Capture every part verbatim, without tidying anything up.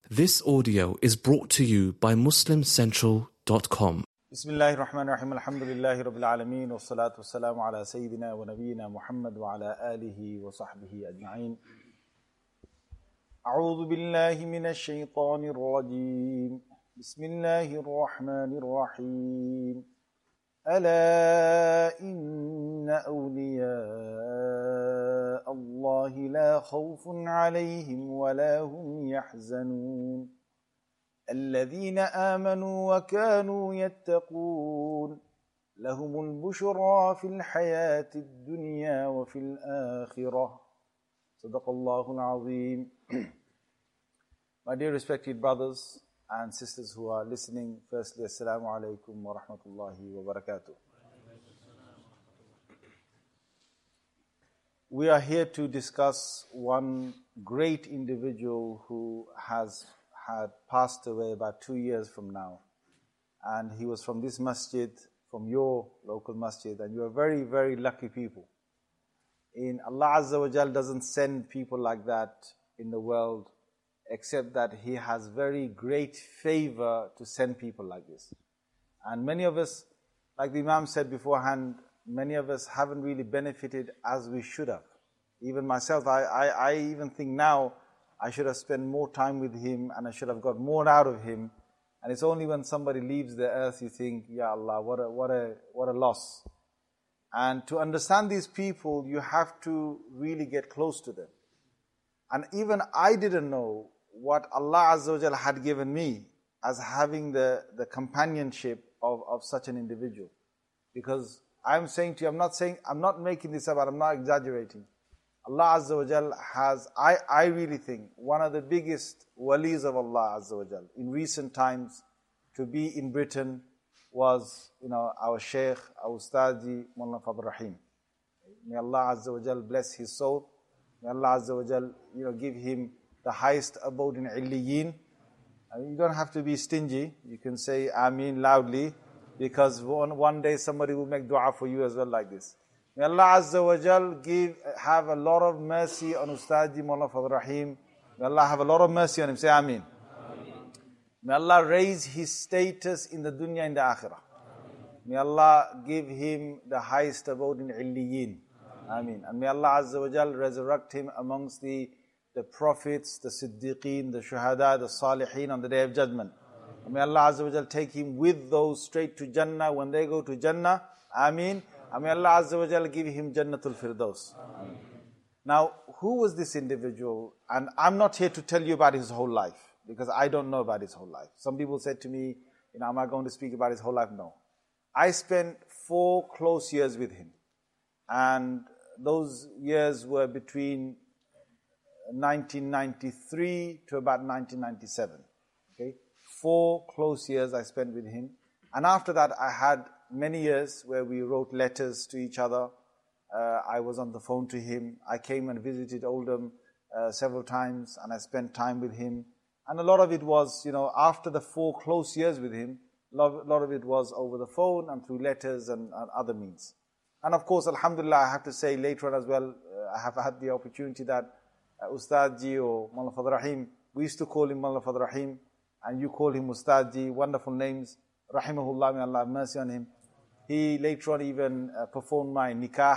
This audio is brought to you by muslim central dot com. Bismillahir Rahmanir Rahim. Alhamdulillahi Rabbil Alameen. Wassalatu wassalamu ala Sayyidina wa Nabiyyina Muhammad wa ala alihi wa sahbihi ajma'in. A'udhu billahi minash shaitanir rajeem. Bismillahir Rahmanir Rahim. ألا إن أولياء الله لا خوف عليهم ولا هم يحزنون الذين آمنوا وكانوا يتقون لهم البشرى في الحياة الدنيا وفي الآخرة صدق الله العظيم. My dear respected brothers and sisters who are listening, firstly, Assalamu alaikum wa rahmatullahi wa barakatuh. We are here to discuss one great individual who has had passed away about two years from now. And he was from this masjid, from your local masjid, and you are very, very lucky people. In Allah Azza wa Jal doesn't send people like that in the world, except that He has very great favor to send people like this. And many of us, like the Imam said beforehand, many of us haven't really benefited as we should have. Even myself, I, I, I even think now I should have spent more time with him and I should have got more out of him. And it's only when somebody leaves the earth you think, Ya Allah, what a, what a, what a loss. And to understand these people, you have to really get close to them. And even I didn't know what Allah Azza wa Jal had given me as having the, the companionship of, of such an individual. Because I'm saying to you, I'm not saying, I'm not making this up, I'm not exaggerating. Allah Azza wa Jal has, I, I really think, one of the biggest walis of Allah Azza wa Jal in recent times to be in Britain was, you know, our Shaykh, our Ustadi, Mullah Fadl Rahim. May Allah Azza wa Jal bless his soul. May Allah Azza wa Jal, you know, give him the highest abode in Illiyin. You don't have to be stingy. You can say Ameen loudly, because one, one day somebody will make dua for you as well like this. May Allah Azza wa Jal give, have a lot of mercy on Ustadi Mullah Fadl Rahim. May Allah have a lot of mercy on him. Say Ameen. Ameen. May Allah raise his status in the dunya and the akhirah. Ameen. May Allah give him the highest abode in Illiyin. Ameen. And may Allah Azza wa Jal resurrect him amongst the the prophets, the siddiqeen, the shuhada, the salihin on the day of judgment. And may Allah Azza wa Jal take him with those straight to Jannah when they go to Jannah. Ameen. And may Allah Azza wa Jal give him Jannatul Firdaus. Ameen. Now, who was this individual? And I'm not here to tell you about his whole life, because I don't know about his whole life. Some people said to me, you know, am I going to speak about his whole life? No. I spent four close years with him. And those years were between nineteen ninety-three to about nineteen ninety-seven. Okay, four close years I spent with him, and after that I had many years where we wrote letters to each other. Uh, I was on the phone to him. I came and visited Oldham uh, several times, and I spent time with him. And a lot of it was, you know, after the four close years with him, a lot, lot of it was over the phone and through letters and, and other means. And of course, Alhamdulillah, I have to say later on as well, uh, I have had the opportunity that Uh, Ustad Ji or Mullah Fadl Rahim, we used to call him Mullah Fadl Rahim, and you call him Ustad Ji, wonderful names. Rahimahullah, may Allah have mercy on him. He later on even uh, performed my nikah,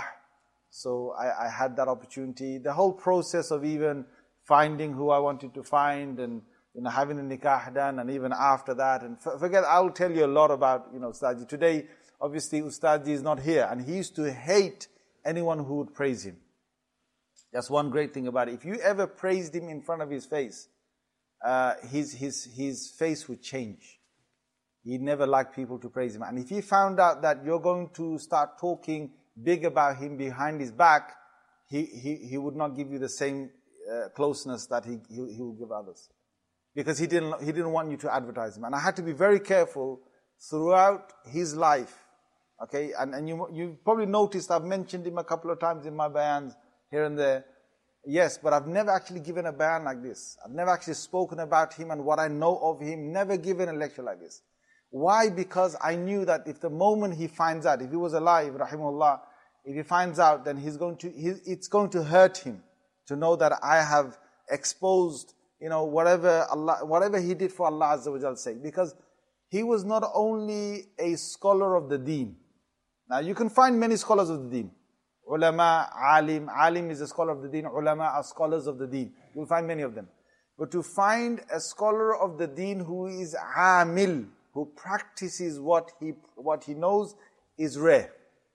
so I, I had that opportunity. The whole process of even finding who I wanted to find, and you know, having the nikah done, and even after that, and f- forget, I will tell you a lot about, you know, Ustad Ji. Today, obviously, Ustad Ji is not here, and he used to hate anyone who would praise him. That's one great thing about it. If you ever praised him in front of his face, uh, his, his, his face would change. He never liked people to praise him. And if he found out that you're going to start talking big about him behind his back, he, he, he would not give you the same uh, closeness that he, he, he would give others. Because he didn't, he didn't want you to advertise him. And I had to be very careful throughout his life. Okay, and, and you, you probably noticed I've mentioned him a couple of times in my bayans, here and there. Yes, but I've never actually given a bayan like this. I've never actually spoken about him and what I know of him, never given a lecture like this. Why? Because I knew that if the moment he finds out, if he was alive, rahimahullah, if he finds out, then he's going to, he, it's going to hurt him to know that I have exposed you know, whatever Allah, whatever he did for Allah Azza wa Jall's sake. Because he was not only a scholar of the deen. Now you can find many scholars of the deen. Ulama, alim, alim is a scholar of the deen, ulama are scholars of the deen. You'll find many of them. But to find a scholar of the deen who is amil, who practices what he, what he knows, is rare.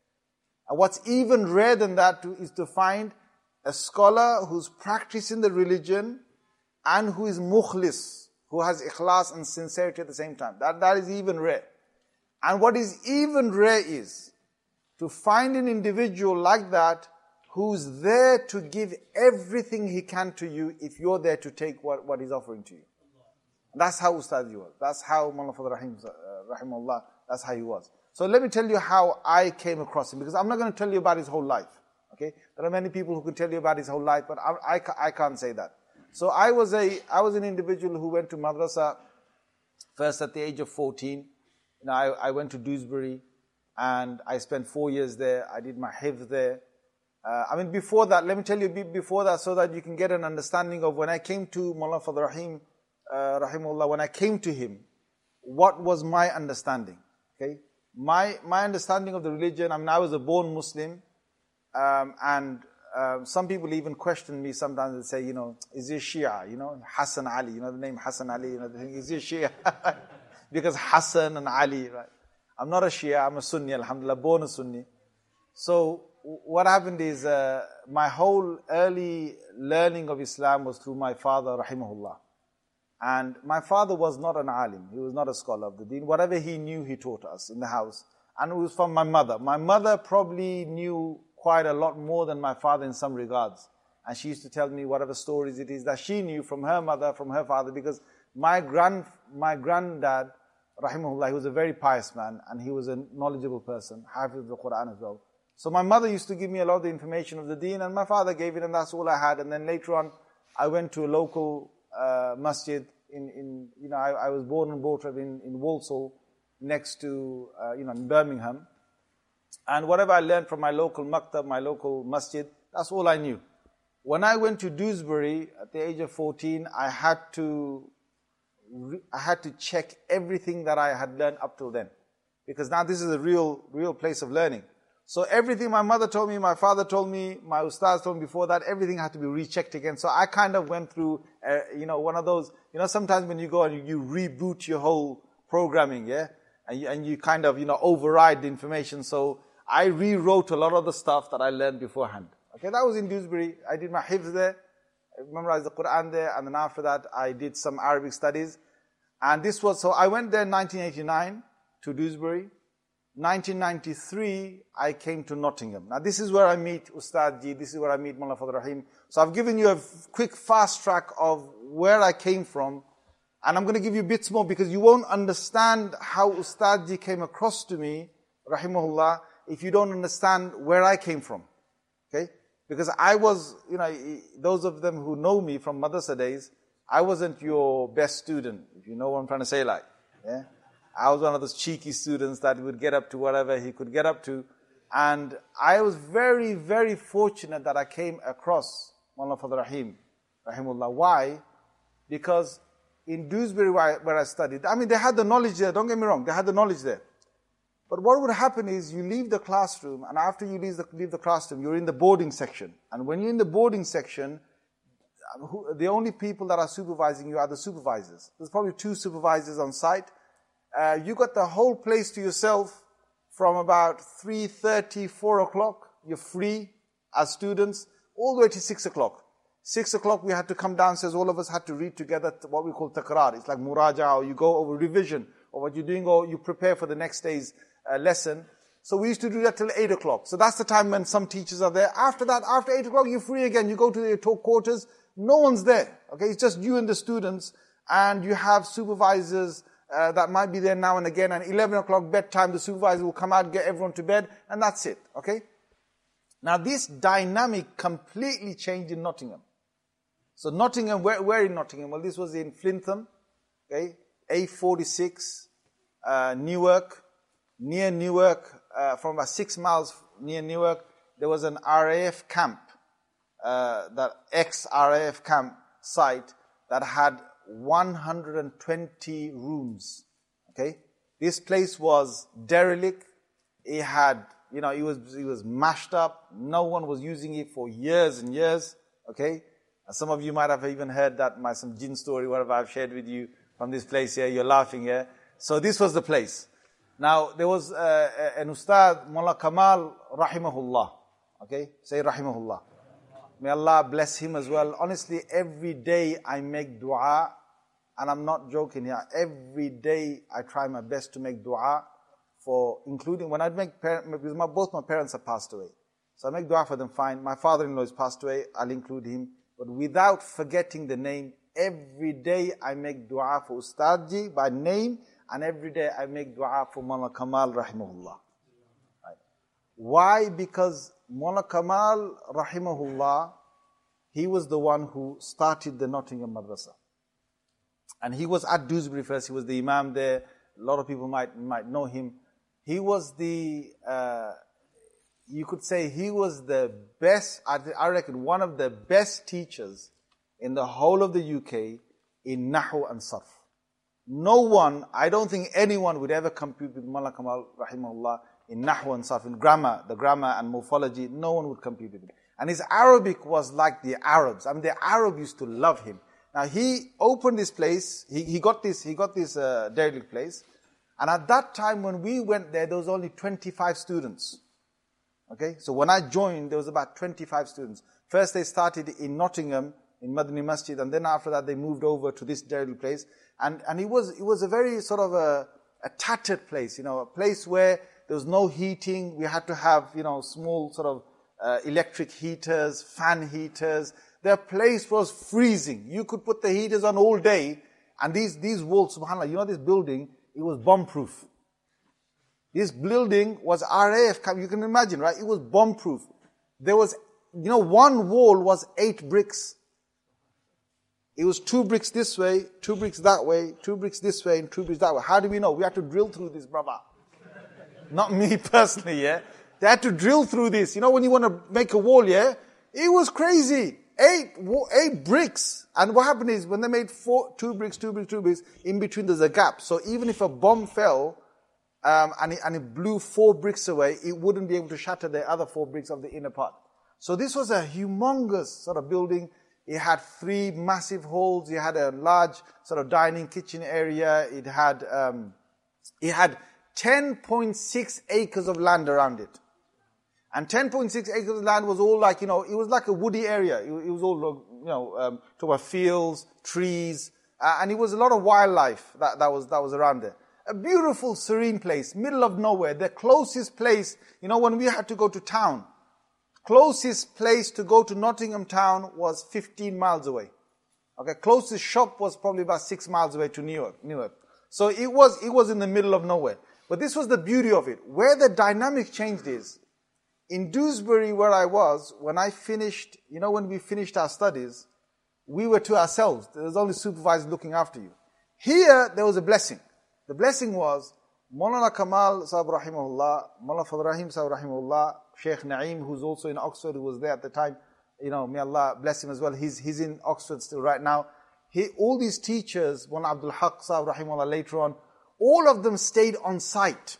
And what's even rare than that to, is to find a scholar who's practicing the religion and who is mukhlis, who has ikhlas and sincerity at the same time. That, that is even rare. And what is even rare is to find an individual like that who's there to give everything he can to you if you're there to take what, what he's offering to you. And that's how Ustad was. That's how Mullah Fadl Rahim, uh, Rahimullah, that's how he was. So let me tell you how I came across him, because I'm not going to tell you about his whole life. Okay? There are many people who can tell you about his whole life, but I, I, I can't say that. So I was a, I was an individual who went to madrasa first at the age of fourteen. You know, I, I went to Dewsbury and I spent four years there. I did my hifz there. Uh, I mean, before that, let me tell you before that so that you can get an understanding of when I came to Mullah Fadl Rahim, uh, Rahimullah, when I came to him, what was my understanding? Okay? My, my understanding of the religion, I mean, I was a born Muslim, um, and uh, some people even question me sometimes and say, you know, is he Shia? You know, Hassan Ali, you know the name Hassan Ali, you know the thing, is he Shia? Because Hassan and Ali, right? I'm not a Shia, I'm a Sunni, alhamdulillah, born a Sunni. So, what happened is, uh, my whole early learning of Islam was through my father, rahimahullah. And my father was not an alim, he was not a scholar of the deen. Whatever he knew, he taught us in the house. And it was from my mother. My mother probably knew quite a lot more than my father in some regards. And she used to tell me whatever stories it is that she knew from her mother, from her father, because my grand, my granddad, rahimahullah, he was a very pious man, and he was a knowledgeable person, hafiz of the Quran as well. So my mother used to give me a lot of the information of the deen, and my father gave it, and that's all I had. And then later on, I went to a local uh, masjid in, in, you know, I, I was born and brought up in, in Walsall, next to, uh, you know, in Birmingham. And whatever I learned from my local maktab, my local masjid, that's all I knew. When I went to Dewsbury at the age of fourteen, I had to, I had to check everything that I had learned up till then. Because now this is a real, real place of learning. So everything my mother told me, my father told me, my ustaz told me before that, everything had to be rechecked again. So I kind of went through, uh, you know, one of those, you know, sometimes when you go and you, you reboot your whole programming, yeah? And you, and you kind of, you know, override the information. So I rewrote a lot of the stuff that I learned beforehand. Okay, that was in Dewsbury. I did my hifz there. I memorized the Quran there. And then after that, I did some Arabic studies. And this was, so I went there in nineteen eighty-nine to Dewsbury. nineteen ninety-three, I came to Nottingham. Now this is where I meet Ustad Ji, this is where I meet Mullah Fadl Rahim. So I've given you a quick fast track of where I came from, and I'm going to give you bits more because you won't understand how Ustad Ji came across to me, rahimahullah, if you don't understand where I came from. Okay? Because I was, you know, those of them who know me from madrasa days, I wasn't your best student, if you know what I'm trying to say, like, yeah? I was one of those cheeky students that would get up to whatever he could get up to. And I was very, very fortunate that I came across Mullah Fadl Rahim, rahimullah. Why? Because in Dewsbury where I, where I studied, I mean, they had the knowledge there, don't get me wrong, they had the knowledge there. But what would happen is you leave the classroom, and after you leave the, leave the classroom, you're in the boarding section. And when you're in the boarding section, who, the only people that are supervising you are the supervisors. There's probably two supervisors on site. Uh, you got the whole place to yourself from about three thirty, four o'clock. You're free as students, all the way to six o'clock. six o'clock we had to come downstairs, all of us had to read together what we call taqrar. It's like muraja, or you go over revision of what you're doing, or you prepare for the next day's uh, lesson. So we used to do that till eight o'clock. So that's the time when some teachers are there. After that, after eight o'clock, you're free again. You go to your talk quarters, no one's there. Okay, it's just you and the students, and you have supervisors Uh, that might be there now and again, and eleven o'clock bedtime, the supervisor will come out, get everyone to bed, and that's it, okay? Now this dynamic completely changed in Nottingham. So Nottingham, where, where in Nottingham? Well, this was in Flintham, okay? A forty-six, uh, Newark, near Newark, uh, from about six miles near Newark, there was an R A F camp, uh, that ex-R A F camp site, that had one hundred twenty rooms. Okay? This place was derelict. It had, you know, it was, it was mashed up. No one was using it for years and years. Okay? And some of you might have even heard that, my some jinn story, whatever I've shared with you from this place here. You're laughing here. So this was the place. Now, there was uh, an Ustad, Mullah Kamal, rahimahullah. Okay? Say rahimahullah. May Allah bless him as well. Honestly, every day I make dua, and I'm not joking here. Every day I try my best to make dua for, including when I make, because my, both my parents have passed away. So I make dua for them, fine. My father-in-law has passed away, I'll include him. But without forgetting the name, every day I make dua for Ustadji by name, and every day I make dua for Mullah Kamal, rahimahullah. Right. Why? Because Mullah Kamal, rahimahullah, he was the one who started the Nottingham Madrasa. And he was at Dewsbury first, he was the Imam there. A lot of people might might know him. He was the, uh, you could say he was the best, I, I reckon one of the best teachers in the whole of the U K in Nahu and Sarf. No one, I don't think anyone would ever compete with Mullah Kamal, rahimahullah, in Nahu and Sarf, in grammar, the grammar and morphology. No one would compete with him. And his Arabic was like the Arabs. I mean, the Arab used to love him. Now he opened this place. He, he got this. He got this uh, derelict place. And at that time, when we went there, there was only twenty-five students. Okay, so when I joined, there was about twenty-five students. First, they started in Nottingham in Madani Masjid, and then after that, they moved over to this derelict place. And and it was it was a very sort of a, a tattered place. You know, a place where there was no heating. We had to have, you know, small sort of uh, electric heaters, fan heaters. The place was freezing. You could put the heaters on all day, and these these walls, subhanAllah, you know this building, it was bomb-proof. This building was R A F, you can imagine, right? It was bomb-proof. There was, you know, one wall was eight bricks. It was two bricks this way, two bricks that way, two bricks this way, and two bricks that way. How do we know? We had to drill through this, brother. Not me personally, yeah? They had to drill through this. You know, when you want to make a wall, yeah? It was crazy. Eight, eight bricks. And what happened is, when they made four, two bricks, two bricks, two bricks, in between there's a gap. So even if a bomb fell, um, and, it, and it blew four bricks away, it wouldn't be able to shatter the other four bricks of the inner part. So this was a humongous sort of building. It had three massive halls. It had a large sort of dining kitchen area. It had, um, it had ten point six acres of land around it. And ten point six acres of land was all like, you know, it was like a woody area. It, it was all, you know, um, talk about fields, trees, uh, and it was a lot of wildlife that, that was that was around there. A beautiful, serene place, middle of nowhere. The closest place, you know, when we had to go to town, closest place to go to Nottingham town was fifteen miles away. Okay, closest shop was probably about six miles away to Newark. Newark. So it was it was in the middle of nowhere. But this was the beauty of it. Where the dynamic changed is, in Dewsbury, where I was, when I finished, you know, when we finished our studies, we were to ourselves. There was only supervisors looking after you. Here, there was a blessing. The blessing was, Maulana Kamal Sahib Rahimahullah, Maulana Fadl Rahim Sahib Rahimahullah, Sheikh Naeem, who's also in Oxford, who was there at the time, you know, may Allah bless him as well. He's, he's in Oxford still right now. He, all these teachers, Maulana Abdul Haq Sahib Rahimahullah later on, all of them stayed on site.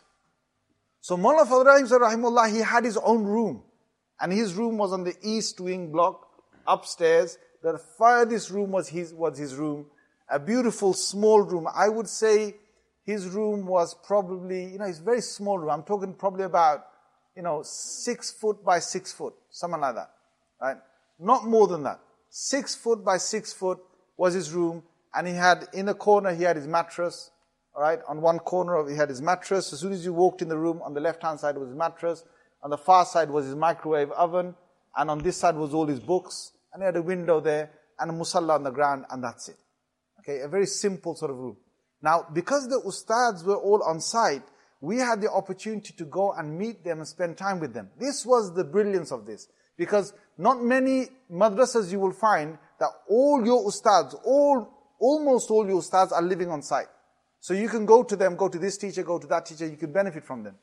So Maulana Fadl Rahim Sahib Rahimahullah, he had his own room. And his room was on the east wing block, upstairs. The furthest room was his, was his room. A beautiful small room. I would say his room was probably, you know, it's a very small room. I'm talking probably about, you know, six foot by six foot. Something like that. Right? Not more than that. Six foot by six foot was his room. And he had, in a corner, he had his mattress. All right, on one corner of he had his mattress. As soon as you walked in the room, on the left-hand side was his mattress. On the far side was his microwave oven. And on this side was all his books. And he had a window there and a musalla on the ground, and that's it. Okay, a very simple sort of room. Now, because the ustads were all on site, we had the opportunity to go and meet them and spend time with them. This was the brilliance of this. Because not many madrasas you will find that all your ustads, all, almost all your ustads are living on site. So you can go to them, go to this teacher, go to that teacher, you can benefit from them.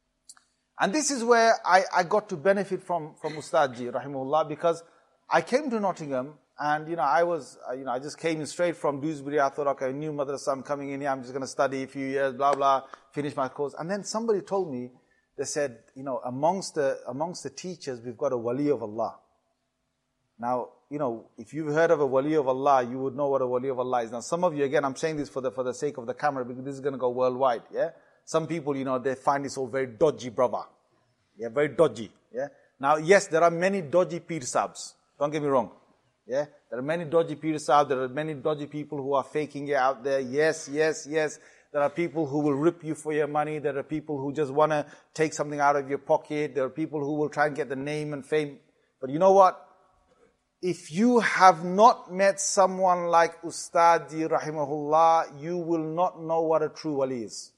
And this is where I, I got to benefit from, from Ustad Ji, rahimahullah, because I came to Nottingham And, you know, I was, uh, you know, I just came in straight from Dewsbury. I thought, okay, new madrasa, I'm coming in here, I'm just going to study a few years, blah, blah, finish my course. And then somebody told me, they said, you know, amongst the, amongst the teachers, we've got a wali of Allah. Now, you know, if you've heard of a wali of Allah, you would know what a wali of Allah is. Now, some of you, again, I'm saying this for the, for the sake of the camera, because this is going to go worldwide, yeah? Some people, you know, they find this all very dodgy, brother. Yeah, very dodgy, yeah? Now, yes, there are many dodgy Pir Sabs. Don't get me wrong. Yeah, there are many dodgy Pir Sabs. There are many dodgy people who are faking it out there. Yes, yes, yes. There are people who will rip you for your money. There are people who just want to take something out of your pocket. There are people who will try and get the name and fame. But you know what? If you have not met someone like Ustadi Rahimahullah, you will not know what a true wali is.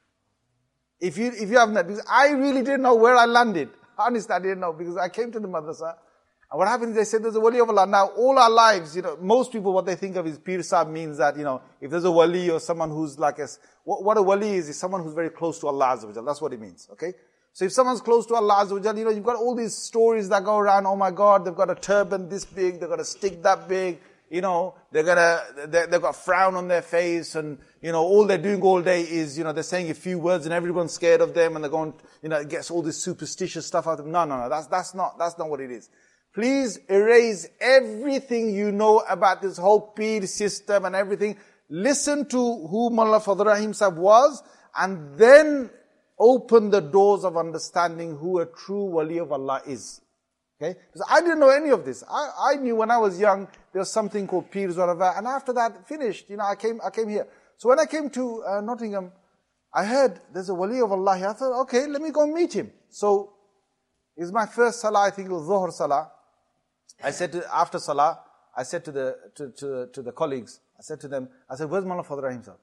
If you, if you have not, because I really didn't know where I landed. Honestly, I didn't know, because I came to the madrasa, and what happens is they said there's a wali of Allah. Now, all our lives, you know, most people, what they think of is Pir Sahib means that, you know, if there's a wali or someone who's like a, what, what a wali is, is someone who's very close to Allah Azza wa Jal. That's what it means, okay? So if someone's close to Allah Azza wa Jal, you know, you've got all these stories that go around, oh my God, they've got a turban this big, they've got a stick that big, you know, they're gonna, they, they've got a frown on their face, and, you know, all they're doing all day is, you know, they're saying a few words and everyone's scared of them, and they're going, you know, it gets all this superstitious stuff out of them. No, no, no, that's, that's not, that's not what it is. Please erase everything you know about this whole Pir system and everything. Listen to who Mullah Fadl Rahim Sahib was, and then open the doors of understanding who a true wali of Allah is. Okay? Because I didn't know any of this. I, I knew when I was young, there was something called Pirs, whatever, and after that, finished. You know, I came, I came here. So when I came to uh, Nottingham, I heard there's a wali of Allah here. I thought, okay, let me go and meet him. So, it was my first salah, I think it was Dhuhr salah. I said to, after salah, I said to the, to, to, to the colleagues, I said to them, I said, where's Mullah Fadl Rahim Sahib?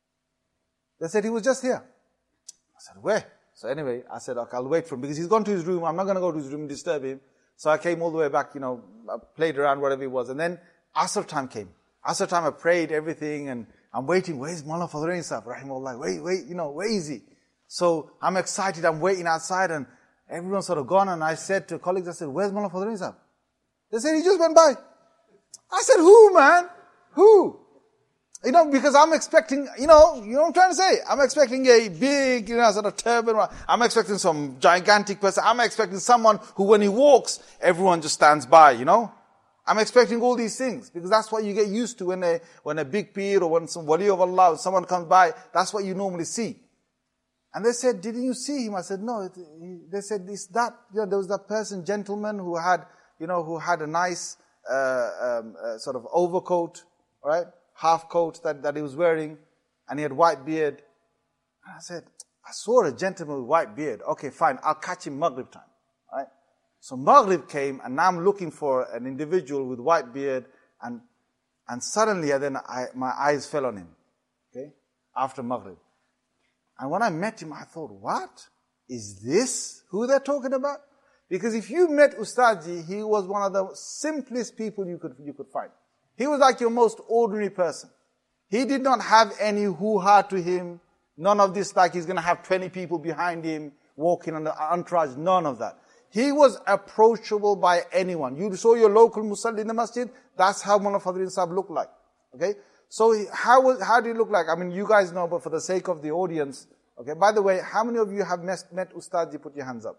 They said, he was just here. I said, where? So anyway, I said, okay, I'll wait for him, because he's gone to his room. I'm not going to go to his room and disturb him. So I came all the way back, you know, I played around, whatever it was. And then Asr time came. Asr time, I prayed everything, and I'm waiting. Where's Mullah Fadl Rahim Sahib? Rahimahullah. Wait, wait, you know, where is he? So I'm excited. I'm waiting outside, and everyone's sort of gone. And I said to colleagues, I said, where's Mullah Fadl Rahim Sahib? They said, he just went by. I said, who, man? Who? You know, because I'm expecting, you know, you know what I'm trying to say? I'm expecting a big, you know, sort of turban. I'm expecting some gigantic person. I'm expecting someone who, when he walks, everyone just stands by, you know? I'm expecting all these things, because that's what you get used to when a, when a big Pir or when some wali of Allah, or someone comes by, that's what you normally see. And they said, didn't you see him? I said, no. They said, is that, you know, there was that person, gentleman, who had, you know, who had a nice, uh, um, uh, sort of overcoat, right? Half coat that, that he was wearing, and he had white beard. And I said, I saw a gentleman with white beard. Okay, fine, I'll catch him Maghrib time. Right? So Maghrib came, and now I'm looking for an individual with white beard, and and suddenly then I, my eyes fell on him. Okay? After Maghrib. And when I met him, I thought, what? Is this who they're talking about? Because if you met Ustadji, he was one of the simplest people you could you could find. He was like your most ordinary person. He did not have any hoo-ha to him. None of this, like he's going to have twenty people behind him, walking on the entourage. None of that. He was approachable by anyone. You saw your local musalli in the masjid, that's how Mullah Fadl Sahib looked like. Okay? So how was, how do you look like? I mean, you guys know, but for the sake of the audience, okay, by the way, how many of you have met, met Ustadji? Put your hands up.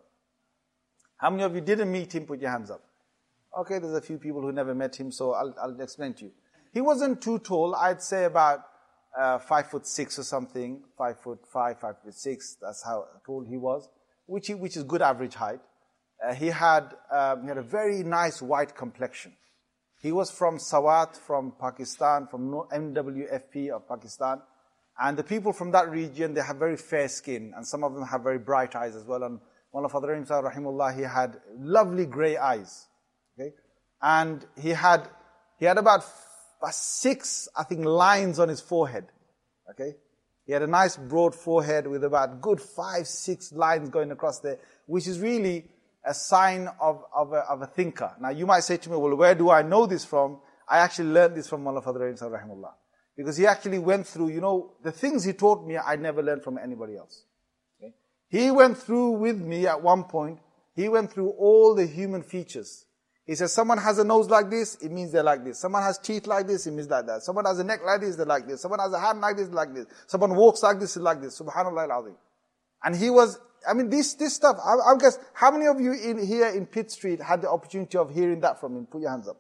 How many of you didn't meet him? Put your hands up. Okay, there's a few people who never met him, so I'll, I'll explain to you. He wasn't too tall. I'd say about uh, five foot six or something, five foot five, five foot six. That's how tall he was, which which is good average height. Uh, he had um, he had a very nice white complexion. He was from Swat, from Pakistan, from M W F P of Pakistan, and the people from that region, they have very fair skin, and some of them have very bright eyes as well. And Mullah Fadl Rahim Sahib Rahimullah, he had lovely grey eyes. Okay, and he had he had about f- six, I think, lines on his forehead. Okay, he had a nice broad forehead with about good five, six lines going across there, which is really a sign of of a, of a thinker. Now, you might say to me, well, where do I know this from? I actually learned this from Mullah Fadl Rahim Sahib Rahimullah, because he actually went through, you know, the things he taught me, I never learned from anybody else. Okay, he went through with me at one point. He went through all the human features. He says, someone has a nose like this, it means they're like this. Someone has teeth like this, it means like that. Someone has a neck like this, they're like this. Someone has a hand like this, like this. Someone walks like this, like this. Subhanallah al-Azim. And he was, I mean, this, this stuff, I, I guess, how many of you in here in Pitt Street had the opportunity of hearing that from him? Put your hands up.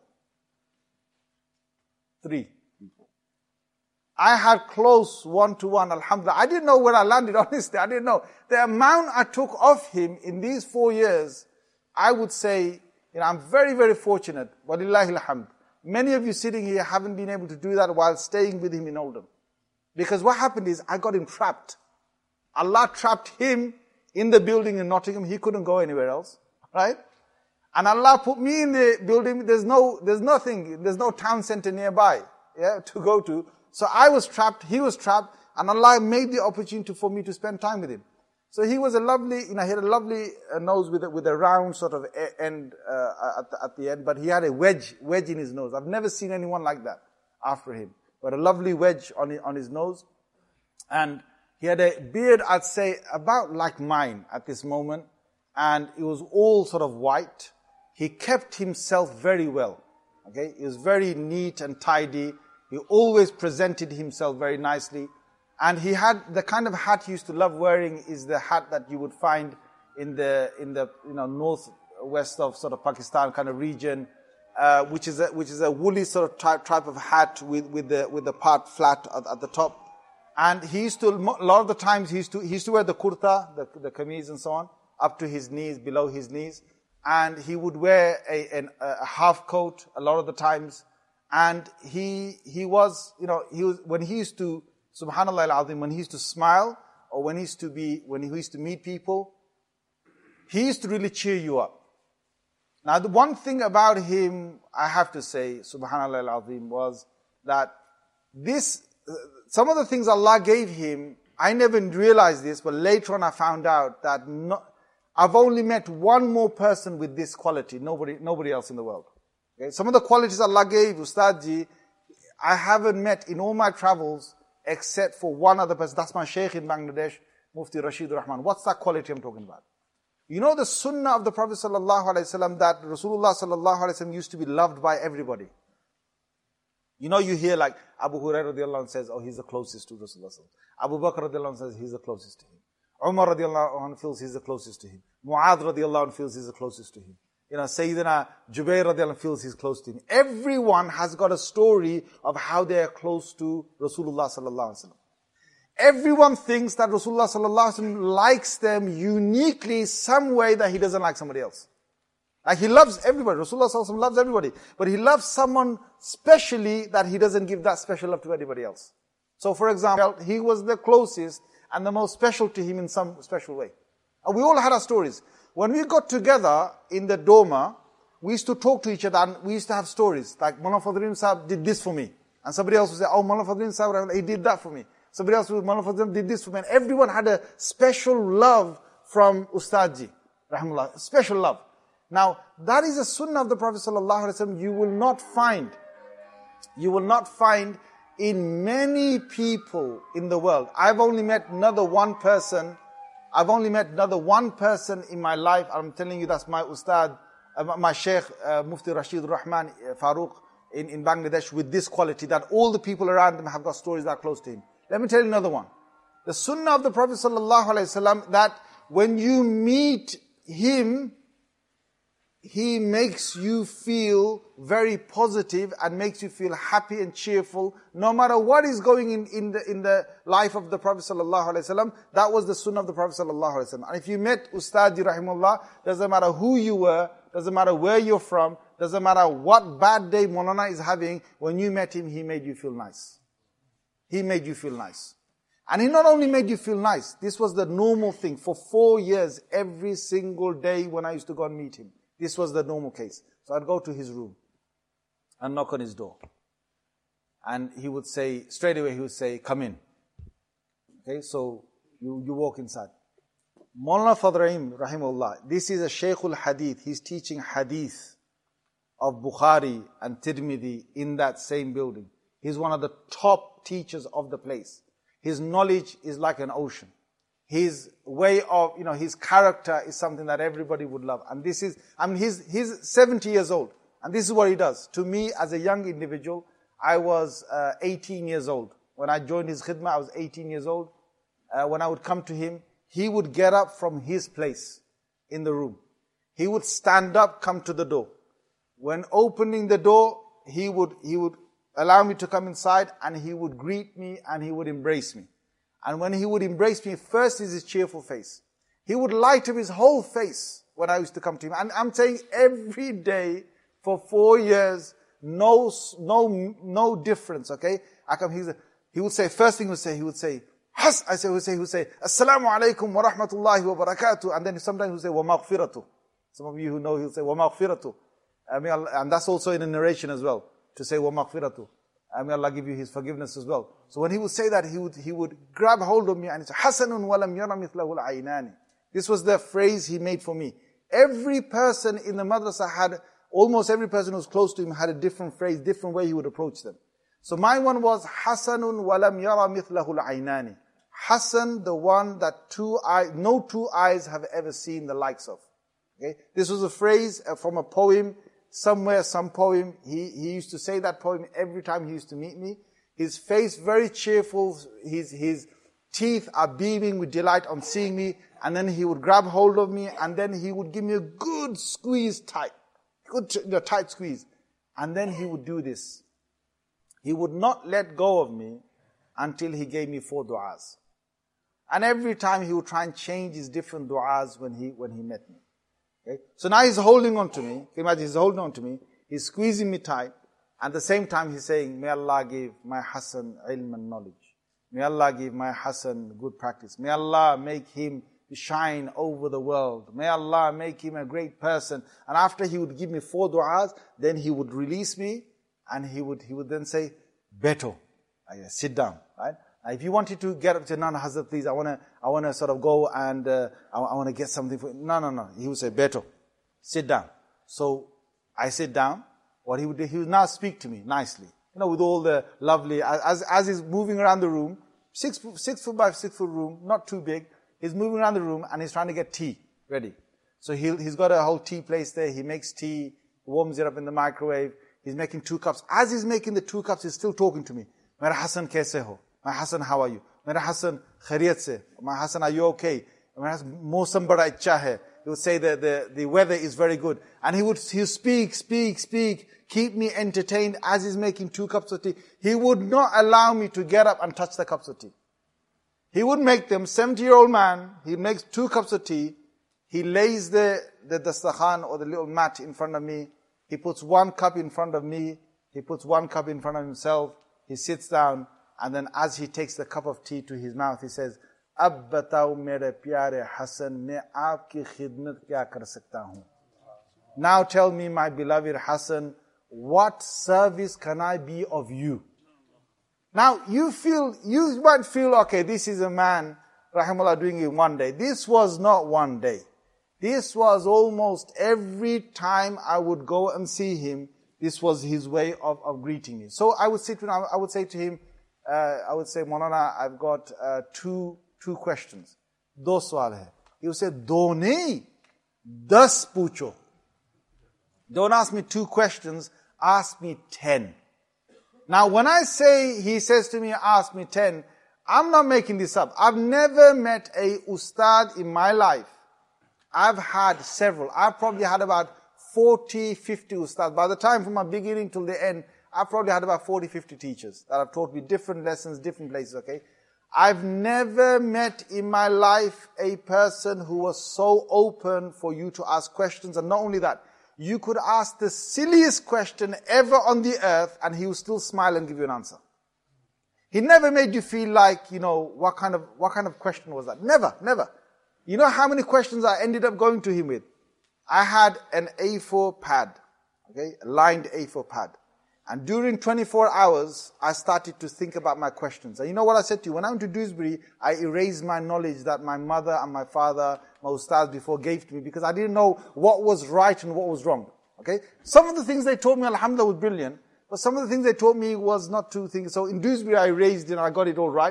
Three people. I had close one-to-one, alhamdulillah. I didn't know where I landed, honestly. I didn't know. The amount I took off him in these four years, I would say, you know, I'm very, very fortunate. Walillahi alhamd. Many of you sitting here haven't been able to do that while staying with him in Oldham. Because what happened is, I got him trapped. Allah trapped him in the building in Nottingham. He couldn't go anywhere else. Right? And Allah put me in the building. There's no, there's nothing, there's no town center nearby, yeah, to go to. So I was trapped, he was trapped, and Allah made the opportunity for me to spend time with him. So he was a lovely, you know, he had a lovely uh, nose with a, with a round sort of end uh, at, the, at the end, but he had a wedge, wedge in his nose. I've never seen anyone like that after him. But a lovely wedge on his, on his nose. And he had a beard, I'd say, about like mine at this moment. And it was all sort of white. He kept himself very well. Okay, he was very neat and tidy. He always presented himself very nicely. And he had the kind of hat he used to love wearing is the hat that you would find in the in the you know northwest of sort of Pakistan kind of region, uh, which is a, which is a woolly sort of type type of hat with with the with the part flat at, at the top. And he used to a lot of the times he used to he used to wear the kurta, the the kameez and so on, up to his knees, below his knees. And he would wear a, an, a half coat a lot of the times. And he, he was, you know, he was, when he used to, subhanallah al-azim, when he used to smile, or when he used to be, when he used to meet people, he used to really cheer you up. Now the one thing about him, I have to say, subhanallah al-azim, was that this, some of the things Allah gave him, I never realized this, but later on I found out that not, I've only met one more person with this quality, nobody nobody else in the world. Okay? Some of the qualities Allah gave Ustadji, I haven't met in all my travels except for one other person. That's my Shaykh in Bangladesh, Mufti Rashid Rahman. What's that quality I'm talking about? You know the sunnah of the Prophet sallallahu alaihi wasallam that Rasulullah sallallahu alaihi wasallam used to be loved by everybody. You know, you hear like Abu Hurairah radiallahu anh says, oh, he's the closest to Rasulullah. Abu Bakr radiallahu anh says, he's the closest to him. Umar radiallahu anh feels he's the closest to him. Mu'adh radiallahu anh feels he's the closest to him. You know, Sayyidina Jubair radiallahu anh feels he's close to him. Everyone has got a story of how they are close to Rasulullah sallallahu alaihi wasallam. Everyone thinks that Rasulullah sallallahu alaihi wasallam likes them uniquely some way that he doesn't like somebody else. Like he loves everybody. Rasulullah sallallahu alaihi wasallam loves everybody. But he loves someone specially that he doesn't give that special love to anybody else. So for example, he was the closest and the most special to him in some special way. And we all had our stories. When we got together in the Doma, we used to talk to each other and we used to have stories. Like, Mullah Fadrin Sahib did this for me. And somebody else would say, oh, Mullah Fadrin Sahib, he did that for me. Somebody else would say, Mullah Fadrin did this for me. And everyone had a special love from Ustadji, rahimahullah, special love. Now, that is a sunnah of the Prophet sallallahu alaihi wasallam you will not find. You will not find in many people in the world. I've only met another one person. I've only met another one person in my life. I'm telling you, that's my Ustad, uh, my Shaykh, uh, Mufti Rashid Rahman uh, Farooq in, in Bangladesh with this quality that all the people around them have got stories that are close to him. Let me tell you another one. The sunnah of the Prophet sallallahu alaihi wasallam that when you meet him, he makes you feel very positive and makes you feel happy and cheerful, no matter what is going in, in the in the life of the Prophet sallallahu alaihi wasallam. That was the sunnah of the Prophet sallallahu alaihi wasallam. And if you met Ustadi rahimahullah, doesn't matter who you were, doesn't matter where you're from, doesn't matter what bad day Maulana is having, when you met him, he made you feel nice. He made you feel nice. And he not only made you feel nice, this was the normal thing. For four years, every single day when I used to go and meet him, this was the normal case. So I'd go to his room and knock on his door. And he would say, straight away he would say, come in. Okay, so you, you walk inside. Maulana Fadraim, rahimahullah, this is a Shaykhul Hadith. He's teaching Hadith of Bukhari and Tirmidhi in that same building. He's one of the top teachers of the place. His knowledge is like an ocean. his way of, you know, his character is something that everybody would love. And this is, I mean, he's, he's seventy years old. And this is what he does. To me, as a young individual, I was uh, eighteen years old. When I joined his khidmah, I was eighteen years old. Uh, when I would come to him, he would get up from his place in the room. He would stand up, come to the door. When opening the door, he would, he would allow me to come inside, and he would greet me and he would embrace me. And when he would embrace me, first is his cheerful face. He would light up his whole face when I used to come to him. And I'm saying every day for four years, no, no, no difference, okay? I come, he's, he would say, first thing he would say, he would say, Has, I say, he would say, he would say, Assalamu alaikum wa rahmatullahi wa barakatuh. And then sometimes he would say, wa maghfiratu. Some of you who know, he'll say, wa maghfiratu. I mean, and that's also in a narration as well, to say, wa maghfiratu. I mean, Allah give you His forgiveness as well. So when he would say that, he would, he would grab hold of me and he said, Hasanun wa lam yara mithlahu al-aynani. This was the phrase he made for me. Every person in the madrasa had, almost every person who was close to him had a different phrase, different way he would approach them. So my one was, Hasanun wa lam yara mithlahu al-aynani. Hasan, the one that two eyes, no two eyes have ever seen the likes of. Okay, this was a phrase from a poem, somewhere, some poem. He, he used to say that poem every time he used to meet me. His face very cheerful, his, his teeth are beaming with delight on seeing me, and then he would grab hold of me, and then he would give me a good squeeze tight, good, you know, tight squeeze. And then he would do this. He would not let go of me until he gave me four du'as. And every time he would try and change his different du'as when he, when he met me. Okay? So now he's holding on to me. Can you imagine? He's holding on to me. He's squeezing me tight. At the same time, he's saying, may Allah give my Hasan ilm and knowledge. May Allah give my Hasan good practice. May Allah make him shine over the world. May Allah make him a great person. And after he would give me four du'as, then he would release me, and he would, he would then say, Beto, sit down, right? If you wanted to get up to, no, no, Hazrat, please, I want to, I want to sort of go and uh, I, I want to get something for you. No, no, no. He would say, Beto, sit down. So I sit down. What he would do, he would now speak to me nicely. You know, with all the lovely, as, as he's moving around the room, six, six foot by six foot room, not too big. He's moving around the room and he's trying to get tea ready. So he'll, he's got a whole tea place there. He makes tea, warms it up in the microwave. He's making two cups. As he's making the two cups, he's still talking to me. Mera Hasan kaise ho? My Hasan, how are you? Mera Hasan, khairiyat se. My Hasan, are you okay? My Hasan, Mosam bada achha hai. He would say that the, the weather is very good. And he would, he would speak, speak, speak, keep me entertained as he's making two cups of tea. He would not allow me to get up and touch the cups of tea. He would make them, seventy-year-old man, he makes two cups of tea. He lays the, the dastakhan or the little mat in front of me. He puts one cup in front of me. He puts one cup in front of himself. He sits down. And then as he takes the cup of tea to his mouth, he says, Ab batao mere pyare Hasan, main aapki khidmat kya kar sakta hoon? Now tell me, my beloved Hasan, what service can I be of you? Now you feel, you might feel, okay, this is a man, rahimahullah, doing it one day. This was not one day. This was almost every time I would go and see him, this was his way of, of greeting me. So I would sit with him, I would say to him, Uh, I would say, Maulana, I've got uh, two two questions. Do sawal hai. He would say, Do nahi, das pucho. Don't ask me two questions, ask me ten. Now when I say, he says to me, ask me ten, I'm not making this up. I've never met a ustad in my life. I've had several. I've probably had about forty, fifty ustads. By the time from my beginning till the end, I've probably had about forty, fifty teachers that have taught me different lessons, different places, okay? I've never met in my life a person who was so open for you to ask questions. And not only that, you could ask the silliest question ever on the earth and he would still smile and give you an answer. He never made you feel like, you know, what kind of, what kind of question was that? Never, never. You know how many questions I ended up going to him with? I had an A four pad, okay, a lined A four pad. And during twenty-four hours, I started to think about my questions. And you know what I said to you? When I went to Dewsbury, I erased my knowledge that my mother and my father, my ustads before gave to me, because I didn't know what was right and what was wrong. Okay? Some of the things they taught me, alhamdulillah, was brilliant. But some of the things they taught me was not true things. So in Dewsbury, I erased it and I got it all right.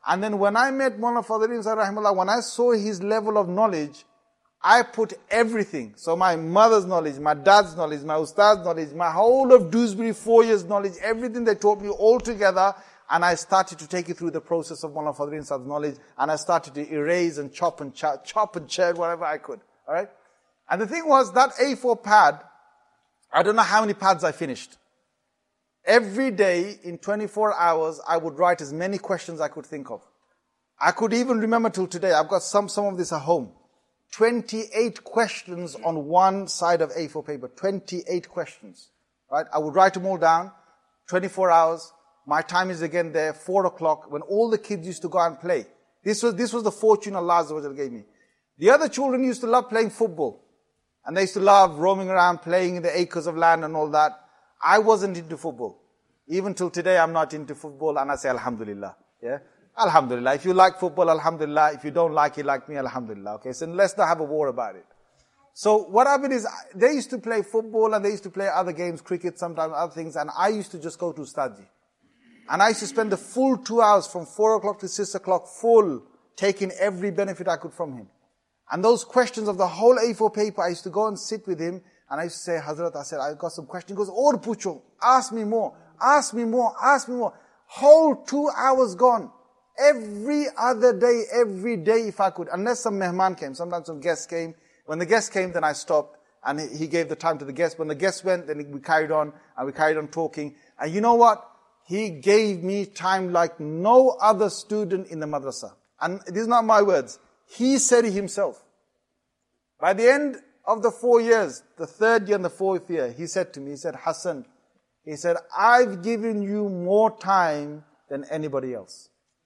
And then when I met Mullah Fadhil Sahib rahimahullah, when I saw his level of knowledge, I put everything. So my mother's knowledge, my dad's knowledge, my ustad's knowledge, my whole of Dewsbury four years knowledge, everything they taught me all together, and I started to take it through the process of Mullah Fadhil Sahib's knowledge, and I started to erase and chop and ch- chop and churn whatever I could. Alright? And the thing was, that A four pad, I don't know how many pads I finished. Every day, in twenty-four hours, I would write as many questions I could think of. I could even remember till today, I've got some, some of this at home. twenty-eight questions on one side of A four paper. twenty-eight questions. Right? I would write them all down. twenty-four hours. My time is again there, four o'clock, when all the kids used to go and play. This was, this was the fortune Allah Azza wa Jalla gave me. The other children used to love playing football. And they used to love roaming around, playing in the acres of land and all that. I wasn't into football. Even till today, I'm not into football, and I say Alhamdulillah. Yeah? Alhamdulillah. If you like football, Alhamdulillah. If you don't like it like me, Alhamdulillah. Okay, so let's not have a war about it. So what happened is, they used to play football and they used to play other games, cricket, sometimes other things, and I used to just go to Ustadji. And I used to spend the full two hours from four o'clock to six o'clock full, taking every benefit I could from him. And those questions of the whole A four paper, I used to go and sit with him, and I used to say, Hazrat, I said, I got some questions. He goes, Or pucho, ask me more, ask me more, ask me more. Whole two hours gone. Every other day, every day if I could, unless some mehman came, sometimes some guests came. When the guests came, then I stopped, and he gave the time to the guests. When the guests went, then we carried on, and we carried on talking. And you know what? He gave me time like no other student in the madrasa. And these are not my words. He said it himself. By the end of the four years, the third year and the fourth year, he said to me, he said, Hassan, he said, I've given you more time than anybody else.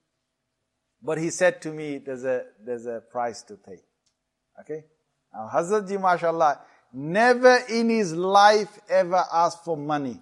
But he said to me, there's a, there's a price to pay. Okay? Now, Hazrat Ji, mashallah, never in his life ever asked for money.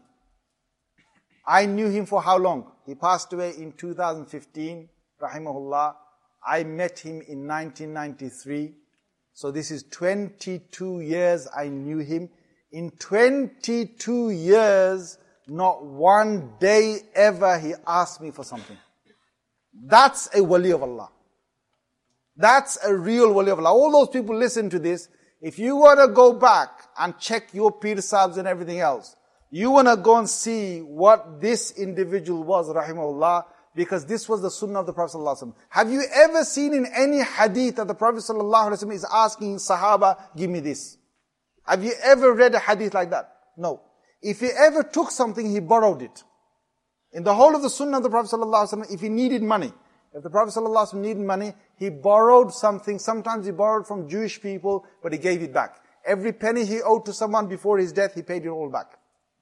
I knew him for how long? He passed away in two thousand fifteen, rahimahullah. I met him in nineteen ninety-three. So this is twenty-two years I knew him. In twenty-two years, not one day ever he asked me for something. That's a wali of Allah. That's a real wali of Allah. All those people listen to this. If you want to go back and check your Pir Sahibs and everything else, you want to go and see what this individual was, rahimahullah, because this was the sunnah of the Prophet ﷺ. Have you ever seen in any hadith that the Prophet ﷺ is asking Sahaba, give me this? Have you ever read a hadith like that? No. If he ever took something, he borrowed it. In the whole of the sunnah of the Prophet ﷺ, if he needed money, if the Prophet ﷺ needed money, he borrowed something. Sometimes he borrowed from Jewish people, but he gave it back. Every penny he owed to someone before his death, he paid it all back.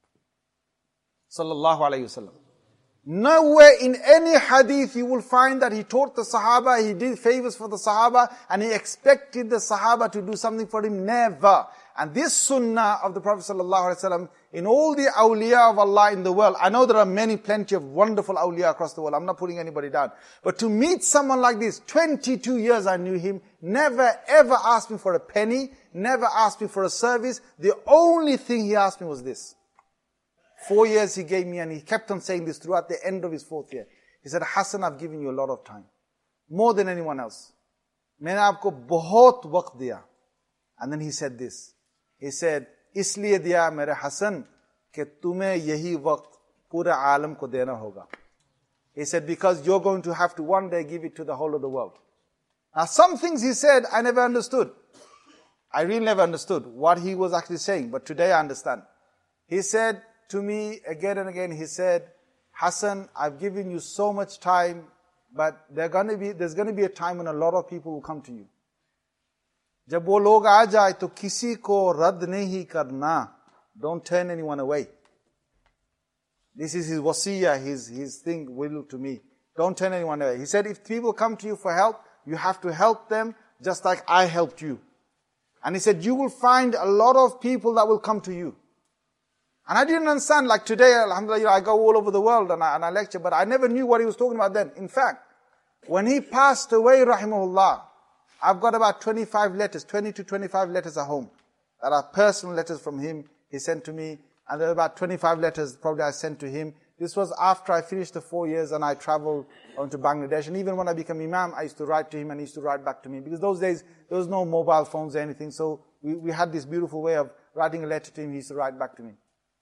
Sallallahu alayhi wasallam. Nowhere in any hadith you will find that he taught the Sahaba, he did favors for the Sahaba, and he expected the Sahaba to do something for him. Never. And this sunnah of the Prophet sallallahu alaihi wasallam, in all the awliya of Allah in the world, I know there are many, plenty of wonderful awliya across the world, I'm not putting anybody down. But to meet someone like this, twenty-two years I knew him, never ever asked me for a penny, never asked me for a service. The only thing he asked me was this. Four years he gave me, and he kept on saying this throughout the end of his fourth year. He said, Hassan, I've given you a lot of time. More than anyone else. Maine aapko bahut waqt diya. And then he said this. He said, Isliye diya mere Hassan, ke tumhe yahi waqt pura alam ko dena hoga. He said, because you're going to have to one day give it to the whole of the world. Now some things he said, I never understood. I really never understood what he was actually saying, but today I understand. He said, to me, again and again, he said, Hassan, I've given you so much time, but there gonna be, there's going to be a time when a lot of people will come to you. Jab wo log aa jaye, to kisi ko rad nahi karna. Don't turn anyone away. This is his wasiyah, his, his thing, will to me. Don't turn anyone away. He said, if people come to you for help, you have to help them just like I helped you. And he said, you will find a lot of people that will come to you. And I didn't understand, like today, alhamdulillah, I go all over the world and I, and I lecture, but I never knew what he was talking about then. In fact, when he passed away, rahimahullah, I've got about twenty-five letters, twenty to twenty-five letters at home, that are personal letters from him, he sent to me, and there are about twenty-five letters probably I sent to him. This was after I finished the four years and I traveled on to Bangladesh. And even when I became Imam, I used to write to him and he used to write back to me. Because those days, there was no mobile phones or anything. So we, we had this beautiful way of writing a letter to him. He used to write back to me.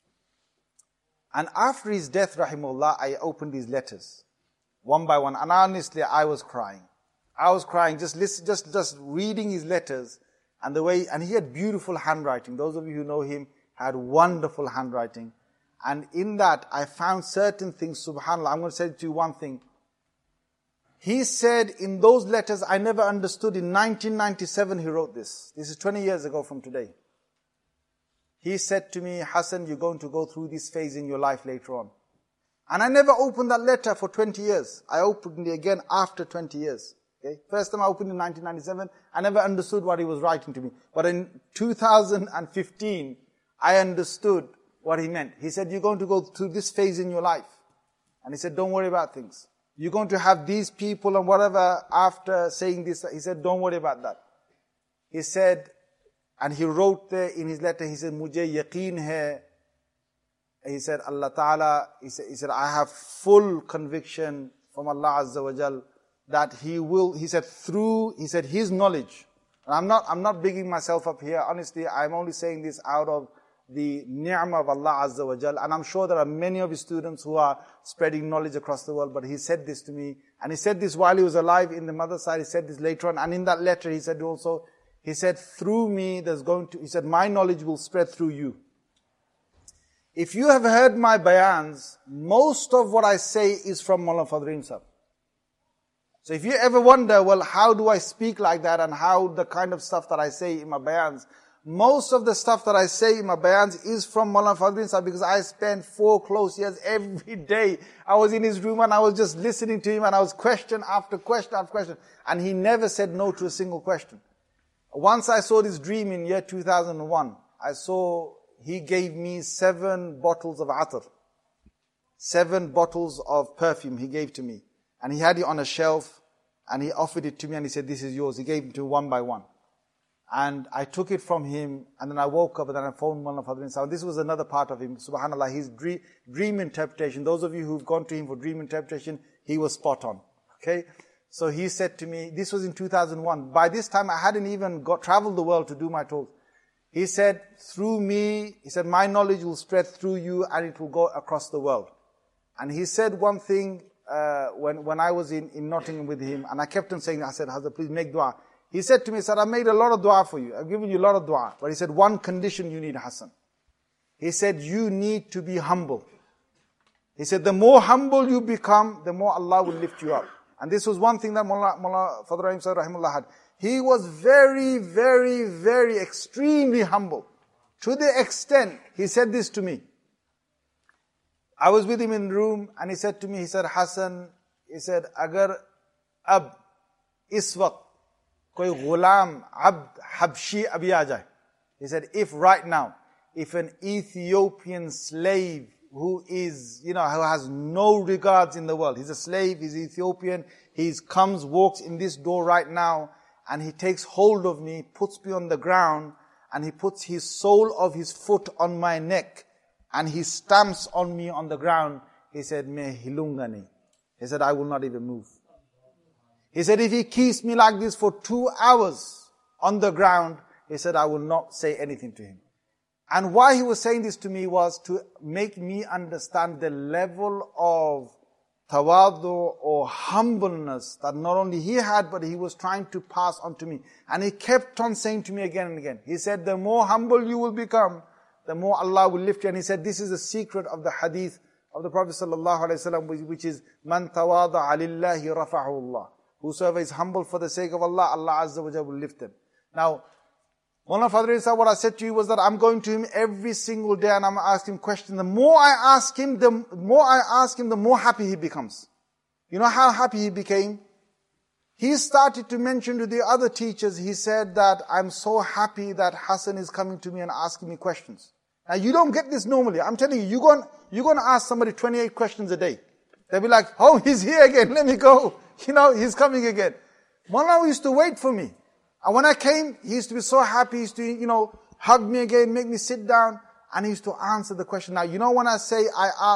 And after his death, rahimahullah, I opened these letters, one by one. And honestly, I was crying. I was crying, just listen, just, just reading his letters. And the way, and he had beautiful handwriting. Those of you who know him had wonderful handwriting. And in that, I found certain things, subhanAllah. I'm going to say to you one thing. He said in those letters, I never understood. In nineteen ninety-seven, he wrote this. This is twenty years ago from today. He said to me, Hassan, you're going to go through this phase in your life later on. And I never opened that letter for twenty years. I opened it again after twenty years. Okay? First time I opened in nineteen ninety-seven, I never understood what he was writing to me. But in two thousand fifteen, I understood what he meant. He said, you're going to go through this phase in your life. And he said, don't worry about things. You're going to have these people and whatever after saying this. He said, don't worry about that. He said, and he wrote there in his letter, he said, Mujhe yaqeen hai. He said, Allah Ta'ala, he said, he said, I have full conviction from Allah Azza wa Jal that He will, he said, through, he said, His knowledge. And I'm not, I'm not bigging myself up here. Honestly, I'm only saying this out of the ni'mah of Allah Azza wa Jal. And I'm sure there are many of his students who are spreading knowledge across the world. But he said this to me. And he said this while he was alive in the mother side. He said this later on. And in that letter he said also, he said, through me there's going to, he said, my knowledge will spread through you. If you have heard my bayans, most of what I say is from Mawlana Fadhil Sahib. So if you ever wonder, well, how do I speak like that and how the kind of stuff that I say in my bayans, most of the stuff that I say in my bayans is from Mawlana Fadhil Sahib because I spent four close years every day. I was in his room and I was just listening to him and I was question after question after question. And he never said no to a single question. Once I saw this dream in year two thousand one, I saw he gave me seven bottles of atar. Seven bottles of perfume he gave to me. And he had it on a shelf and he offered it to me and he said, this is yours. He gave it to me one by one. And I took it from him and then I woke up and then I phoned Mawlana Fadhil Sahib. This was another part of him. Subhanallah, his dream, dream interpretation. Those of you who've gone to him for dream interpretation, he was spot on. Okay? So he said to me, this was in two thousand one. By this time I hadn't even got traveled the world to do my talks. He said, through me, he said, my knowledge will spread through you and it will go across the world. And he said one thing, uh, when, when I was in, in Nottingham with him, and I kept on saying, I said, Hazrat, please make dua. He said to me, sir, I made a lot of dua for you. I've given you a lot of dua. But he said, one condition you need, Hassan. He said, you need to be humble. He said, the more humble you become, the more Allah will lift you up. And this was one thing that Mawlana, Mawlana Fadhil Rahim Sahib Rahimullah had. He was very, very, very extremely humble. To the extent, he said this to me. I was with him in the room and he said to me, he said, Hassan, he said, Agar ab is waqt koi ghulam abd habshi abhi aa jaye. He said, if right now, if an Ethiopian slave who is, you know, who has no regards in the world, he's a slave, he's Ethiopian, he comes, walks in this door right now, and he takes hold of me, puts me on the ground, and he puts his sole of his foot on my neck, and he stamps on me on the ground. He said, "Me hilungani." He said, I will not even move. He said, if he keeps me like this for two hours on the ground, he said, I will not say anything to him. And why he was saying this to me was to make me understand the level of tawadu or humbleness that not only he had, but he was trying to pass on to me. And he kept on saying to me again and again. He said, the more humble you will become, the more Allah will lift you. And he said, this is the secret of the hadith of the Prophet sallallahu alaihi wasallam, which is, Man tawada'a lillahi rafa'ahu Allah. Whosoever is humble for the sake of Allah, Allah Azza wa Jalla will lift him. Now, Mawlana Fadhil Sahib, what I said to you was that I'm going to him every single day and I'm asking him questions. The more I ask him, the more I ask him, the more happy he becomes. You know how happy he became? He started to mention to the other teachers, he said that I'm so happy that Hassan is coming to me and asking me questions. Now you don't get this normally. I'm telling you, you're going, you're going to ask somebody twenty-eight questions a day. They'll be like, oh, he's here again, let me go. You know, he's coming again. Mawlana used to wait for me. And when I came, he used to be so happy. He used to, you know, hug me again, make me sit down. And he used to answer the question. Now, you know when I say I ask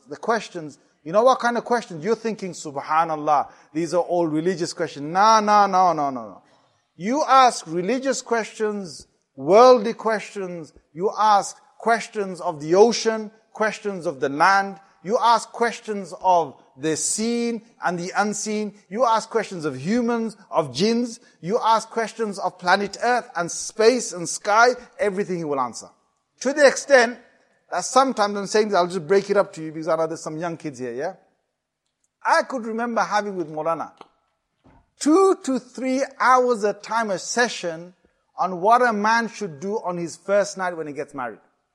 the questions, you know what kind of questions? You're thinking, subhanallah, these are all religious questions. No, no, no, no, no, no. You ask religious questions, worldly questions. You ask questions of the ocean, questions of the land. You ask questions of the seen and the unseen. You ask questions of humans, of jinns. You ask questions of planet Earth and space and sky. Everything he will answer. To the extent that sometimes I'm saying this, I'll just break it up to you because I know there's some young kids here, yeah? I could remember having with Maulana two to three hours a time a session on what a man should do on his first night when he gets married.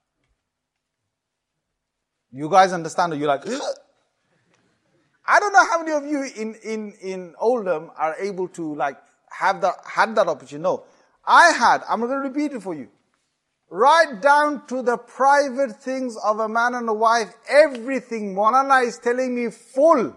You guys understand, or you're like, ugh. I don't know how many of you in, in, in Oldham are able to like have that, had that opportunity. No. I had, I'm going to repeat it for you. Right down to the private things of a man and a wife, everything. Maulana is telling me full.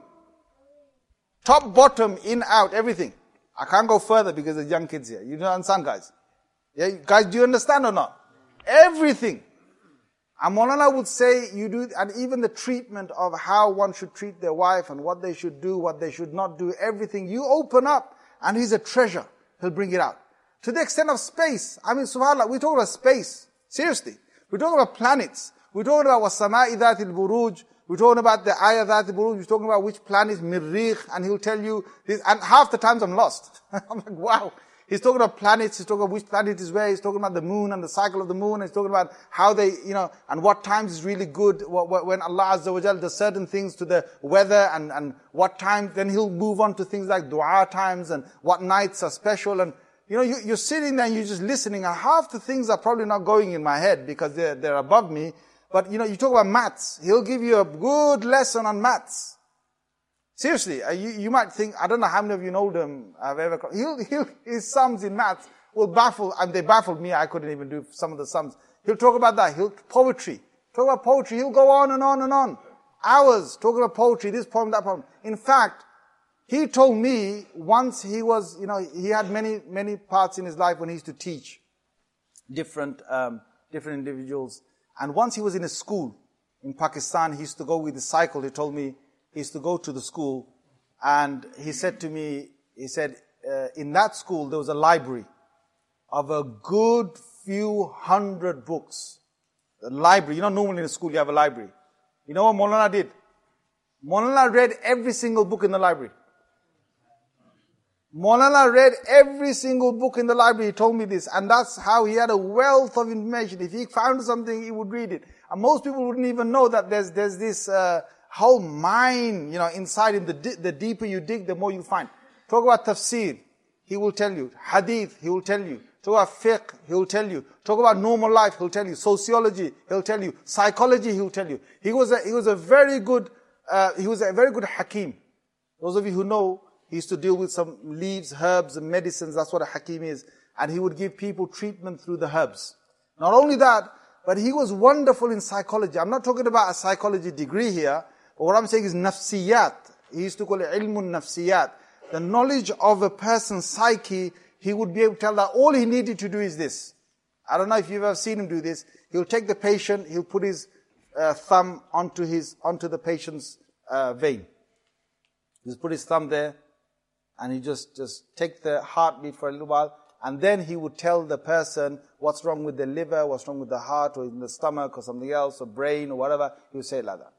Top, bottom, in, out, everything. I can't go further because there's young kids here. You don't understand, guys? Yeah, guys, do you understand or not? Everything. And Maulana would say, you do, and even the treatment of how one should treat their wife and what they should do, what they should not do, everything. You open up, and he's a treasure. He'll bring it out. To the extent of space. I mean, subhanAllah, we're talking about space. Seriously. We're talking about planets. We're talking about وَالسَّمَاءِ ذَاتِ الْبُرُوجِ. We're talking about the ayah ذَاتِ الْبُرُوجِ. We're talking about which planet, Mirrikh, and he'll tell you this. And half the times I'm lost. I'm like, wow. He's talking about planets, he's talking about which planet is where, he's talking about the moon and the cycle of the moon, he's talking about how they, you know, and what times is really good, when Allah Azza wa Jal does certain things to the weather, and, and what times, then he'll move on to things like dua times, and what nights are special, and, you know, you, you're sitting there and you're just listening, and half the things are probably not going in my head, because they're, they're above me, but, you know, you talk about maths, he'll give you a good lesson on maths. Seriously, uh, you, you might think, I don't know how many of you know them have ever, he'll, he'll, his sums in maths will baffle, and they baffled me, I couldn't even do some of the sums. He'll talk about that, he'll, poetry, talk about poetry, he'll go on and on and on. Hours talking about poetry, this poem, that poem. In fact, he told me once he was, you know, he had many, many parts in his life when he used to teach different, um, different individuals. And once he was in a school in Pakistan, he used to go with his cycle, he told me, he used to go to the school, and he said to me, he said, uh, in that school there was a library of a good few hundred books. The library, you know, normally in a school you have a library. You know what Maulana did? Maulana read every single book in the library. Maulana read every single book in the library, he told me this, and that's how he had a wealth of information. If he found something, he would read it. And most people wouldn't even know that there's, there's this, uh, whole mine, you know, inside him. The, the deeper you dig, the more you find. Talk about tafsir, he will tell you. Hadith, he will tell you. Talk about fiqh, he will tell you. Talk about normal life, he'll tell you. Sociology, he'll tell you. Psychology, he'll tell you. He was a, he was a very good, uh, he was a very good hakim. Those of you who know, he used to deal with some leaves, herbs, and medicines. That's what a hakim is. And he would give people treatment through the herbs. Not only that, but he was wonderful in psychology. I'm not talking about a psychology degree here. But what I'm saying is nafsiyat. He used to call it ilmun nafsiyat. The knowledge of a person's psyche, he would be able to tell that all he needed to do is this. I don't know if you've ever seen him do this. He'll take the patient, he'll put his uh, thumb onto his, onto the patient's uh, vein. He'll put his thumb there, and he just, just take the heartbeat for a little while, and then he would tell the person what's wrong with the liver, what's wrong with the heart, or in the stomach, or something else, or brain, or whatever. He would say it like that.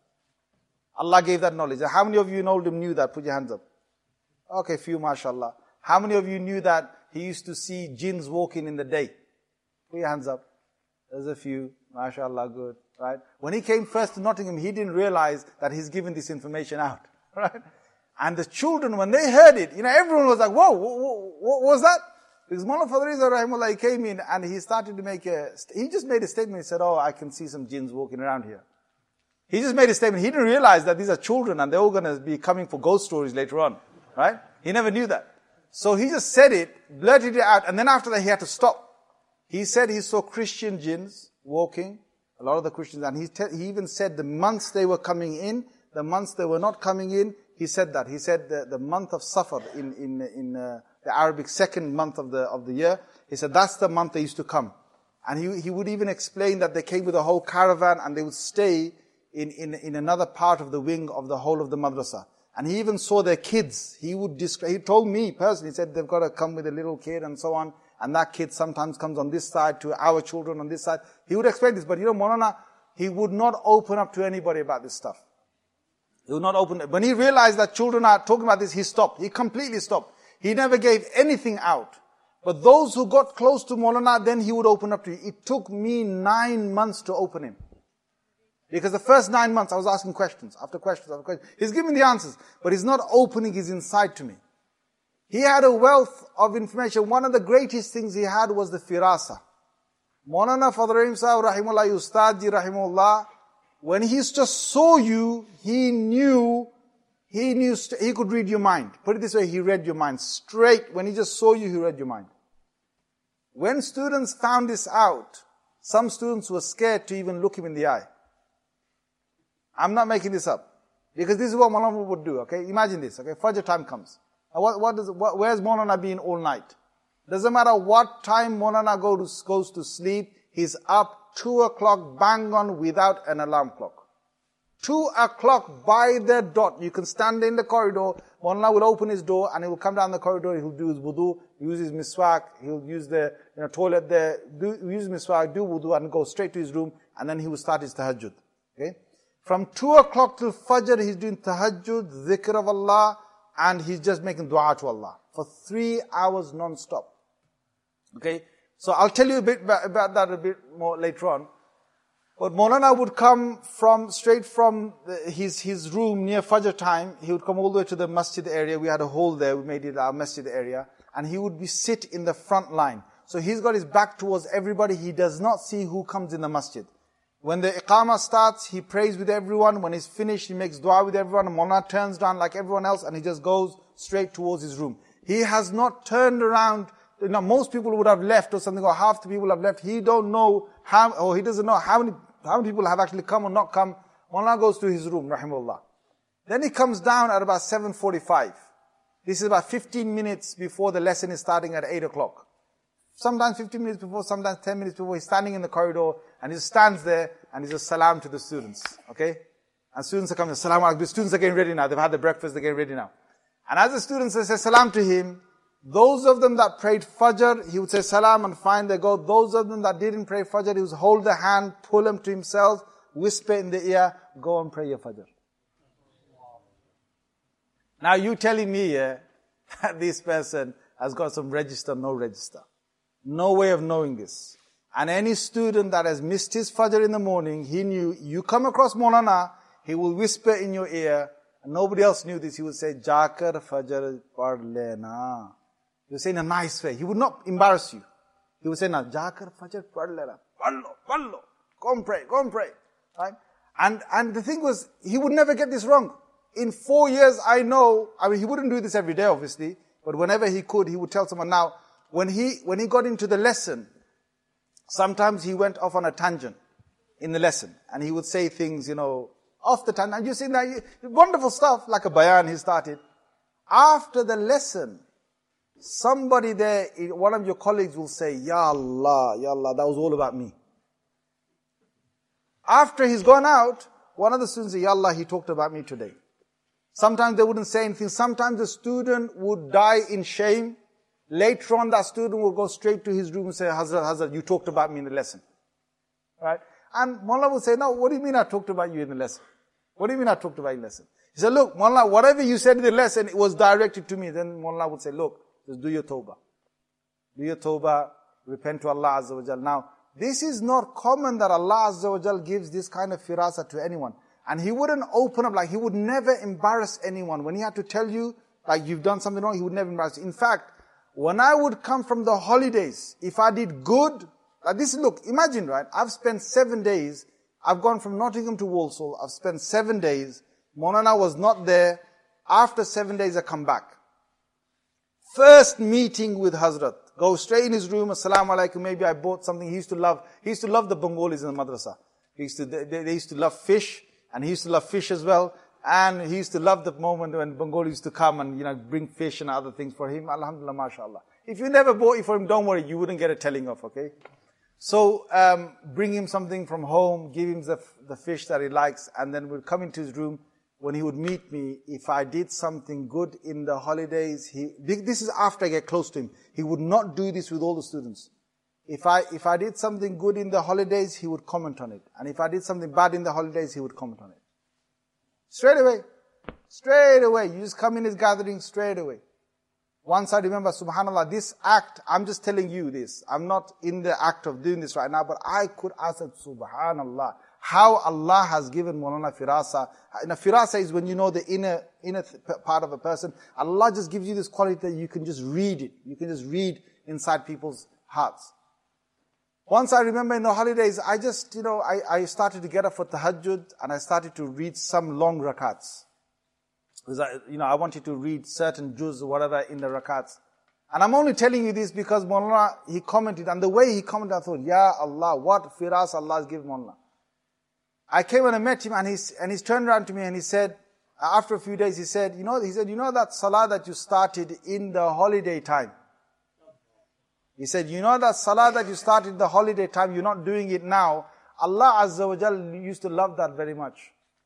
Allah gave that knowledge. How many of you in Oldham knew that? Put your hands up. Okay, few, mashallah. How many of you knew that he used to see jinns walking in the day? Put your hands up. There's a few, mashallah, good, right? When he came first to Nottingham, he didn't realize that he's given this information out, right? And the children, when they heard it, you know, everyone was like, whoa, what, what, what was that? Because Mullah Fadl Riza Rahimullah, he came in and he started to make a, he just made a statement. He said, oh, I can see some jinns walking around here. He just made a statement. He didn't realize that these are children and they're all going to be coming for ghost stories later on. Right? He never knew that. So he just said it, blurted it out, and then after that he had to stop. He said he saw Christian jinns walking, a lot of the Christians, and he, te- he even said the months they were coming in, the months they were not coming in, he said that. He said the, the month of Safar in, in, in uh, the Arabic second month of the, of the year, he said that's the month they used to come. And he, he would even explain that they came with a whole caravan and they would stay in, in, in another part of the wing of the whole of the madrasa. And he even saw their kids. He would describe, he told me personally, he said they've got to come with a little kid and so on. And that kid sometimes comes on this side to our children on this side. He would explain this, but you know, Maulana, he would not open up to anybody about this stuff. He would not open it. When he realized that children are talking about this, he stopped. He completely stopped. He never gave anything out. But those who got close to Maulana, then he would open up to you. It took me nine months to open him. Because the first nine months I was asking questions, after questions, after questions. He's giving the answers, but he's not opening his inside to me. He had a wealth of information. One of the greatest things he had was the firasa. Maulana Fadl Rahim Sahib Rahimullah, Ustadji Rahimullah, when he just saw you, he knew, he knew, he could read your mind. Put it this way, he read your mind straight. When he just saw you, he read your mind. When students found this out, some students were scared to even look him in the eye. I'm not making this up. Because this is what Maulana would do, okay? Imagine this, okay? Fajr time comes. Now what, what does, what, where's Maulana been all night? Doesn't matter what time Maulana go to, goes to sleep, he's up two o'clock bang on without an alarm clock. Two o'clock by the dot. You can stand in the corridor, Maulana will open his door and he will come down the corridor, he'll do his wudu, use his miswak, he'll use the you know, toilet there, do, use miswak, do wudu and go straight to his room and then he will start his tahajjud. Okay? From two o'clock till Fajr, he's doing tahajjud, dhikr of Allah, and he's just making dua to Allah for three hours non-stop. Okay? So I'll tell you a bit about that a bit more later on. But Maulana would come from, straight from the, his, his room near Fajr time, he would come all the way to the masjid area. We had a hole there, we made it our masjid area. And he would be sit in the front line. So he's got his back towards everybody, he does not see who comes in the masjid. When the iqamah starts, he prays with everyone. When he's finished, he makes dua with everyone. And Maulana turns down like everyone else and he just goes straight towards his room. He has not turned around. You know, most people would have left or something, or half the people have left. He don't know how, or he doesn't know how many, how many people have actually come or not come. Maulana goes to his room, rahimahullah. Then he comes down at about seven forty-five. This is about fifteen minutes before the lesson is starting at eight o'clock. Sometimes fifteen minutes before, sometimes ten minutes before, he's standing in the corridor and he just stands there and he says salam to the students. Okay? And students are coming, salam alaikum. The students are getting ready now. They've had their breakfast, they're getting ready now. And as the students say salam to him, those of them that prayed Fajr, he would say salam and fine, they go. Those of them that didn't pray Fajr, he would hold the hand, pull them to himself, whisper in the ear, go and pray your Fajr. Now you telling me yeah, that this person has got some register, no register. No way of knowing this. And any student that has missed his Fajr in the morning, he knew, you come across Maulana, he will whisper in your ear, and nobody else knew this, he would say, Jakar Fajr par lena. He would say in a nice way. He would not embarrass you. He would say, now, Jakar Fajr par lena. Pallo, pallo. Go and pray, go and pray. Right? And, and the thing was, he would never get this wrong. In four years, I know, I mean, he wouldn't do this every day, obviously, but whenever he could, he would tell someone, now, when he, when he got into the lesson, sometimes he went off on a tangent in the lesson, and he would say things, you know, off the tangent. And you see now, wonderful stuff, like a bayan he started. After the lesson, somebody there, one of your colleagues will say, Ya Allah, Ya Allah, that was all about me. After he's gone out, one of the students says, Ya Allah, he talked about me today. Sometimes they wouldn't say anything. Sometimes the student would die in shame. Later on, that student will go straight to his room and say, Hazrat, Hazrat, you talked about me in the lesson. Right? And Mullah will say, no, what do you mean I talked about you in the lesson? What do you mean I talked about you in the lesson? He said, look, Mullah, whatever you said in the lesson, it was directed to me. Then Mullah would say, look, just do your tawbah. Do your tawbah, repent to Allah Azza wa Jal. Now, this is not common that Allah Azza wa Jal gives this kind of firasa to anyone. And He wouldn't open up, like He would never embarrass anyone. When He had to tell you, like you've done something wrong, He would never embarrass you. In fact, when I would come from the holidays, if I did good, like this, look, imagine, right? I've spent seven days, I've gone from Nottingham to Walsall, I've spent seven days, Maulana was not there. After seven days, I come back. First meeting with Hazrat. Go straight in his room, Assalamu alaikum, maybe I bought something. He used to love, he used to love the Bengalis in the madrasa. He used to, they, they used to love fish, and he used to love fish as well. And he used to love the moment when Bengali used to come and, you know, bring fish and other things for him. Alhamdulillah, mashallah. If you never bought it for him, don't worry, you wouldn't get a telling off, okay? So um, bring him something from home, give him the, the fish that he likes, and then we'll come into his room. When he would meet me, if I did something good in the holidays, he, this is after I get close to him. He would not do this with all the students. If I, if I did something good in the holidays, he would comment on it. And if I did something bad in the holidays, he would comment on it. Straight away. Straight away. You just come in his gathering straight away. Once I remember, subhanAllah, this act, I'm just telling you this. I'm not in the act of doing this right now, but I could ask it, subhanAllah, how Allah has given Mawlana firasa. And a firasa is when you know the inner, inner part of a person. Allah just gives you this quality that you can just read it. You can just read inside people's hearts. Once I remember in the holidays, I just, you know, I, I started to get up for tahajjud and I started to read some long rakats. Because I, you know, I wanted to read certain juz or whatever in the rakats. And I'm only telling you this because Mawlana, he commented, and the way he commented, I thought, Ya Allah, what firas Allah has given Mawlana. I came and I met him and he's, and he's turned around to me and he said, after a few days, he said, you know, he said, you know that salah that you started in the holiday time? He said, you know that salah that you started in the holiday time, you're not doing it now. Allah Azza wa Jal used to love that very much.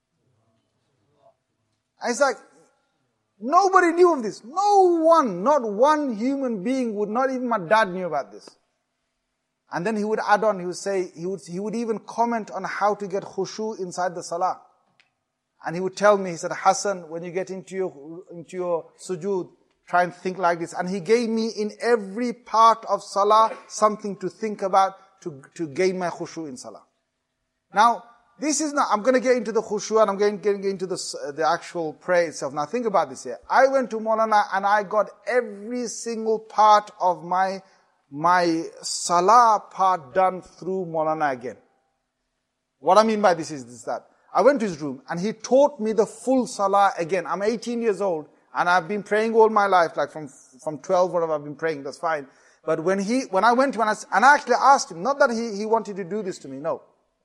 And it's like, nobody knew of this. No one, not one human being would, not even my dad knew about this. And then he would add on, he would say, he would, he would even comment on how to get khushu inside the salah. And he would tell me, he said, Hassan, when you get into your, into your sujood, try and think like this. And he gave me in every part of salah something to think about to, to gain my khushu in salah. Now, this is not, I'm going to get into the khushu and I'm going to get into the, uh, the actual prayer itself. Now think about this here. I went to Maulana and I got every single part of my, my salah part done through Maulana again. What I mean by this is, is that I went to his room and he taught me the full salah again. I'm eighteen years old and I've been praying all my life, like from, from twelve, whatever I've been praying, that's fine. But when he, when I went to him and I, and I actually asked him, not that he, he wanted to do this to me, no.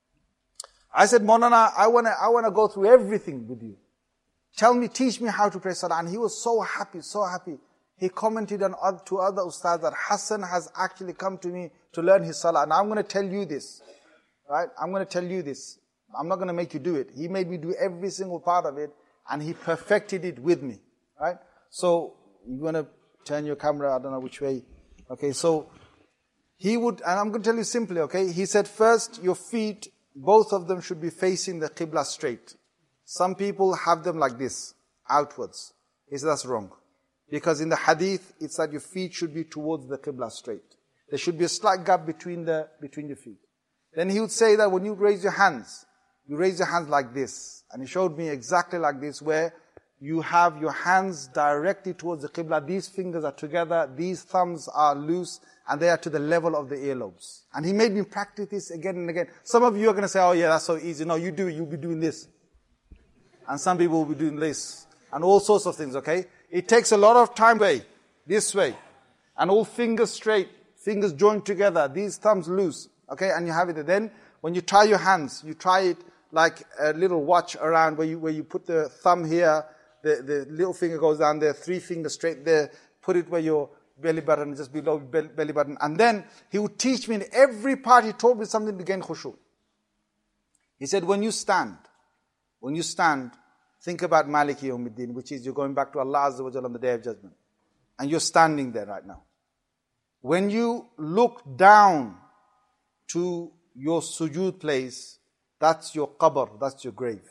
I said, Maulana, I want to I want to go through everything with you. Tell me, teach me how to pray salah. And he was so happy, so happy. He commented on other, to other ustads that Hassan has actually come to me to learn his salah. And I'm going to tell you this. Right? I'm going to tell you this. I'm not going to make you do it. He made me do every single part of it. And he perfected it with me. Right? So, you're going to turn your camera, I don't know which way. Okay, so, he would, and I'm going to tell you simply, okay. He said first, your feet, both of them should be facing the Qibla straight. Some people have them like this, outwards. He said that's wrong. Because in the hadith, it's that your feet should be towards the Qibla straight. There should be a slight gap between the, between your feet. Then he would say that when you raise your hands, you raise your hands like this. And he showed me exactly like this, where you have your hands directly towards the Qibla. These fingers are together, these thumbs are loose, and they are to the level of the earlobes. And he made me practice this again and again. Some of you are going to say, oh yeah, that's so easy. No, you do it, you'll be doing this. And some people will be doing this. And all sorts of things, okay? It takes a lot of time way, this way. And all fingers straight, fingers joined together, these thumbs loose, okay? And you have it. Then, when you tie your hands, you tie it like a little watch around where you, where you put the thumb here, the, the little finger goes down there, three fingers straight there, put it where your belly button, just below belly button. And then he would teach me in every part, he taught me something to gain khushu. He said, when you stand, when you stand, think about Maliki Yawmiddin, which is you're going back to Allah Azza wa Jalla on the Day of Judgment. And you're standing there right now. When you look down to your sujood place, that's your qabr, that's your grave.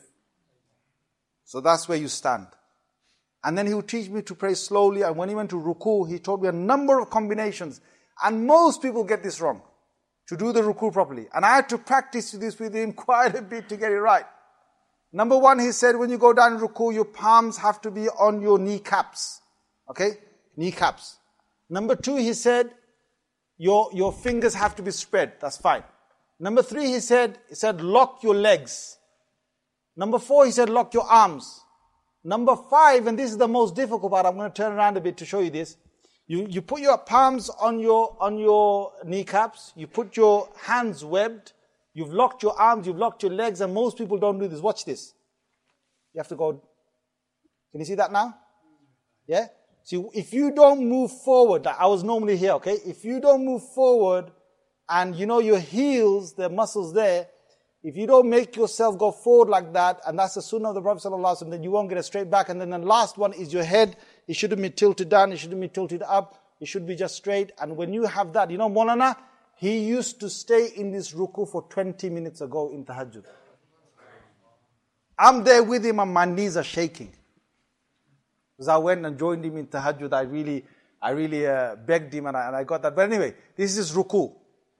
So that's where you stand. And then he would teach me to pray slowly. And when he went to ruku, he taught me a number of combinations. And most people get this wrong, to do the ruku properly. And I had to practice this with him quite a bit to get it right. Number one, he said, when you go down in ruku, your palms have to be on your kneecaps. Okay? Kneecaps. Number two, he said, your, your fingers have to be spread. That's fine. Number three, he said, he said, lock your legs. Number four, he said, lock your arms. Number five, and this is the most difficult part, I'm going to turn around a bit to show you this. You, you put your palms on your, on your kneecaps. You put your hands webbed. You've locked your arms, you've locked your legs, and most people don't do this. Watch this. You have to go. Can you see that now? Yeah? See, if you don't move forward, like I was normally here, okay? If you don't move forward And you know your heels, the muscles there, if you don't make yourself go forward like that, and that's the sunnah of the Prophet ﷺ, then you won't get a straight back. And then the last one is your head. It shouldn't be tilted down, it shouldn't be tilted up, it should be just straight. And when you have that, you know Maulana, he used to stay in this ruku for twenty minutes ago in tahajjud. I'm there with him and my knees are shaking. Because I went and joined him in tahajjud, I really, I really uh, begged him and I, and I got that. But anyway, this is ruku.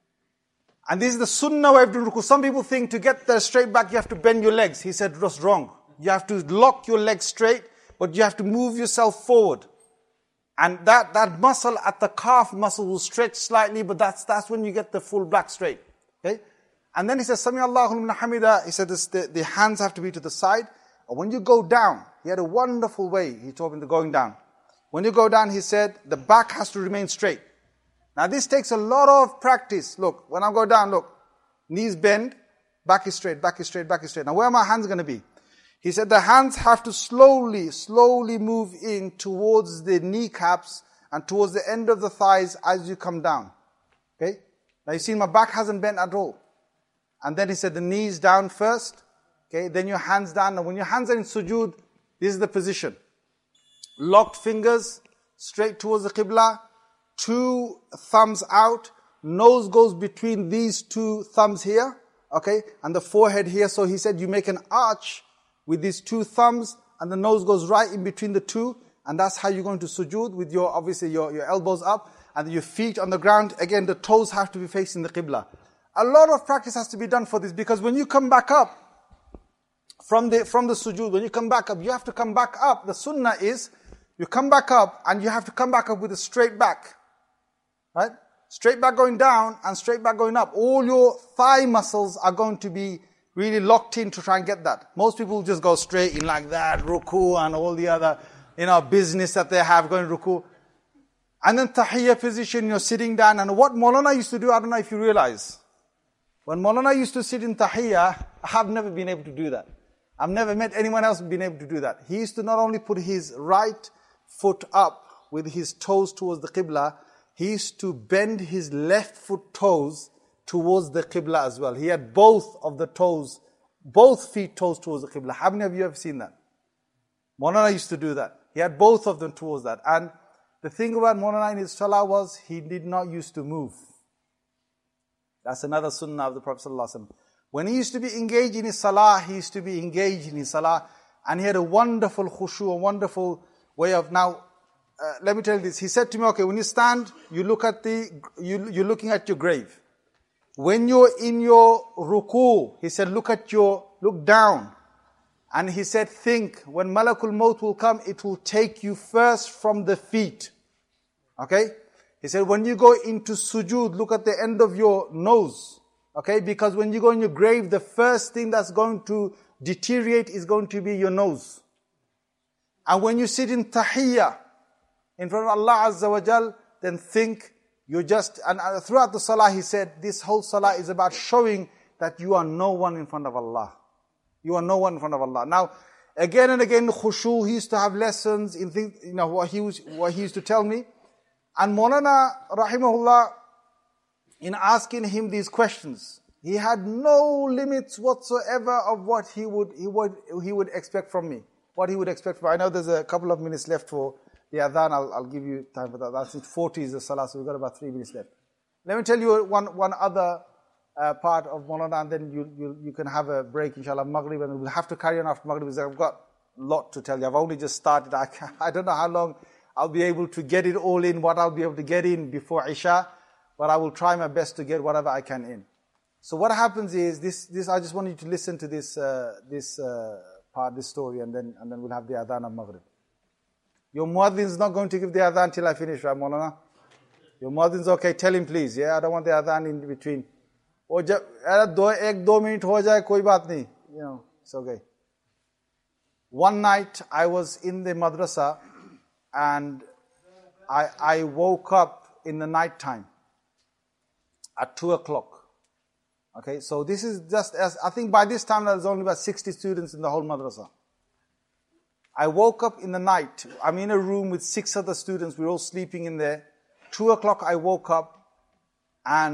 And this is the sunnah way of doing ruku. Some people think to get the straight back, you have to bend your legs. He said, that's wrong. You have to lock your legs straight, but you have to move yourself forward. And that, that muscle at the calf muscle will stretch slightly, but that's, that's when you get the full back straight. Okay? And then he says, Sami Allahu liman hamida. He said, this, the, the hands have to be to the side. And when you go down, he had a wonderful way, he told me, the going down. When you go down, he said, the back has to remain straight. Now this takes a lot of practice. Look, when I go down, look, knees bend, back is straight, back is straight, back is straight. Now where are my hands going to be? He said the hands have to slowly, slowly move in towards the kneecaps and towards the end of the thighs as you come down. Okay? Now you see my back hasn't bent at all. And then he said the knees down first. Okay? Then your hands down. Now when your hands are in sujood, this is the position. Locked fingers, straight towards the qibla. Two thumbs out. Nose goes between these two thumbs here. Okay? And the forehead here. So he said you make an arch with these two thumbs, and the nose goes right in between the two, and that's how you're going to sujood, with your, obviously your, your elbows up, and your feet on the ground. Again, the toes have to be facing the qibla. A lot of practice has to be done for this, because when you come back up from the, from the sujood, when you come back up, you have to come back up. The sunnah is, you come back up, and you have to come back up with a straight back. Right? Straight back going down, and straight back going up. All your thigh muscles are going to be really locked in to try and get that. Most people just go straight in like that, ruku and all the other, you know, business that they have going ruku. And then tahiyyah position, you're sitting down. And what Maulana used to do, I don't know if you realize. When Maulana used to sit in tahiyyah, I have never been able to do that. I've never met anyone else being able to do that. He used to not only put his right foot up with his toes towards the qibla, he used to bend his left foot toes towards the qibla as well. He had both of the toes, both feet toes towards the qibla. How many of you have seen that? Maulana used to do that. He had both of them towards that. And the thing about Maulana in his salah was, he did not used to move. That's another sunnah of the Prophet ﷺ. When he used to be engaged in his salah, he used to be engaged in his salah. And he had a wonderful khushu, a wonderful way of, now, uh, let me tell you this. He said to me, okay, when you stand, you look at the, you, you're looking at your grave. When you're in your ruku, he said, look at your, look down. And he said, think, when Malakul Maut will come, it will take you first from the feet. Okay? He said, when you go into sujood, look at the end of your nose. Okay? Because when you go in your grave, the first thing that's going to deteriorate is going to be your nose. And when you sit in tahiyyah, in front of Allah Azza wa Jal, then think, you're just, and throughout the salah he said, this whole salah is about showing that you are no one in front of Allah. You are no one in front of Allah. Now, again and again, khushu, he used to have lessons in things, you know, what he was, what he used to tell me. And Maulana, rahimahullah, in asking him these questions, he had no limits whatsoever of what he would, he would, he would expect from me. What he would expect from me. I know there's a couple of minutes left for the adhan. I'll, I'll give you time for that. That's it. forty is the salah, so we've got about three minutes left. Let me tell you one, one other uh, part of Maulana, and then you, you, you can have a break, inshallah, Maghrib, and we'll have to carry on after Maghrib, because I've got a lot to tell you. I've only just started. I, I don't know how long I'll be able to get it all in, what I'll be able to get in before Isha, but I will try my best to get whatever I can in. So what happens is, this, this I just want you to listen to this, uh, this uh, part, this story, and then, and then we'll have the adhan of Maghrib. Your muadhin is not going to give the adhan till I finish, right, Maulana? Your muadhin is okay, tell him please, yeah, I don't want the adhan in between. Oh, ek do minute ho jaye, koi baat nahi. You know, it's okay. One night, I was in the madrasa, and I, I woke up in the night time at two o'clock. Okay, so this is just as, I think by this time there's only about sixty students in the whole madrasa. I woke up in the night. I'm in a room with six other students. We're all sleeping in there. Two o'clock I woke up, and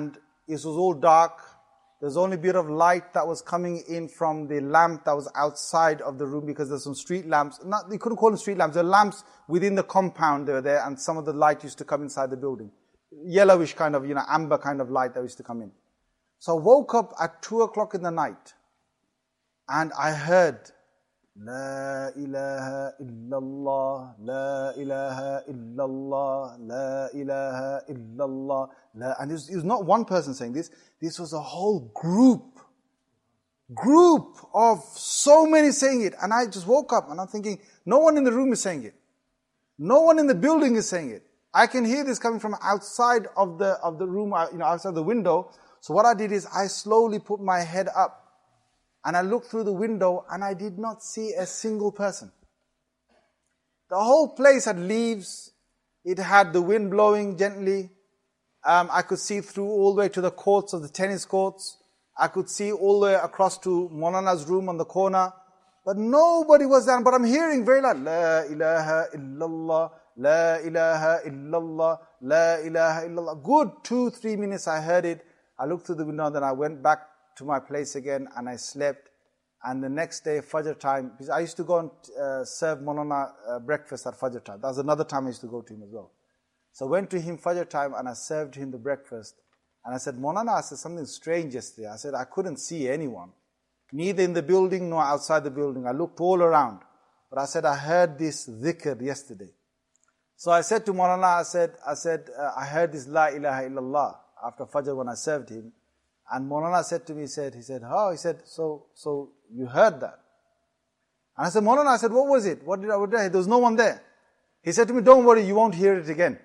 it was all dark. There's only a bit of light that was coming in from the lamp that was outside of the room, because there's some street lamps. Not, you couldn't call them street lamps. They're lamps within the compound. They were there, and some of the light used to come inside the building. Yellowish kind of, you know, amber kind of light that used to come in. So I woke up at two o'clock in the night, and I heard, La ilaha illallah, La ilaha illallah, La ilaha illallah, La. And it was, it was not one person saying this. This was a whole group, group of so many saying it. And I just woke up and I'm thinking, no one in the room is saying it. No one in the building is saying it. I can hear this coming from outside of the of the room, you know, outside the window. So what I did is I slowly put my head up and I looked through the window and I did not see a single person. The whole place had leaves. It had the wind blowing gently. Um, I could see through all the way to the courts of the tennis courts. I could see all the way across to Maulana's room on the corner. But nobody was there. But I'm hearing very loud, La ilaha illallah, La ilaha illallah, La ilaha illallah. Good two, three minutes I heard it. I looked through the window and then I went back to my place again and I slept. And the next day, Fajr time, because I used to go and uh, serve Maulana uh, breakfast at Fajr time. That was another time I used to go to him as well. So I went to him Fajr time and I served him the breakfast. And I said, Maulana, I said something strange yesterday. I said, I couldn't see anyone. Neither in the building nor outside the building. I looked all around. But I said, I heard this dhikr yesterday. So I said to Maulana, I said, I said, uh, I heard this La ilaha illallah after Fajr when I served him. And Maulana said to me, he said, he said, oh, he said, so, so you heard that? And I said, Maulana, I said, what was it? What did I, what did I hear? There was no one there. He said to me, don't worry, you won't hear it again.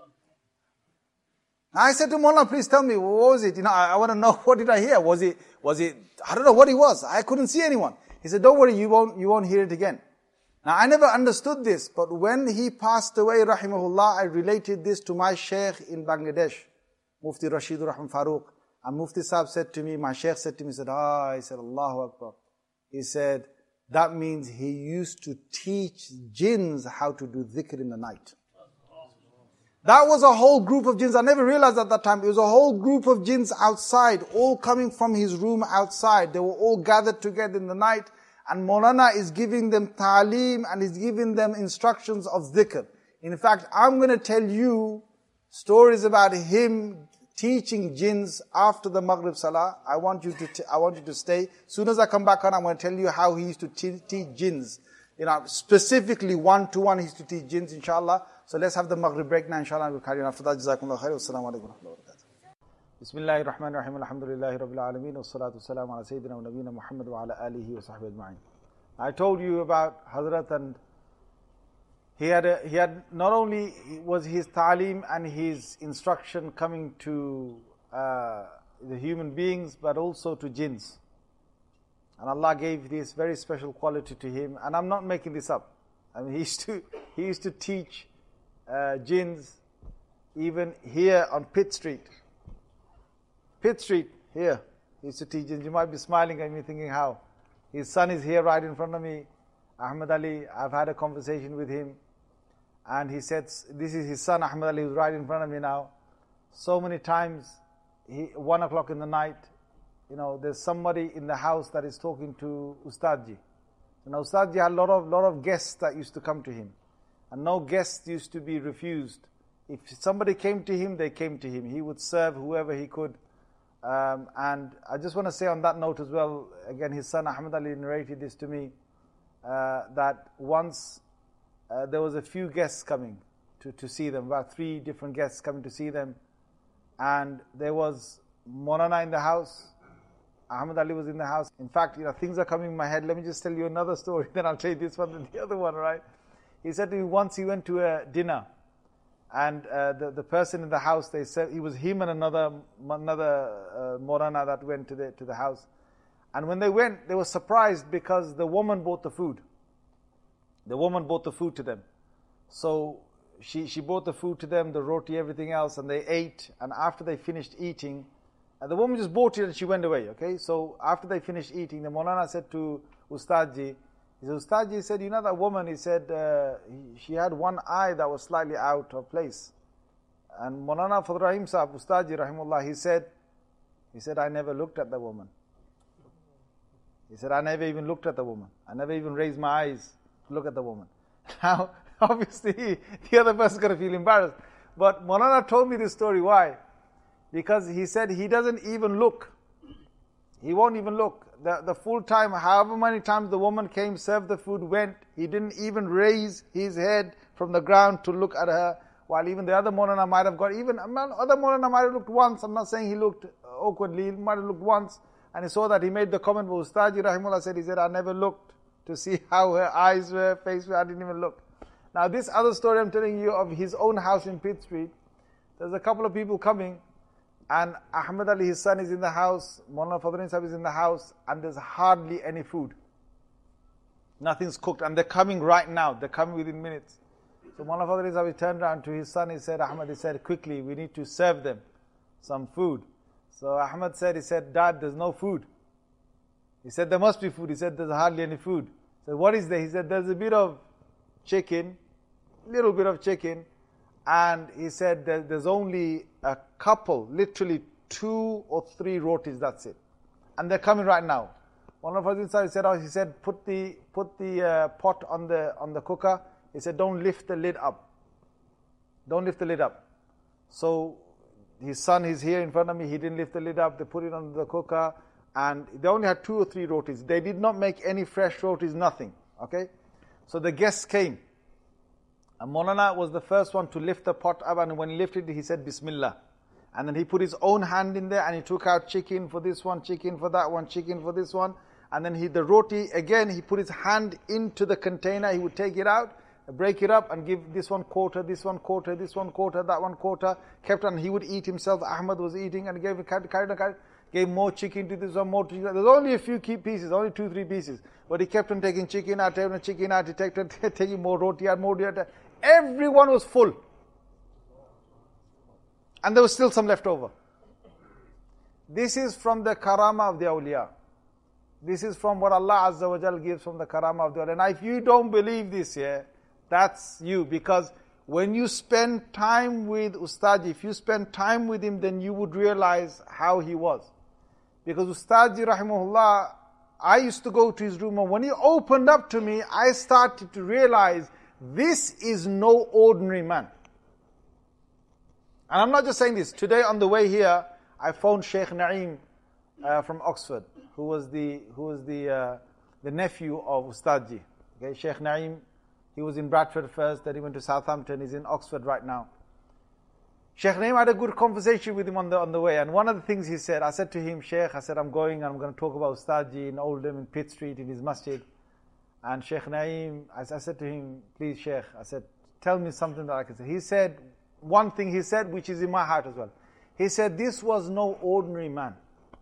I said to Maulana, please tell me, what was it? You know, I, I want to know, what did I hear? Was it, was it, I don't know what it was. I couldn't see anyone. He said, don't worry, you won't, you won't hear it again. Now, I never understood this, but when he passed away, rahimahullah, I related this to my sheikh in Bangladesh, Mufti Rashidur Rahman Farooq. And Mufti Sahib said to me, my sheikh said to me, he said, ah, he said, Allahu Akbar. He said, that means he used to teach jinns how to do dhikr in the night. That was a whole group of jinns. I never realized at that time. It was a whole group of jinns outside, all coming from his room outside. They were all gathered together in the night. And Maulana is giving them ta'aleem and is giving them instructions of dhikr. In fact, I'm going to tell you stories about him teaching jinns after the Maghrib Salah. I want you to, t- I want you to stay. As soon as I come back on, I'm going to tell you how he used to t- teach jinns. You know, specifically one to one he used to teach jinns, inshallah. So let's have the Maghrib break now, inshallah. We'll carry on after that. Jazakumullah khair. Wassalamu alaikum wa rahmatullahi wa barakatuh. Bismillahir Rahmanir Rahim. Alhamdulillahi Rabbil Alameen. Wassalatu wassalamu ala Sayyidina wa Nabiyina Muhammad wa ala alihi wa sahbihi ajma'in. I told you about Hazrat, and he had a, he had not only was his ta'aleem and his instruction coming to uh, the human beings, but also to jinns. And Allah gave this very special quality to him. And I'm not making this up. I mean, he used to he used to teach uh, jinns even here on Pitt Street. Pitt Street, here. He used to teach jinns. You might be smiling at me thinking how. His son is here right in front of me. Ahmed Ali, I've had a conversation with him. And he said, this is his son Ahmed Ali, who's right in front of me now. So many times, he, one o'clock in the night, you know, there's somebody in the house that is talking to Ustadji. And Ustadji had a lot of, lot of guests that used to come to him. And no guest used to be refused. If somebody came to him, they came to him. He would serve whoever he could. Um, and I just want to say on that note as well, again, his son Ahmed Ali narrated this to me, uh, that once uh, there was a few guests coming to, to see them, about three different guests coming to see them. And there was Maulana in the house, Ahmed Ali was in the house. In fact, you know, things are coming in my head. Let me just tell you another story, then I'll tell you this one and the other one, right? He said to me once he went to a dinner, and uh, the, the person in the house, they said, it was him and another another uh, Maulana that went to the, to the house. And when they went, they were surprised because the woman bought the food. The woman bought the food to them. So she, she bought the food to them, the roti, everything else, and they ate. And after they finished eating, and the woman just bought it and she went away, okay? So after they finished eating, the Maulana said to Ustadji, he said, Ustadji, he said, you know that woman, he said, uh, he, she had one eye that was slightly out of place. And Maulana Fadl Rahim Sahib, Ustadji Rahimullah, he said, He said, I never looked at the woman. He said, I never even looked at the woman. I never even raised my eyes to look at the woman. Now, obviously, the other person's going to feel embarrassed. But Maulana told me this story. Why? Because he said he doesn't even look. He won't even look. The, the full time, however many times the woman came, served the food, went, he didn't even raise his head from the ground to look at her. While even the other Maulana might have got, even other Maulana might have looked once. I'm not saying he looked awkwardly, he might have looked once. And he saw that, he made the comment, but Ustadji Rahimullah said, he said, I never looked to see how her eyes were, face were, I didn't even look. Now this other story I'm telling you of his own house in Pitt Street, there's a couple of people coming, and Ahmed Ali, his son, is in the house, Maulana Fadlin Sahib is in the house, and there's hardly any food. Nothing's cooked, and they're coming right now, they're coming within minutes. So Maulana Fadlin Sahib turned around to his son, he said, Ahmed, he said, quickly, we need to serve them some food. So Ahmed said, he said, Dad, there's no food. He said, there must be food. He said, there's hardly any food. He said, what is there? He said, there's a bit of chicken, little bit of chicken, and he said, there, there's only a couple, literally two or three rotis, that's it. And they're coming right now. One of us said, he said, oh, he said, put the put the uh, pot on the on the cooker. He said, don't lift the lid up. Don't lift the lid up. So his son is here in front of me, he didn't lift the lid up, they put it on the cooker, and they only had two or three rotis. They did not make any fresh rotis, nothing. Okay? So the guests came. And Maulana was the first one to lift the pot up, and when he lifted it, he said, Bismillah. And then he put his own hand in there, and he took out chicken for this one, chicken for that one, chicken for this one. And then he, the roti, again, he put his hand into the container, he would take it out, break it up and give this one quarter, this one quarter, this one quarter, that one quarter. Kept on, he would eat himself. Ahmad was eating and gave carried, carried, carried, gave more chicken to this one, more to that. There's only a few key pieces, only two, three pieces. But he kept on taking chicken out, taking chicken out, he kept on taking more roti out, more roti out. Everyone was full. And there was still some left over. This is from the karama of the awliya. This is from what Allah Azza wa Jal gives from the karama of the awliya. Now if you don't believe this, yeah, that's you, because when you spend time with Ustadji, if you spend time with him, then you would realize how he was. Because Ustadji Rahimahullah, I used to go to his room, and when he opened up to me, I started to realize this is no ordinary man. And I'm not just saying this. Today on the way here, I phoned Sheikh Naeem uh, from Oxford, who was the who was the uh, the nephew of Ustadji. Okay, Sheikh Naeem. He was in Bradford first, then he went to Southampton, he's in Oxford right now. Sheikh Naeem had a good conversation with him on the on the way, and one of the things he said, I said to him, Sheikh, I said, I'm going and I'm going to talk about Ustadji in Oldham, in Pitt Street, in his masjid. And Sheikh Naeem, I, I said to him, please Sheikh, I said, tell me something that I can say. He said, one thing he said, which is in my heart as well. He said, this was no ordinary man.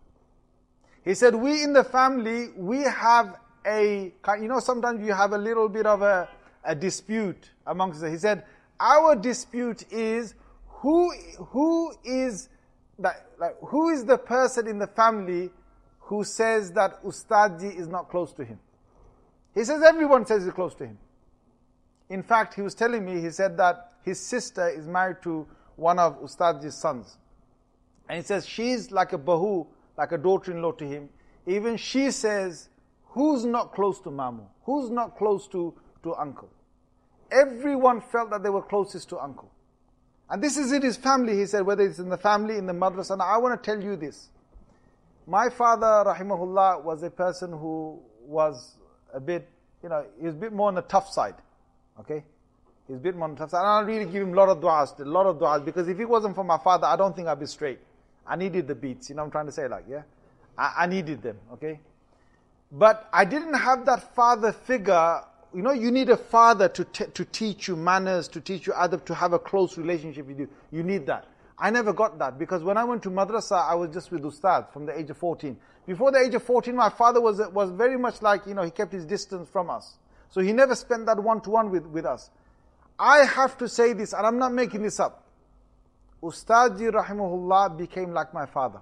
He said, we in the family, we have a, you know, sometimes you have a little bit of a, a dispute amongst us. He said, our dispute is who who is that like who is the person in the family who says that Ustadji is not close to him. He says everyone says he's close to him. In fact, he was telling me, he said that his sister is married to one of Ustadji's sons. And he says she's like a bahu, like a daughter-in-law to him. Even she says, who's not close to Mamu? Who's not close to to uncle? Everyone felt that they were closest to uncle. And this is in his family, he said, whether it's in the family, in the madrasa. Now I want to tell you this. My father, rahimahullah, was a person who was a bit, you know, he was a bit more on the tough side. Okay? He was a bit more on the tough side. And I really give him a lot of du'as, a lot of du'as, because if it wasn't for my father, I don't think I'd be straight. I needed the beats, you know what I'm trying to say, like, yeah? I, I needed them, okay? But I didn't have that father figure. You know, you need a father to t- to teach you manners, to teach you adab, to have a close relationship with you. You need that. I never got that, because when I went to madrasa, I was just with Ustad from the age of fourteen. Before the age of fourteen, my father was was very much like, you know, he kept his distance from us. So he never spent that one-to-one with, with us. I have to say this, and I'm not making this up. Ustadji Rahimahullah became like my father.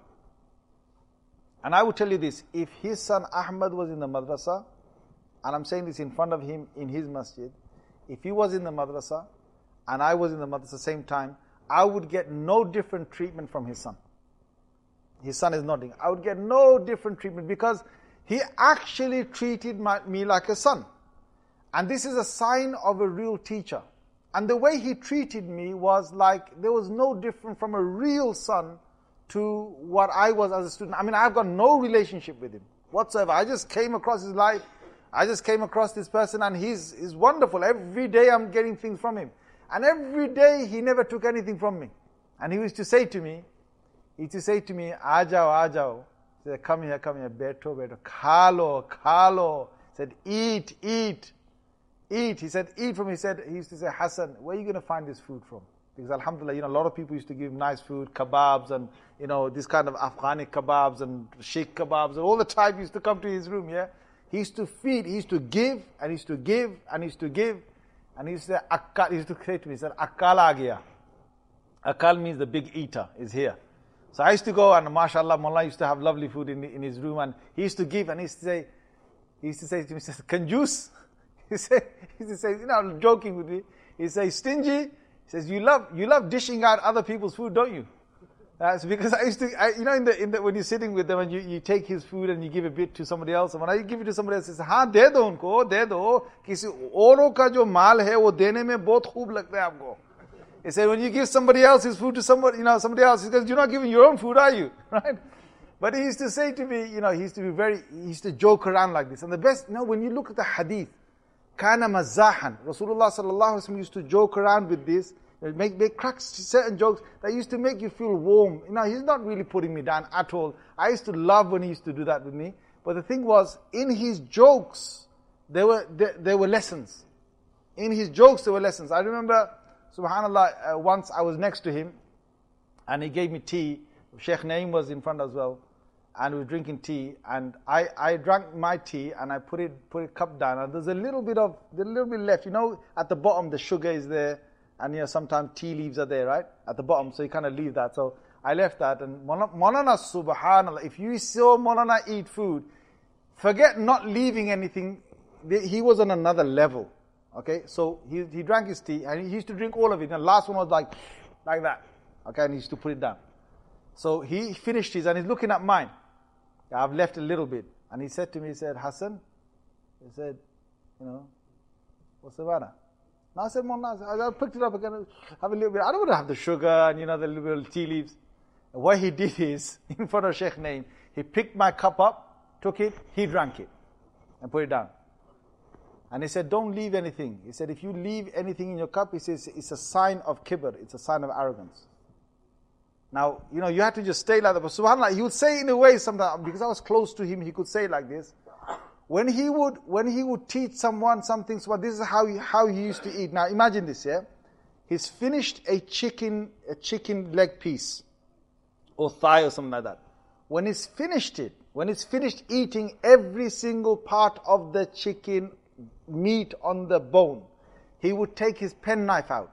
And I will tell you this, if his son Ahmad was in the madrasa, and I'm saying this in front of him in his masjid, if he was in the madrasa, and I was in the madrasa at the same time, I would get no different treatment from his son. His son is nodding. I would get no different treatment because he actually treated my, me like a son. And this is a sign of a real teacher. And the way he treated me was like, there was no different from a real son to what I was as a student. I mean, I've got no relationship with him whatsoever. I just came across his life. I just came across this person and he's, he's wonderful. Every day I'm getting things from him. And every day he never took anything from me. And he used to say to me, he used to say to me, Ajao, Ajao. He said, come here, come here, beto, beto. Khalo, khalo. He said, eat, eat, eat. He said, eat from, he said, he used to say, Hassan, where are you going to find this food from? Because alhamdulillah, you know, a lot of people used to give nice food, kebabs and, you know, this kind of Afghani kebabs and sheikh kebabs and all the type used to come to his room, yeah? He used to feed, he used to give, and he used to give, and he used to give. And he used to say, Akkal, he used to say to me, he said, Akkal aa gaya. Akkal means the big eater is here. So I used to go and mashallah, Mullah used to have lovely food in, in his room and he used to give and he used to say, he used to say to me, he says, Kanjus. He said, he used to say, you know, joking with me. He says, stingy. He says, you love, you love dishing out other people's food, don't you? That's because I used to, I, you know, in the, in the, when you're sitting with them and you, you take his food and you give a bit to somebody else, and when I give it to somebody else, he says, हाँ दे दो उनको, दे दो, किसी औरों का जो माल है वो देने में बहुत खूब लगता है आपको. He said, when you give somebody else's food to somebody, you know, somebody else, he goes, you're not giving your own food, are you? Right? But he used to say to me, you know, he used to be very, he used to joke around like this. And the best, you know, when you look at the hadith, kana mazahan, Rasulullah sallallahu alaihi wasallam used to joke around with this, make, make cracks certain jokes that used to make you feel warm. You know, he's not really putting me down at all. I used to love when he used to do that with me. But the thing was, in his jokes, there were, there, there were lessons. In his jokes, there were lessons. I remember, subhanallah, uh, once I was next to him and he gave me tea. Sheikh Naeem was in front as well and we were drinking tea and I, I drank my tea and I put it put it cup down and there's a little bit of there's a little bit left. You know, at the bottom the sugar is there and you know sometimes tea leaves are there, right? At the bottom, so you kind of leave that. So I left that and Maulana, subhanallah, if you saw Maulana eat food, forget not leaving anything, he was on another level. Okay, so he he drank his tea and he used to drink all of it. And the last one was like, like that. Okay, and he used to put it down. So he finished his and he's looking at mine. I've left a little bit. And he said to me, he said, Hassan, he said, you know, what's the matter? Now I said, Mona, I picked it up again, have a little bit. I don't want to have the sugar and you know, the little bit of tea leaves. And what he did is, in front of Sheikh Naeem, he picked my cup up, took it, he drank it, and put it down. And he said, don't leave anything. He said, if you leave anything in your cup, he says, it's a sign of kibr, it's a sign of arrogance. Now, you know, you had to just stay like that. But subhanAllah, he would say in a way sometimes, because I was close to him, he could say like this. When he would, when he would teach someone something, so this is how he, how he used to eat. Now imagine this, yeah? He's finished a chicken, a chicken leg piece, or thigh or something like that. When he's finished it, when he's finished eating every single part of the chicken meat on the bone, he would take his penknife out.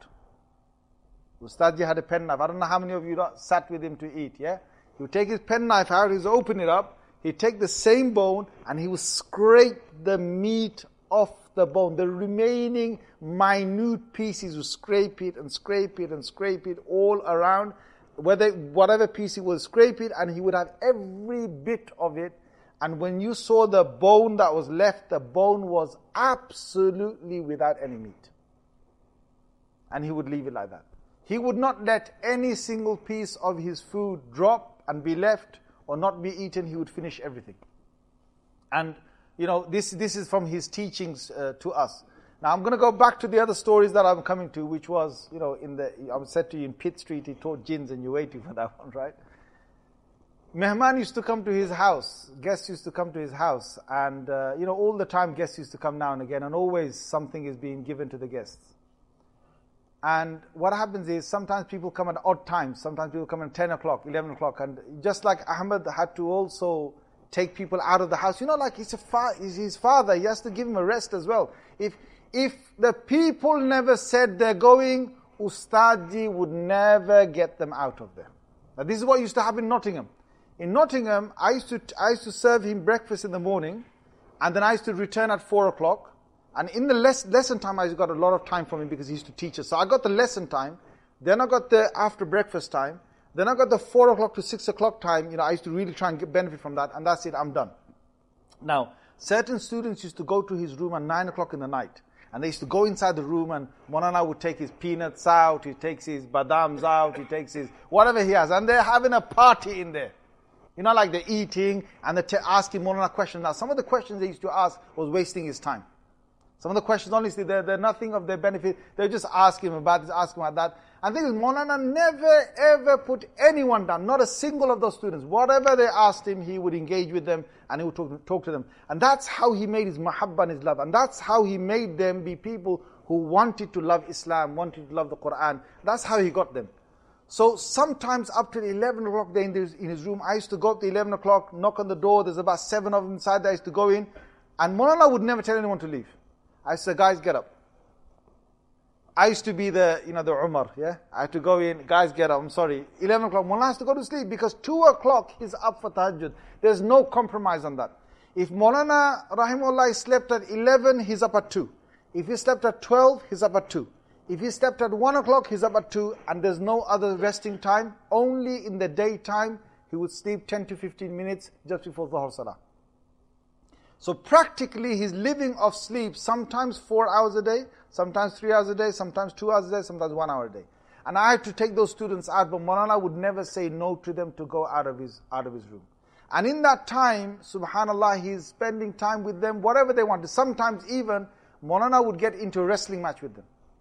Ustadji had a penknife. I don't know how many of you sat with him to eat, yeah? He would take his penknife out, he'd open it up, he'd take the same bone and he would scrape the meat off the bone. The remaining minute pieces would scrape it and scrape it and scrape it all around. Whether, whatever piece he would scrape it and he would have every bit of it. And when you saw the bone that was left, the bone was absolutely without any meat. And he would leave it like that. He would not let any single piece of his food drop and be left or not be eaten. He would finish everything. And, you know, this this is from his teachings uh, to us. Now, I'm going to go back to the other stories that I'm coming to, which was, you know, in the, I said to you in Pitt Street, he taught jinns and you're waiting for that one, right? Mehman used to come to his house, guests used to come to his house, and, uh, you know, all the time guests used to come now and again, and always something is being given to the guests. And what happens is, sometimes people come at odd times, sometimes people come at ten o'clock, eleven o'clock, and just like Ahmed had to also take people out of the house, you know, like he's, a fa- he's his father, he has to give him a rest as well. If if the people never said they're going, Ustadji would never get them out of there. Now this is what used to happen in Nottingham. In Nottingham, I used to I used to serve him breakfast in the morning, and then I used to return at four o'clock. And in the les- lesson time, I got a lot of time from him because he used to teach us. So I got the lesson time, then I got the after breakfast time, Then I got the four o'clock to six o'clock time, you know, I used to really try and get benefit from that, and that's it, I'm done. Now, certain students used to go to his room at nine o'clock in the night, and they used to go inside the room, and Maulana would take his peanuts out, he takes his badams out, he takes his whatever he has, and they're having a party in there. You know, like they're eating, and they're t- asking Maulana questions. Now, some of the questions they used to ask was wasting his time. Some of the questions, honestly, they're, they're nothing of their benefit. They just ask him about this, ask him about that. And the thing is, Maulana never ever put anyone down, not a single of those students. Whatever they asked him, he would engage with them and he would talk, talk to them. And that's how he made his mahabba and his love. And that's how he made them be people who wanted to love Islam, wanted to love the Quran. That's how he got them. So sometimes up till eleven o'clock in his, in his room, I used to go up to eleven o'clock, knock on the door, there's about seven of them inside there, I used to go in. And Maulana would never tell anyone to leave. I said, guys, get up. I used to be the, you know, the Umar, yeah? I had to go in, guys, get up, I'm sorry. eleven o'clock, Maulana has to go to sleep because two o'clock he's up for tahajjud. There's no compromise on that. If Maulana, rahimahullah, slept at eleven, he's up at two. If he slept at twelve, he's up at two. If he slept at one o'clock, he's up at two, and there's no other resting time. Only in the daytime, he would sleep ten to fifteen minutes just before Dhuhr Salah. So practically he's living off sleep, sometimes four hours a day, sometimes three hours a day, sometimes two hours a day, sometimes one hour a day. And I had to take those students out, but Maulana would never say no to them to go out of his out of his room. And in that time, subhanallah, he's spending time with them, whatever they wanted. Sometimes even, Maulana would get into a wrestling match with them.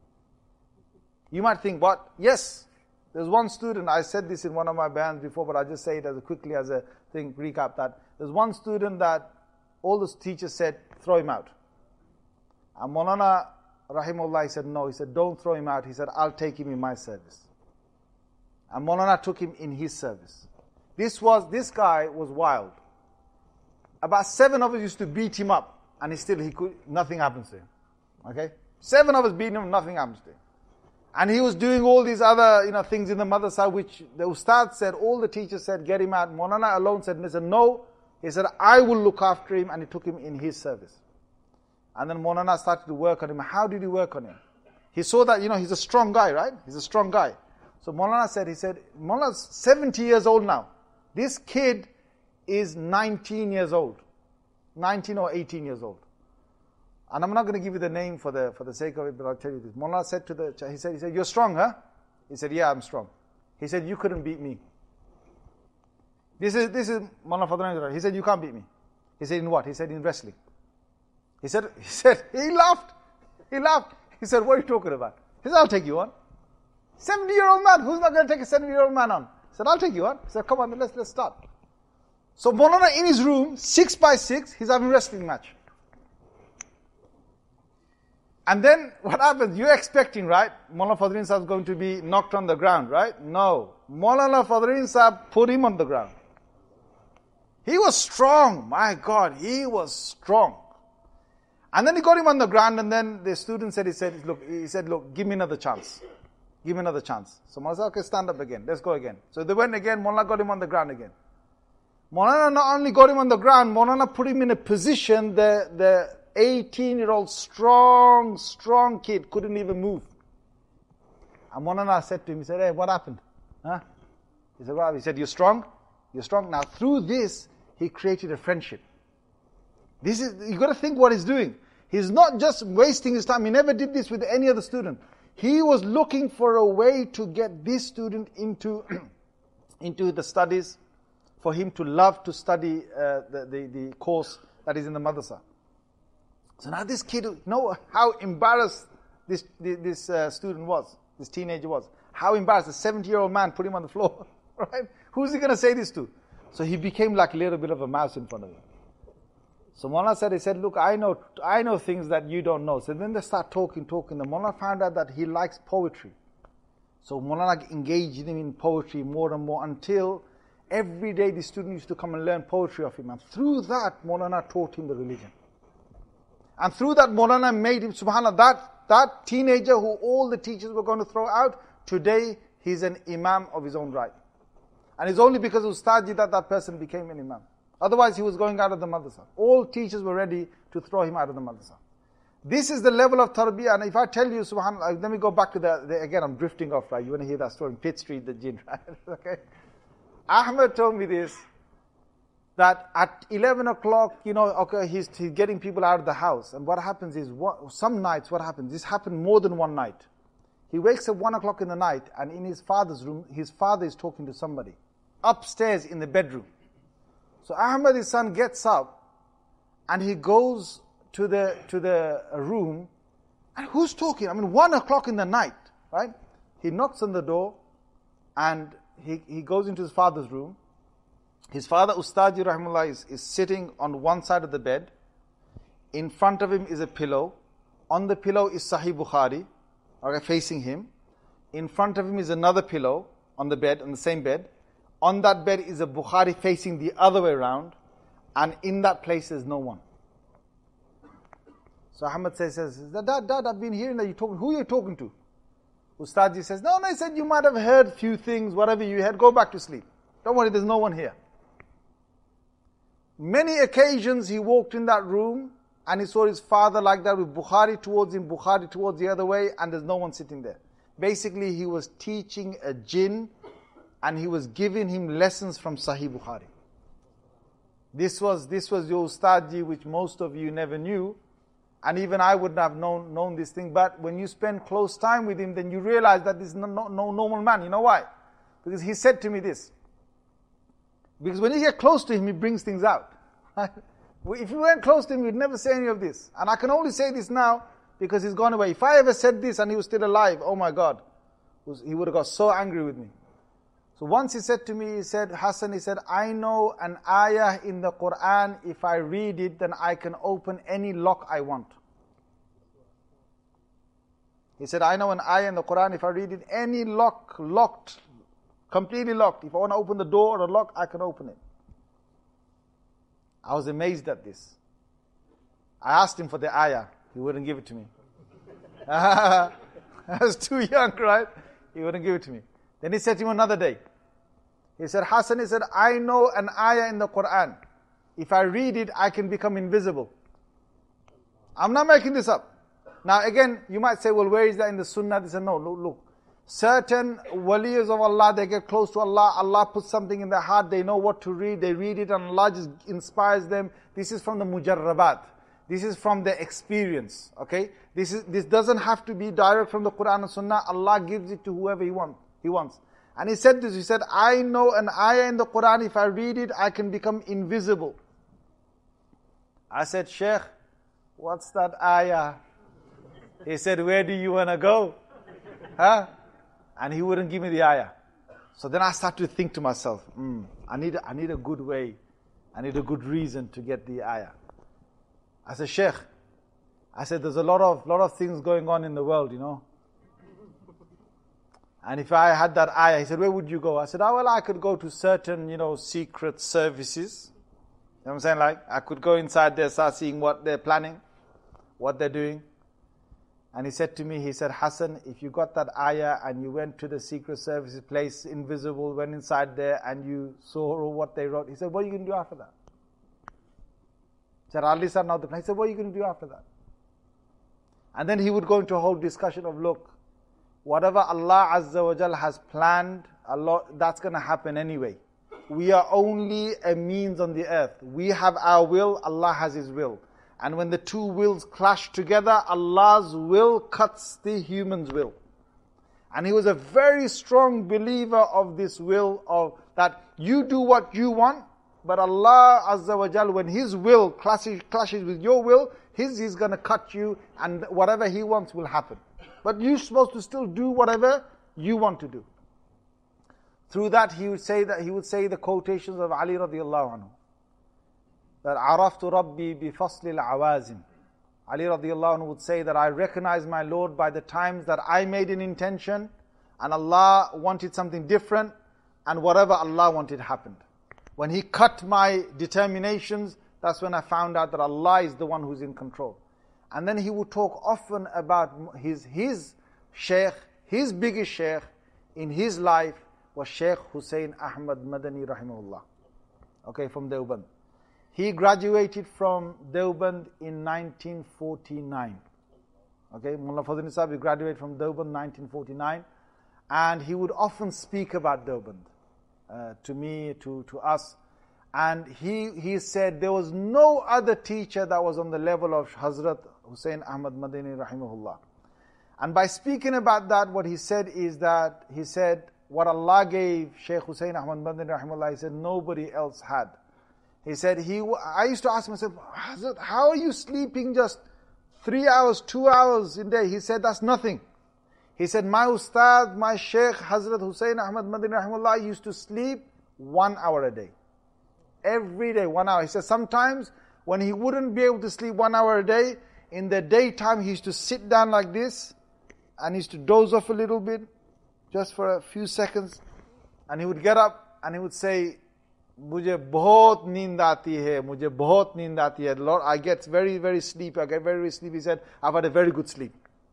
You might think, what? Yes. There's one student, I said this in one of my bands before, but I'll just say it as a, quickly as a thing, recap that. There's one student that all the teachers said, throw him out. And Maulana, rahimahullah, he said, no. He said, don't throw him out. He said, I'll take him in my service. And Maulana took him in his service. This was, this guy was wild. About seven of us used to beat him up, and he still, he could, nothing happens to him. Okay? Seven of us beat him, nothing happens to him. And he was doing all these other, you know, things in the madrasa, which the ustad said, all the teachers said, get him out. Maulana alone said, listen, no. He said, I will look after him, and he took him in his service. And then Maulana started to work on him. How did he work on him? He saw that, you know, he's a strong guy, right? He's a strong guy. So Maulana said, he said, Maulana's seventy years old now. This kid is nineteen years old. nineteen or eighteen years old. And I'm not going to give you the name for the for the sake of it, but I'll tell you this. Maulana said to the, he said, he said, you're strong, huh? He said, yeah, I'm strong. He said, you couldn't beat me. This is, this is Maulana Fadlan. He said, you can't beat me. He said, in what? He said, in wrestling. He said, he said, he laughed. He laughed. He said, what are you talking about? He said, I'll take you on. seventy-year-old man, who's not going to take a seventy-year-old man on? He said, I'll take you on. He said, come on, let's, let's start. So Maulana in his room, six by six, he's having a wrestling match. And then what happens? You're expecting, right? Maulana Fadlin Sahib is going to be knocked on the ground, right? No. Maulana Fadlin Sahib put him on the ground. He was strong. My God, he was strong. And then he got him on the ground, and then the student said, he said, look, he said, look, give me another chance. Give me another chance. So Maulana said, okay, stand up again. Let's go again. So they went again. Maulana got him on the ground again. Maulana not only got him on the ground, Maulana put him in a position, the, the eighteen-year-old strong, strong kid couldn't even move. And Maulana said to him, he said, hey, what happened? Huh? He said, well, he said, you're strong? You're strong. Now, through this, he created a friendship. This is, you got to think what he's doing. He's not just wasting his time. He never did this with any other student. He was looking for a way to get this student into, into the studies, for him to love to study uh, the, the, the course that is in the madrasa. So now this kid, you know how embarrassed this, this uh, student was, this teenager was. How embarrassed, a seventy-year-old man put him on the floor, right? Who's he going to say this to? So he became like a little bit of a mouse in front of him. So Maulana said, he said, look, I know I know things that you don't know. So then they start talking, talking. The Maulana found out that he likes poetry. So Maulana engaged him in poetry more and more until every day the student used to come and learn poetry of him. And through that, Maulana taught him the religion. And through that, Maulana made him, subhanAllah, that, that teenager who all the teachers were going to throw out, today he's an imam of his own right. And it's only because of Ustadji that that person became an imam. Otherwise, he was going out of the madrasa. All teachers were ready to throw him out of the madrasa. This is the level of tarbiyah. And if I tell you, subhanAllah, let me go back to the, the again, I'm drifting off, right? You want to hear that story in Pitt Street, the jinn, right? Okay. Ahmed told me this, that at eleven o'clock, you know, okay, he's, he's getting people out of the house. And what happens is, what, some nights, what happens, this happened more than one night. He wakes up one o'clock in the night, and in his father's room, his father is talking to somebody, upstairs in the bedroom. So Ahmed, his son, gets up, and he goes to the to the room, and who's talking? I mean, one o'clock in the night, right? He knocks on the door, and he, he goes into his father's room. His father, Ustadi Rahimullah, is, is sitting on one side of the bed. In front of him is a pillow. On the pillow is Sahih Bukhari, okay, facing him. In front of him is another pillow on the bed, on the same bed. On that bed is a Bukhari facing the other way around. And in that place there's no one. So Ahmed says, says Dad, Dad, I've been hearing that you talking. Who are you talking to? Ustadji says, no, no, he said, you might have heard few things, whatever you heard, go back to sleep. Don't worry, there's no one here. Many occasions he walked in that room and he saw his father like that with Bukhari towards him, Bukhari towards the other way, and there's no one sitting there. Basically, he was teaching a jinn and he was giving him lessons from Sahih Bukhari. This was, this was your Ustadji, which most of you never knew. And even I wouldn't have known known this thing. But when you spend close time with him, then you realize that this is no, no, no normal man. You know why? Because he said to me this. Because when you get close to him, he brings things out. If you weren't close to him, you'd never say any of this. And I can only say this now because he's gone away. If I ever said this and he was still alive, oh my God, he would have got so angry with me. So once he said to me, he said, Hassan, he said, I know an ayah in the Quran, if I read it, then I can open any lock I want. He said, I know an ayah in the Quran, if I read it, any lock, locked, completely locked. If I want to open the door or a lock, I can open it. I was amazed at this. I asked him for the ayah. He wouldn't give it to me. I was too young, right? He wouldn't give it to me. Then he said to him another day. He said, Hassan, he said, I know an ayah in the Quran. If I read it, I can become invisible. I'm not making this up. Now again, you might say, well, where is that in the Sunnah? They said, no, look, look. Certain waliyas of Allah, they get close to Allah. Allah puts something in their heart. They know what to read. They read it and Allah just inspires them. This is from the mujarrabat. This is from the experience. Okay? This is this doesn't have to be direct from the Quran and Sunnah. Allah gives it to whoever He wants. He wants. And he said this. He said, I know an ayah in the Quran. If I read it, I can become invisible. I said, Sheikh, what's that ayah? He said, where do you want to go? Huh? And he wouldn't give me the ayah. So then I started to think to myself, mm, I need I need a good way. I need a good reason to get the ayah. I said, Sheikh, I said, there's a lot of lot of things going on in the world, you know. And if I had that ayah, he said, where would you go? I said, oh, well, I could go to certain, you know, secret services. You know what I'm saying? Like, I could go inside there, start seeing what they're planning, what they're doing. And he said to me, he said, Hassan, if you got that ayah and you went to the secret services place, invisible, went inside there and you saw what they wrote, he said, what are you going to do after that? He said, at least I know the plan. He said, what are you going to do after that? And then he would go into a whole discussion of, look, whatever Allah Azza wa Jal has planned, Allah, that's going to happen anyway. We are only a means on the earth. We have our will, Allah has His will. And when the two wills clash together, Allah's will cuts the human's will. And he was a very strong believer of this will, of that you do what you want, but Allah Azza wa Jal, when His will clashes, clashes with your will, His He's going to cut you, and whatever He wants will happen. But you're supposed to still do whatever you want to do. Through that, he would say that he would say the quotations of Ali radiallahu anhu. That عرفت ربي بفصل العوازم. Ali radiallahu anhu would say that I recognize my Lord by the times that I made an intention and Allah wanted something different, and whatever Allah wanted happened. When He cut my determinations, that's when I found out that Allah is the one who's in control. And then he would talk often about his his sheikh, his biggest sheikh in his life was Sheikh Hussein Ahmad Madani rahimahullah. Okay, from Deoband. He graduated from Deoband in nineteen forty-nine. Okay, Mullah Fazl Sahib, he graduated from Deoband in nineteen forty-nine. And he would often speak about Deoband uh, to me, to, to us. And he, he said there was no other teacher that was on the level of Hazrat Hussain Ahmad Madani rahimahullah. And by speaking about that, what he said is that, he said, what Allah gave Shaykh Hussain Ahmad Madani rahimahullah, he said nobody else had. He said, he. I used to ask myself, Hazrat, how are you sleeping just three hours, two hours in a day? He said, that's nothing. He said, my ustad, my Shaykh Hazrat Hussain Ahmad Madani rahimahullah used to sleep one hour a day. Every day, one hour. He said, sometimes when he wouldn't be able to sleep one hour a day, in the daytime he used to sit down like this, and he used to doze off a little bit, just for a few seconds, and he would get up and he would say, Mujhe bahut neend aati hai, mujhe bahut neend aati hai. Lord, I get very, very sleepy, I get very, very sleepy. He said, I've had a very good sleep.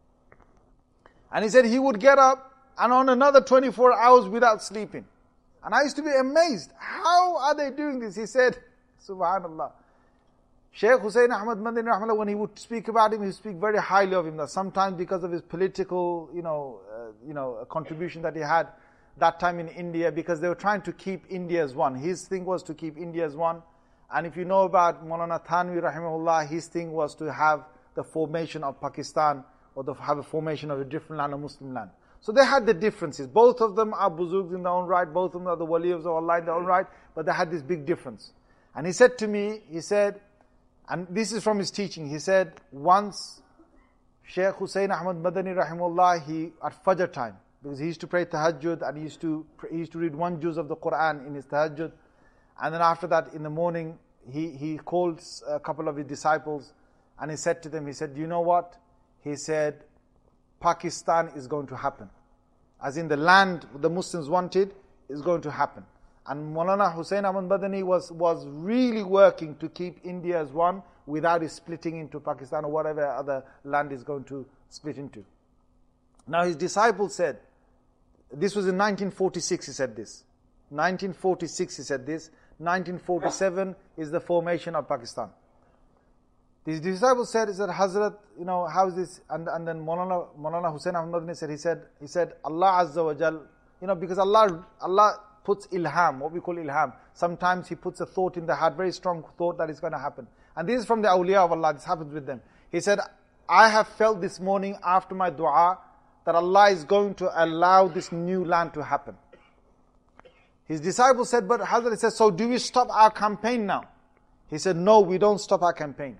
And he said he would get up and on another twenty-four hours without sleeping. And I used to be amazed. How are they doing this? He said, Subhanallah. Shaykh Hussain Ahmad Madani rahimahullah, when he would speak about him, he would speak very highly of him. That sometimes because of his political, you know, uh, you know, contribution that he had that time in India, because they were trying to keep India as one. His thing was to keep India as one. And if you know about Maulana Thanvi rahimahullah, his thing was to have the formation of Pakistan, or to have a formation of a different land, a Muslim land. So they had the differences. Both of them are buzugs in their own right, both of them are the wali of Allah in their own right, but they had this big difference. And he said to me, he said, and this is from his teaching, he said, once Shaykh Hussain Ahmad Madani rahimahullah, he, at Fajr time, because he used to pray tahajjud, and he used to, he used to read one juz of the Quran in his tahajjud, and then after that, in the morning, he, he called a couple of his disciples, and he said to them, he said, do you know what? He said, Pakistan is going to happen. As in the land the Muslims wanted is going to happen. And Maulana Hussain Ahmad Madani was, was really working to keep India as one without it splitting into Pakistan or whatever other land is going to split into. Now his disciples said, this was in nineteen forty-six he said this. nineteen forty-six he said this. nineteen forty-seven is the formation of Pakistan. These disciples said, he said, Hazrat, you know, how is this? And, and then Maulana, Maulana Hussain Ahmad Madani said, he said, he said, Allah Azza wa Jal, you know, because Allah, Allah puts ilham, what we call ilham. Sometimes He puts a thought in the heart, very strong thought that is going to happen. And this is from the awliya of Allah, this happens with them. He said, I have felt this morning after my dua that Allah is going to allow this new land to happen. His disciples said, but Hazrat, he said, so do we stop our campaign now? He said, no, we don't stop our campaign.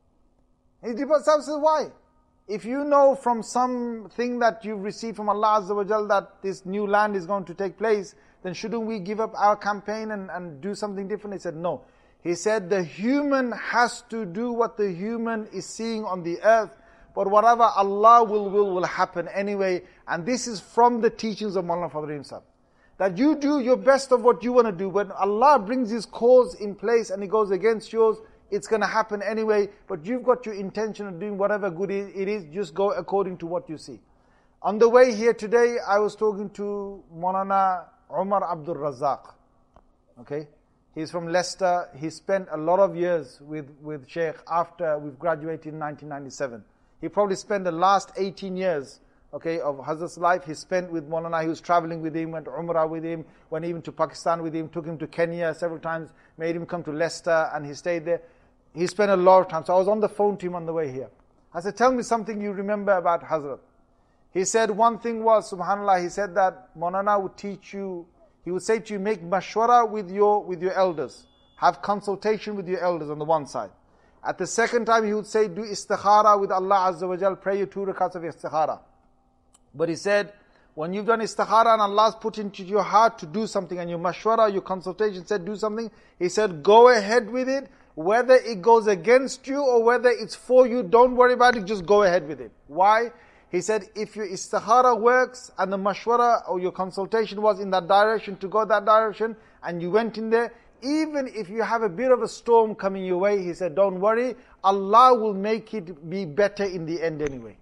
His disciples said, why? If you know from something that you've received from Allah Azza wa Jal that this new land is going to take place, then shouldn't we give up our campaign and, and do something different? He said, no. He said, the human has to do what the human is seeing on the earth, but whatever Allah will will will happen anyway. And this is from the teachings of Maulana Fadl himself. That you do your best of what you want to do. When Allah brings His cause in place and it goes against yours, it's going to happen anyway, but you've got your intention of doing whatever good it is, just go according to what you see. On the way here today, I was talking to Maulana Umar Abdul Razak. Okay? He's from Leicester. He spent a lot of years with, with Shaykh after we've graduated in nineteen ninety-seven. He probably spent the last eighteen years, okay, of Hazrat's life, he spent with Maulana. He was traveling with him, went to Umrah with him, went even to Pakistan with him, took him to Kenya several times, made him come to Leicester, and he stayed there. He spent a lot of time. So I was on the phone to him on the way here. I said, tell me something you remember about Hazrat. He said one thing was, subhanAllah, he said that Maulana would teach you, he would say to you, make mashwara with your, with your elders. Have consultation with your elders on the one side. At the second time, he would say, do istikhara with Allah Azza wa Jal, pray your two rakats of istikhara. But he said, when you've done istikhara and Allah's put into your heart to do something, and your mashwara, your consultation said do something, he said, go ahead with it. Whether it goes against you or whether it's for you, don't worry about it, just go ahead with it. Why? He said, if your istikhara works and the mashwara or your consultation was in that direction, to go that direction, and you went in there, even if you have a bit of a storm coming your way, he said, don't worry, Allah will make it be better in the end anyway.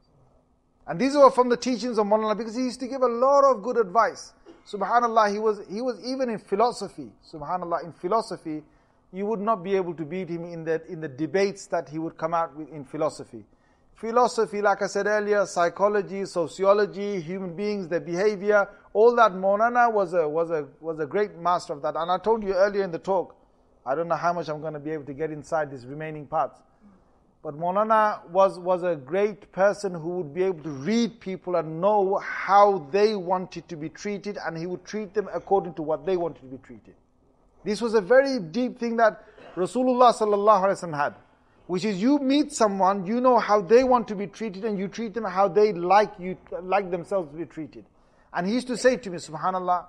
And these were from the teachings of Maulana, because he used to give a lot of good advice. Subhanallah, he was, he was even in philosophy, subhanallah, in philosophy, you would not be able to beat him in the, in the debates that he would come out with in philosophy. Philosophy, like I said earlier, psychology, sociology, human beings, their behavior, all that. Maulana was a, was a, was a great master of that. And I told you earlier in the talk, I don't know how much I'm going to be able to get inside these remaining parts. But Maulana was, was a great person who would be able to read people and know how they wanted to be treated, and he would treat them according to what they wanted to be treated. This was a very deep thing that Rasulullah sallallahu alaihi wasallam had, which is you meet someone, you know how they want to be treated, and you treat them how they like you, like themselves to be treated. And he used to say to me, subhanallah,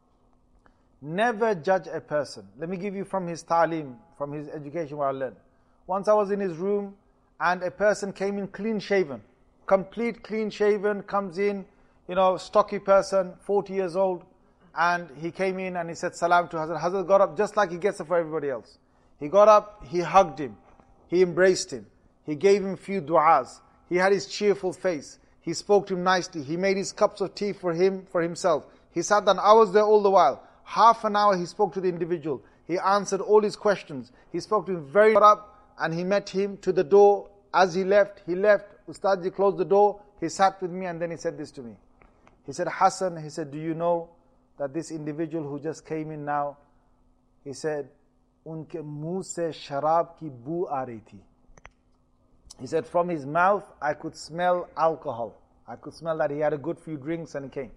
never judge a person. Let me give you from his ta'lim, from his education where I learned. Once I was in his room, and a person came in clean shaven, complete clean shaven, comes in, you know, stocky person, forty years old, and he came in and he said salam to Hazrat. Hazrat got up just like he gets up for everybody else. He got up, he hugged him, he embraced him, he gave him a few du'as, he had his cheerful face, he spoke to him nicely, he made his cups of tea for him, for himself. He sat down, I was there all the while. Half an hour he spoke to the individual, he answered all his questions, he spoke to him very up, and he met him to the door. As he left, he left, Ustadji closed the door, he sat with me, and then he said this to me. He said, Hassan, he said, do you know that this individual who just came in now, he said, unke muh se sharab ki boo aa rahi thi. He said, from his mouth, I could smell alcohol. I could smell that he had a good few drinks and he came.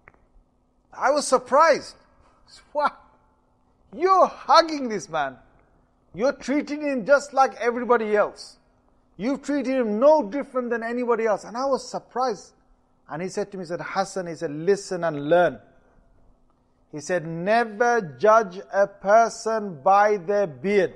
I was surprised. Wow, you're hugging this man. You're treating him just like everybody else. You've treated him no different than anybody else. And I was surprised. And he said to me, he said, Hassan, he said, listen and learn. He said, never judge a person by their beard.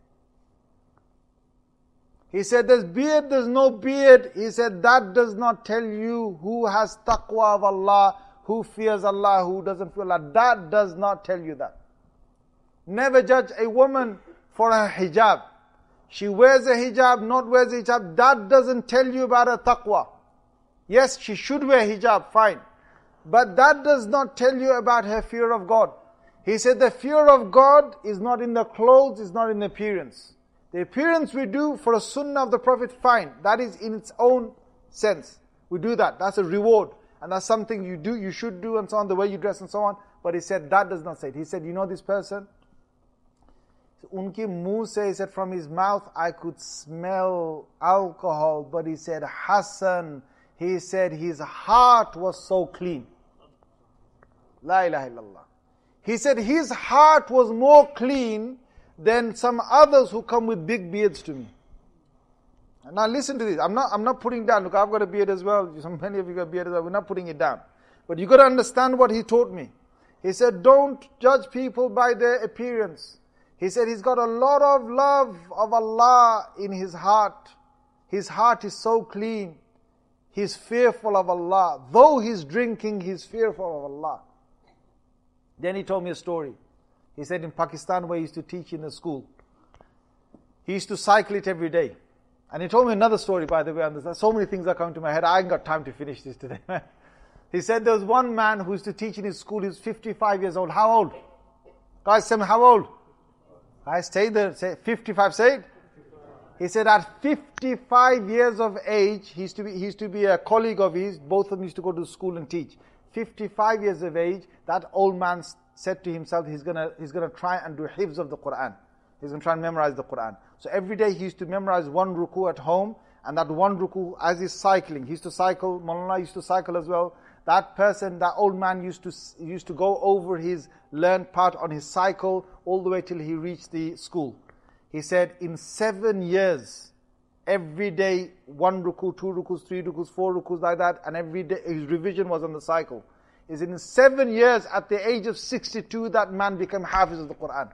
He said, there's beard, there's no beard. He said, that does not tell you who has taqwa of Allah, who fears Allah, who doesn't fear Allah. That does not tell you that. Never judge a woman for her hijab. She wears a hijab, not wears a hijab. That doesn't tell you about her taqwa. Yes, she should wear hijab, fine. But that does not tell you about her fear of God. He said the fear of God is not in the clothes, is not in the appearance. The appearance we do for a sunnah of the Prophet, fine. That is in its own sense. We do that. That's a reward. And that's something you do, you should do and so on, the way you dress and so on. But he said that does not say it. He said, you know this person? Unki muh se, he said, from his mouth I could smell alcohol, but he said, Hassan, he said his heart was so clean. La ilaha illallah. He said his heart was more clean than some others who come with big beards to me. And now listen to this. I'm not, I'm not putting down. Look, I've got a beard as well. So many of you got a beard as well. We're not putting it down. But you got to understand what he taught me. He said, don't judge people by their appearance. He said he's got a lot of love of Allah in his heart. His heart is so clean. He's fearful of Allah. Though he's drinking, he's fearful of Allah. Then he told me a story. He said in Pakistan, where he used to teach in the school, he used to cycle it every day. And he told me another story, by the way, and there's so many things that come to my head. I ain't got time to finish this today. He said there was one man who used to teach in his school. He was fifty-five years old. How old? Guys, tell me, how old? I stayed there, say fifty-five, say it. He said at fifty-five years of age, he used to be, he used to be a colleague of his, both of them used to go to school and teach. fifty-five years of age, that old man said to himself, he's gonna, he's gonna try and do hifz of the Quran. He's gonna try and memorize the Quran. So every day he used to memorize one ruku at home, and that one ruku, as he's cycling, he used to cycle, Maulana used to cycle as well. That person, that old man used to used to go over his learned part on his cycle all the way till he reached the school. He said, in seven years, every day, one ruku, two rukus, three rukus, four rukus, like that, and every day, his revision was on the cycle. He said, in seven years, at the age of sixty-two, that man became Hafiz of the Quran.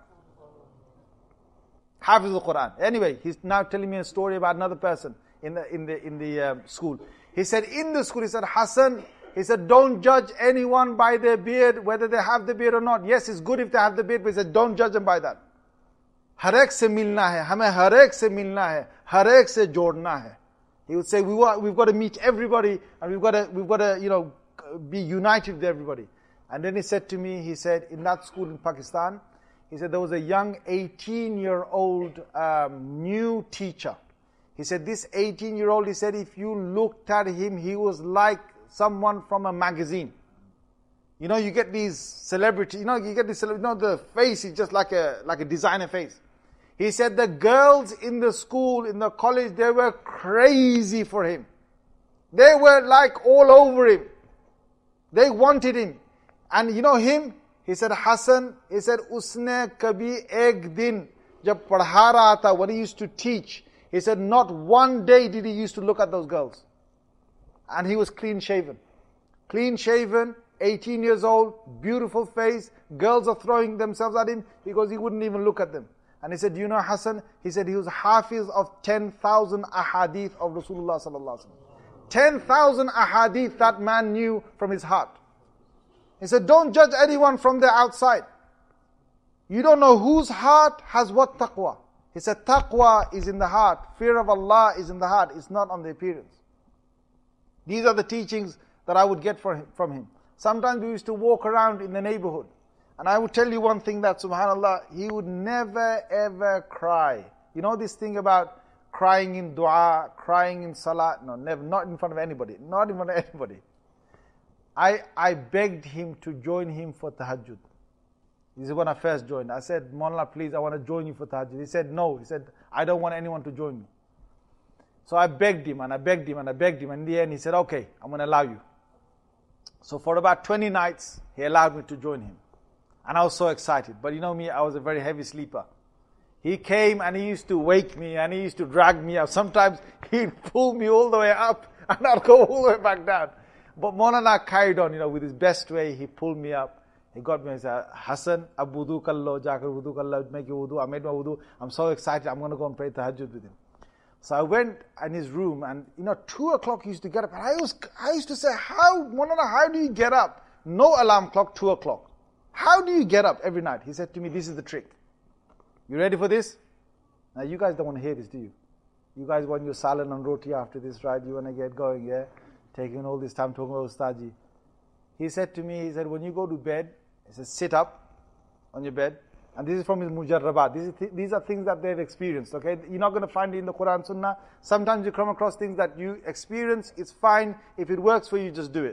Hafiz of the Quran. Anyway, he's now telling me a story about another person in the in the in the um, school. He said, in the school, he said, Hassan, he said, don't judge anyone by their beard, whether they have the beard or not. Yes, it's good if they have the beard, but he said, don't judge them by that. हर एक से मिलना है, हमें हर एक से मिलना है, हर एक से जोड़ना है. He would say, we want, we've got to meet everybody, and we've got to, we've got to, you know, be united with everybody. And then he said to me, he said, in that school in Pakistan, He said there was a young eighteen-year-old um, new teacher. He said this eighteen-year-old, he said if you looked at him, he was like someone from a magazine. You know, you get these celebrities, you know, you get this, you know, the face is just like a like a designer face. He said the girls in the school, in the college, they were crazy for him. They were like all over him. They wanted him. And you know him? He said, Hassan, he said, Usne kabhi ek din, jab padha raha tha, when he used to teach, he said, not one day did he used to look at those girls. And he was clean shaven. Clean shaven, eighteen years old, beautiful face, girls are throwing themselves at him because he wouldn't even look at them. And he said, do you know Hassan? He said he was hafiz of ten thousand ahadith of Rasulullah sallallahu alaihi wasallam. ten thousand ahadith that man knew from his heart. He said, don't judge anyone from the outside. You don't know whose heart has what taqwa. He said, taqwa is in the heart. Fear of Allah is in the heart. It's not on the appearance. These are the teachings that I would get from him. Sometimes we used to walk around in the neighborhood. And I would tell you one thing that, subhanAllah, he would never ever cry. You know this thing about crying in dua, crying in salah? No, never, not in front of anybody. Not in front of anybody. I, I begged him to join him for tahajjud. This is when I first joined. I said, Mawlana, please, I want to join you for tahajjud. He said, no. He said, I don't want anyone to join me. So I begged him and I begged him and I begged him. And in the end, he said, okay, I'm going to allow you. So for about twenty nights, he allowed me to join him. And I was so excited. But you know me, I was a very heavy sleeper. He came and he used to wake me and he used to drag me up. Sometimes he'd pull me all the way up and I'd go all the way back down. But Maulana carried on, you know, with his best way. He pulled me up. He got me and said, Hassan, ab wudu kallo, jaakar wudu kallo, make your wudu. I made my wudu. I'm so excited. I'm going to go and pray tahajjud with him. So I went in his room and, you know, two o'clock he used to get up. And I was, I used to say, how, Maulana, how do you get up? No alarm clock, two o'clock. How do you get up every night? He said to me, this is the trick. You ready for this? Now you guys don't want to hear this, do you? You guys want your salad and roti after this, right? You want to get going, yeah? Taking all this time talking about Ustaji. He said to me, he said, when you go to bed, he said, sit up on your bed. And this is from his mujarrabat. These are, th- these are things that they've experienced, okay? You're not going to find it in the Quran, Sunnah. Sometimes you come across things that you experience. It's fine. If it works for you, just do it.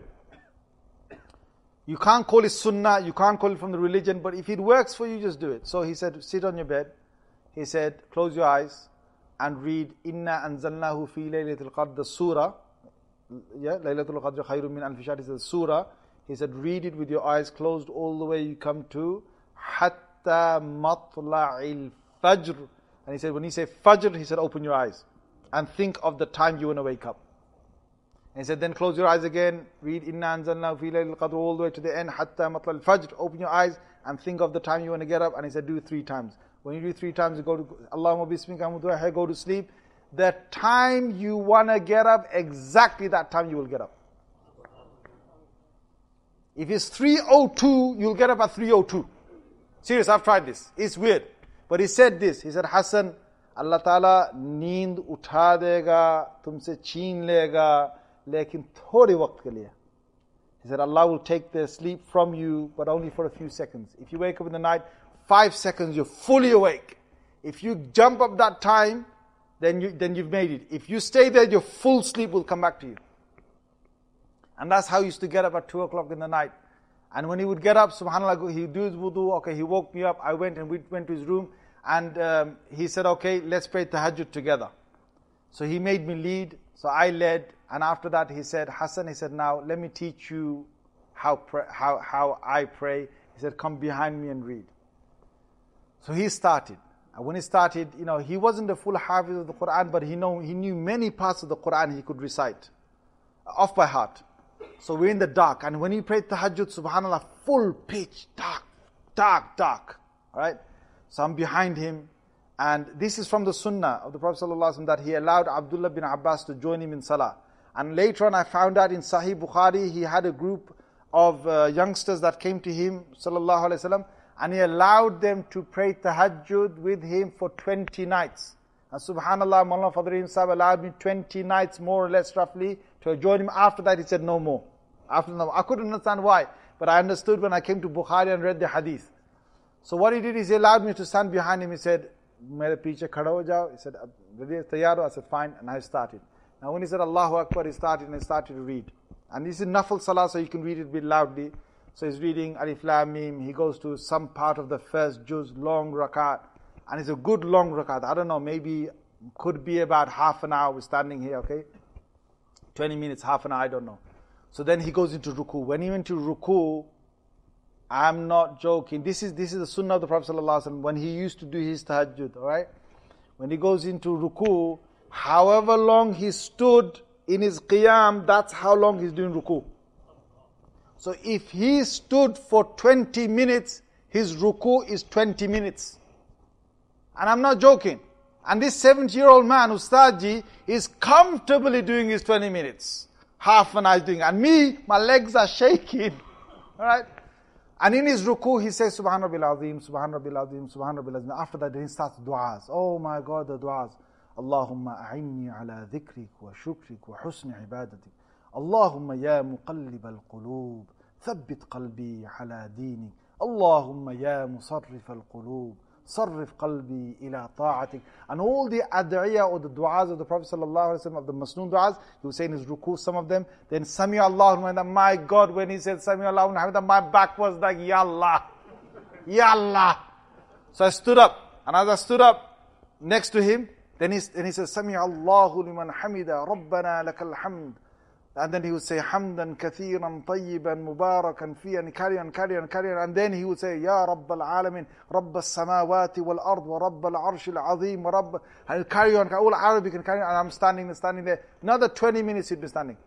You can't call it Sunnah. You can't call it from the religion. But if it works for you, just do it. So he said, sit on your bed. He said, close your eyes and read Inna anzalnahu fi laylatil qadr, the surah. Yeah, Laylatul Qadr khayrun min alfi shahr is the surah. He said, read it with your eyes closed all the way you come to Hatta matla'il fajr. And he said, when he said fajr, he said, open your eyes and think of the time you want to wake up. And he said, then close your eyes again, read Inna anzalnahu fi laylatil qadr all the way to the end, Hatta matla'il fajr. Open your eyes and think of the time you want to get up. And he said, do it three times. When you do three times, you go to Allahumma bismika amudu, go to sleep. The time you want to get up, exactly that time you will get up. If it's three oh two, you'll get up at three oh two. Serious, I've tried this. It's weird. But he said this. He said, Hassan, Allah Ta'ala neend utha dega, tumse cheen lega, lekin thode waqt ke liye. He said, Allah will take the sleep from you, but only for a few seconds. If you wake up in the night, five seconds, you're fully awake. If you jump up that time, then you then you've made it. If you stay there, your full sleep will come back to you. And that's how he used to get up at two o'clock in the night. And when he would get up, subhanAllah, he'd do his wudu. Okay, he woke me up. I went and we went to his room. And um, he said, okay, let's pray tahajjud together. So he made me lead. So I led. And after that, he said, Hassan, he said, now let me teach you how pray, how how I pray. He said, come behind me and read. So he started. And when he started, you know, he wasn't a full hafiz of the Quran, but he know he knew many parts of the Quran he could recite off by heart. So we're in the dark, and when he prayed tahajjud, subhanAllah, full pitch, dark, dark, dark. All right. So I'm behind him, and this is from the Sunnah of the Prophet ﷺ that he allowed Abdullah bin Abbas to join him in Salah. And later on, I found out in Sahih Bukhari, he had a group of uh, youngsters that came to him, sallallahu alaihi wasallam. And he allowed them to pray tahajjud with him for twenty nights. And subhanAllah, Mawlana Fadhil Sahib allowed me twenty nights, more or less roughly, to join him. After that, he said no more. After no, I couldn't understand why. But I understood when I came to Bukhari and read the hadith. So what he did is he allowed me to stand behind him. He said, Mere piche khada ho jao. He said, ready, taiyar ho? I said, fine. And I started. Now when he said Allahu Akbar, he started and he started to read. And this is Nafal Salah, so you can read it a bit loudly. So he's reading Alif Lam Mim. He goes to some part of the first juz, long rakat. And it's a good long rakat. I don't know, maybe could be about half an hour. We're standing here, okay? twenty minutes, half an hour, I don't know. So then he goes into ruku. When he went to ruku, I'm not joking. This is this is the sunnah of the Prophet ﷺ when he used to do his tahajjud, alright? When he goes into ruku, however long he stood in his qiyam, that's how long he's doing ruku. So if he stood for twenty minutes, his ruku is twenty minutes. And I'm not joking. And this seventy-year-old man, Ustadji, is comfortably doing his twenty minutes. Half an hour doing. And me, my legs are shaking. Alright? And in his ruku, he says, Subhan Rabbil Azim, Subhan Rabbil Azim, Subhan Rabbil Azim. After that, then he starts du'as. Oh my God, the du'as. Allahumma a'inni ala dhikrik wa shukrik wa husni ibadatik. Allahumma ya muqallib al-qulub, thabbit qalbi ala dinik. Allahumma ya musarrif al-qulub, sarrif qalbi ila ta'atik. And all the ad'iyah or the du'as of the Prophet sallallahu alaihi wasallam, of the masnoon du'as, he was saying in his ruku, some of them. Then Sami Allahu liman hamidah. My God, when he said Sami Allahu liman hamidah, my back was like, Ya Allah, Ya Allah. So I stood up, and as I stood up next to him, then he, then he says, Sami Allahu liman hamidah, Rabbana lakal hamd. And then he would say, Hamdan kathiran tayyiban mubarakan fi, and carry on, carry on, carry on. And then he would say, Ya Rabb al-alamin, Rabb al-samawati wal-ard, wa Rabb al-arsh al-azim, wa Rabb... And he'll carry on, all Arabic and carry on. And I'm standing and standing there. Another twenty minutes he'd be standing.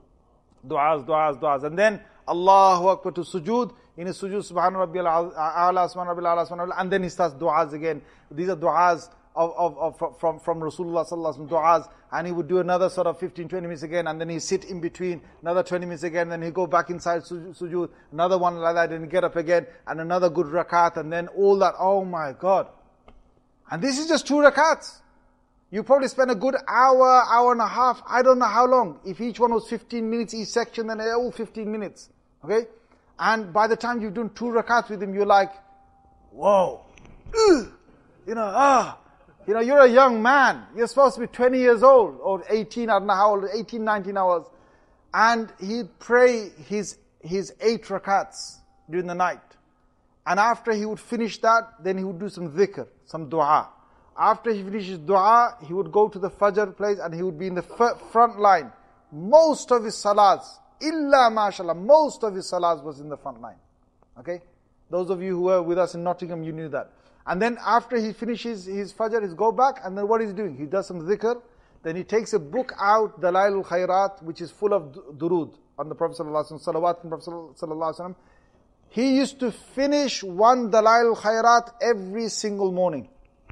Du'as, du'as, du'as. And then, Allahu Akbar to sujood. In his sujood, Subhana Rabbi al-A'la, Subhana Rabbi al-A'la, Subhana Rabbi al-A'la. And then he starts du'as again. These are du'as Of, of, of, from, from Rasulullah sallallahu alaihi wasallam, du'as, and he would do another sort of fifteen, twenty minutes again, and then he sit in between, another twenty minutes again, then he go back inside sujood, another one like that, and he get up again, and another good rakat, and then all that. Oh my God. And this is just two rakats. You probably spend a good hour, hour and a half, I don't know how long. If each one was fifteen minutes, each section, then all fifteen minutes. Okay? And by the time you've done two rakats with him, you're like, whoa, ugh, you know, ah, You know, you're a young man. You're supposed to be twenty years old, or eighteen, I don't know how old, eighteen, nineteen hours. And he'd pray his, his eight rakats during the night. And after he would finish that, then he would do some dhikr, some dua. After he finishes dua, he would go to the Fajr place and he would be in the front line. Most of his salats, illa mashallah, most of his salats was in the front line. Okay? Those of you who were with us in Nottingham, you knew that. And then after he finishes his Fajr, he go back, and then what he's doing? He does some dhikr, then he takes a book out, Dalailul Khairat, which is full of durood on the Prophet sallallahu alaihi wasallam, salawat on the Prophet sallallahu alaihi wasallam. He used to finish one Dalailul Khairat every single morning.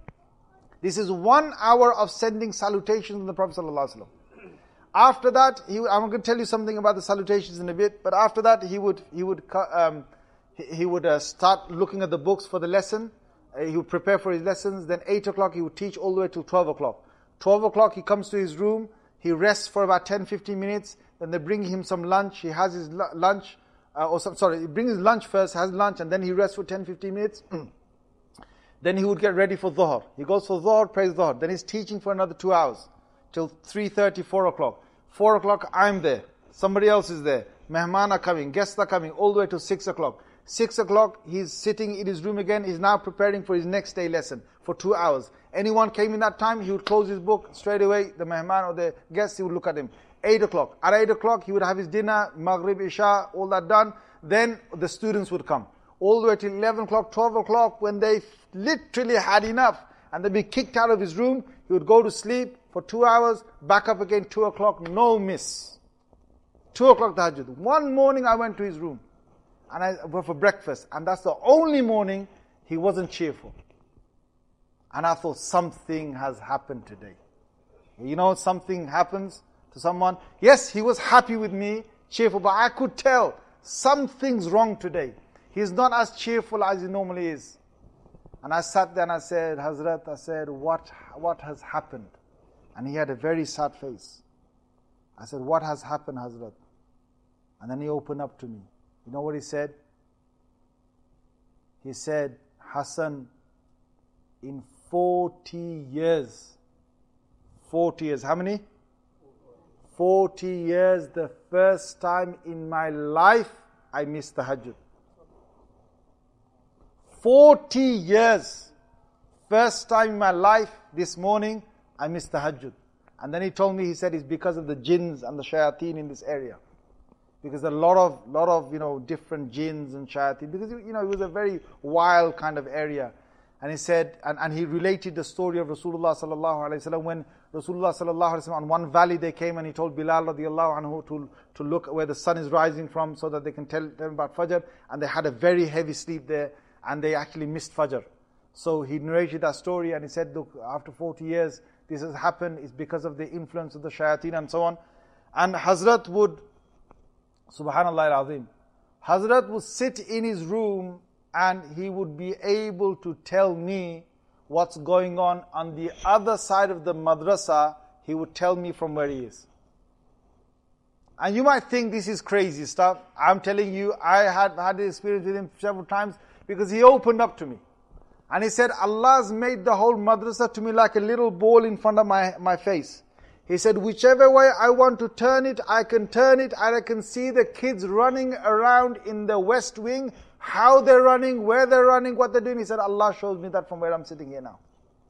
This is one hour of sending salutations to the Prophet sallallahu alaihi wasallam. After that, he, I'm going to tell you something about the salutations in a bit, but after that, he would he would um, he, he would uh, start looking at the books for the lesson. He would prepare for his lessons. Then eight o'clock he would teach all the way till twelve o'clock. twelve o'clock he comes to his room. He rests for about ten to fifteen minutes. Then they bring him some lunch. He has his lunch. Uh, or some, sorry, he brings his lunch first, has lunch, and then he rests for ten to fifteen minutes. Then he would get ready for Dhuhr. He goes for Dhuhr, prays Dhuhr. Then he's teaching for another two hours. Till three thirty, four o'clock. four o'clock I'm there. Somebody else is there. Mehman are coming. Guests are coming. All the way to six o'clock. Six o'clock, he's sitting in his room again. He's now preparing for his next day lesson for two hours. Anyone came in that time, he would close his book straight away. The mehman or the guest, he would look at him. Eight o'clock. At eight o'clock, he would have his dinner, Maghrib, Isha, all that done. Then the students would come. All the way till eleven o'clock, twelve o'clock, when they literally had enough and they'd be kicked out of his room, he would go to sleep for two hours, back up again, two o'clock, no miss. Two o'clock tahajjud. One morning I went to his room. And I went for breakfast, and that's the only morning he wasn't cheerful. And I thought, something has happened today. You know, something happens to someone. Yes, he was happy with me, cheerful, but I could tell something's wrong today. He's not as cheerful as he normally is. And I sat there and I said, Hazrat, I said, what, what has happened? And he had a very sad face. I said, what has happened, Hazrat? And then he opened up to me. You know what he said? He said, Hassan, in forty years, forty years, how many? forty years, the first time in my life I missed the tahajjud. forty years, first time in my life, this morning, I missed the tahajjud. And then he told me, he said, it's because of the jinns and the shayateen in this area. Because a lot of, lot of, you know, different jinns and shayateen. Because, you know, it was a very wild kind of area. And he said, and, and he related the story of Rasulullah sallallahu alaihi wasallam when Rasulullah sallallahu alaihi wasallam on one valley they came and he told Bilal radiallahu anhu to, to look where the sun is rising from so that they can tell them about Fajr. And they had a very heavy sleep there and they actually missed Fajr. So he narrated that story and he said, look, after forty years, this has happened. It's because of the influence of the shayateen and so on. And Hazrat would, subhanallah al-azim, Hazrat would sit in his room and he would be able to tell me what's going on on the other side of the madrasa. He would tell me from where he is. And you might think this is crazy stuff. I'm telling you, I had had the experience with him several times because he opened up to me. And he said, Allah's made the whole madrasa to me like a little ball in front of my, my face. He said, whichever way I want to turn it, I can turn it, and I can see the kids running around in the west wing, how they're running, where they're running, what they're doing. He said, Allah shows me that from where I'm sitting here now.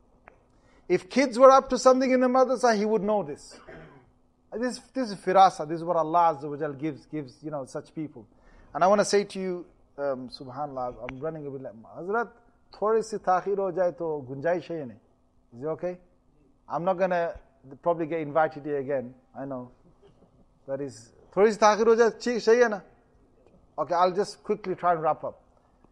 If kids were up to something in the madrasa, he would know this. This, this is firasa. This is what Allah Azza wa Jal gives, gives, you know, such people. And I want to say to you, um, subhanallah, I'm running a bit like, Hazrat, thodi si taakhir ho jaye to gunjaish hai nahi. Is it okay? I'm not going to probably get invited here again. I know. That is, thodi si taakhir ho jaye, theek sahi hai na? Okay, I'll just quickly try and wrap up.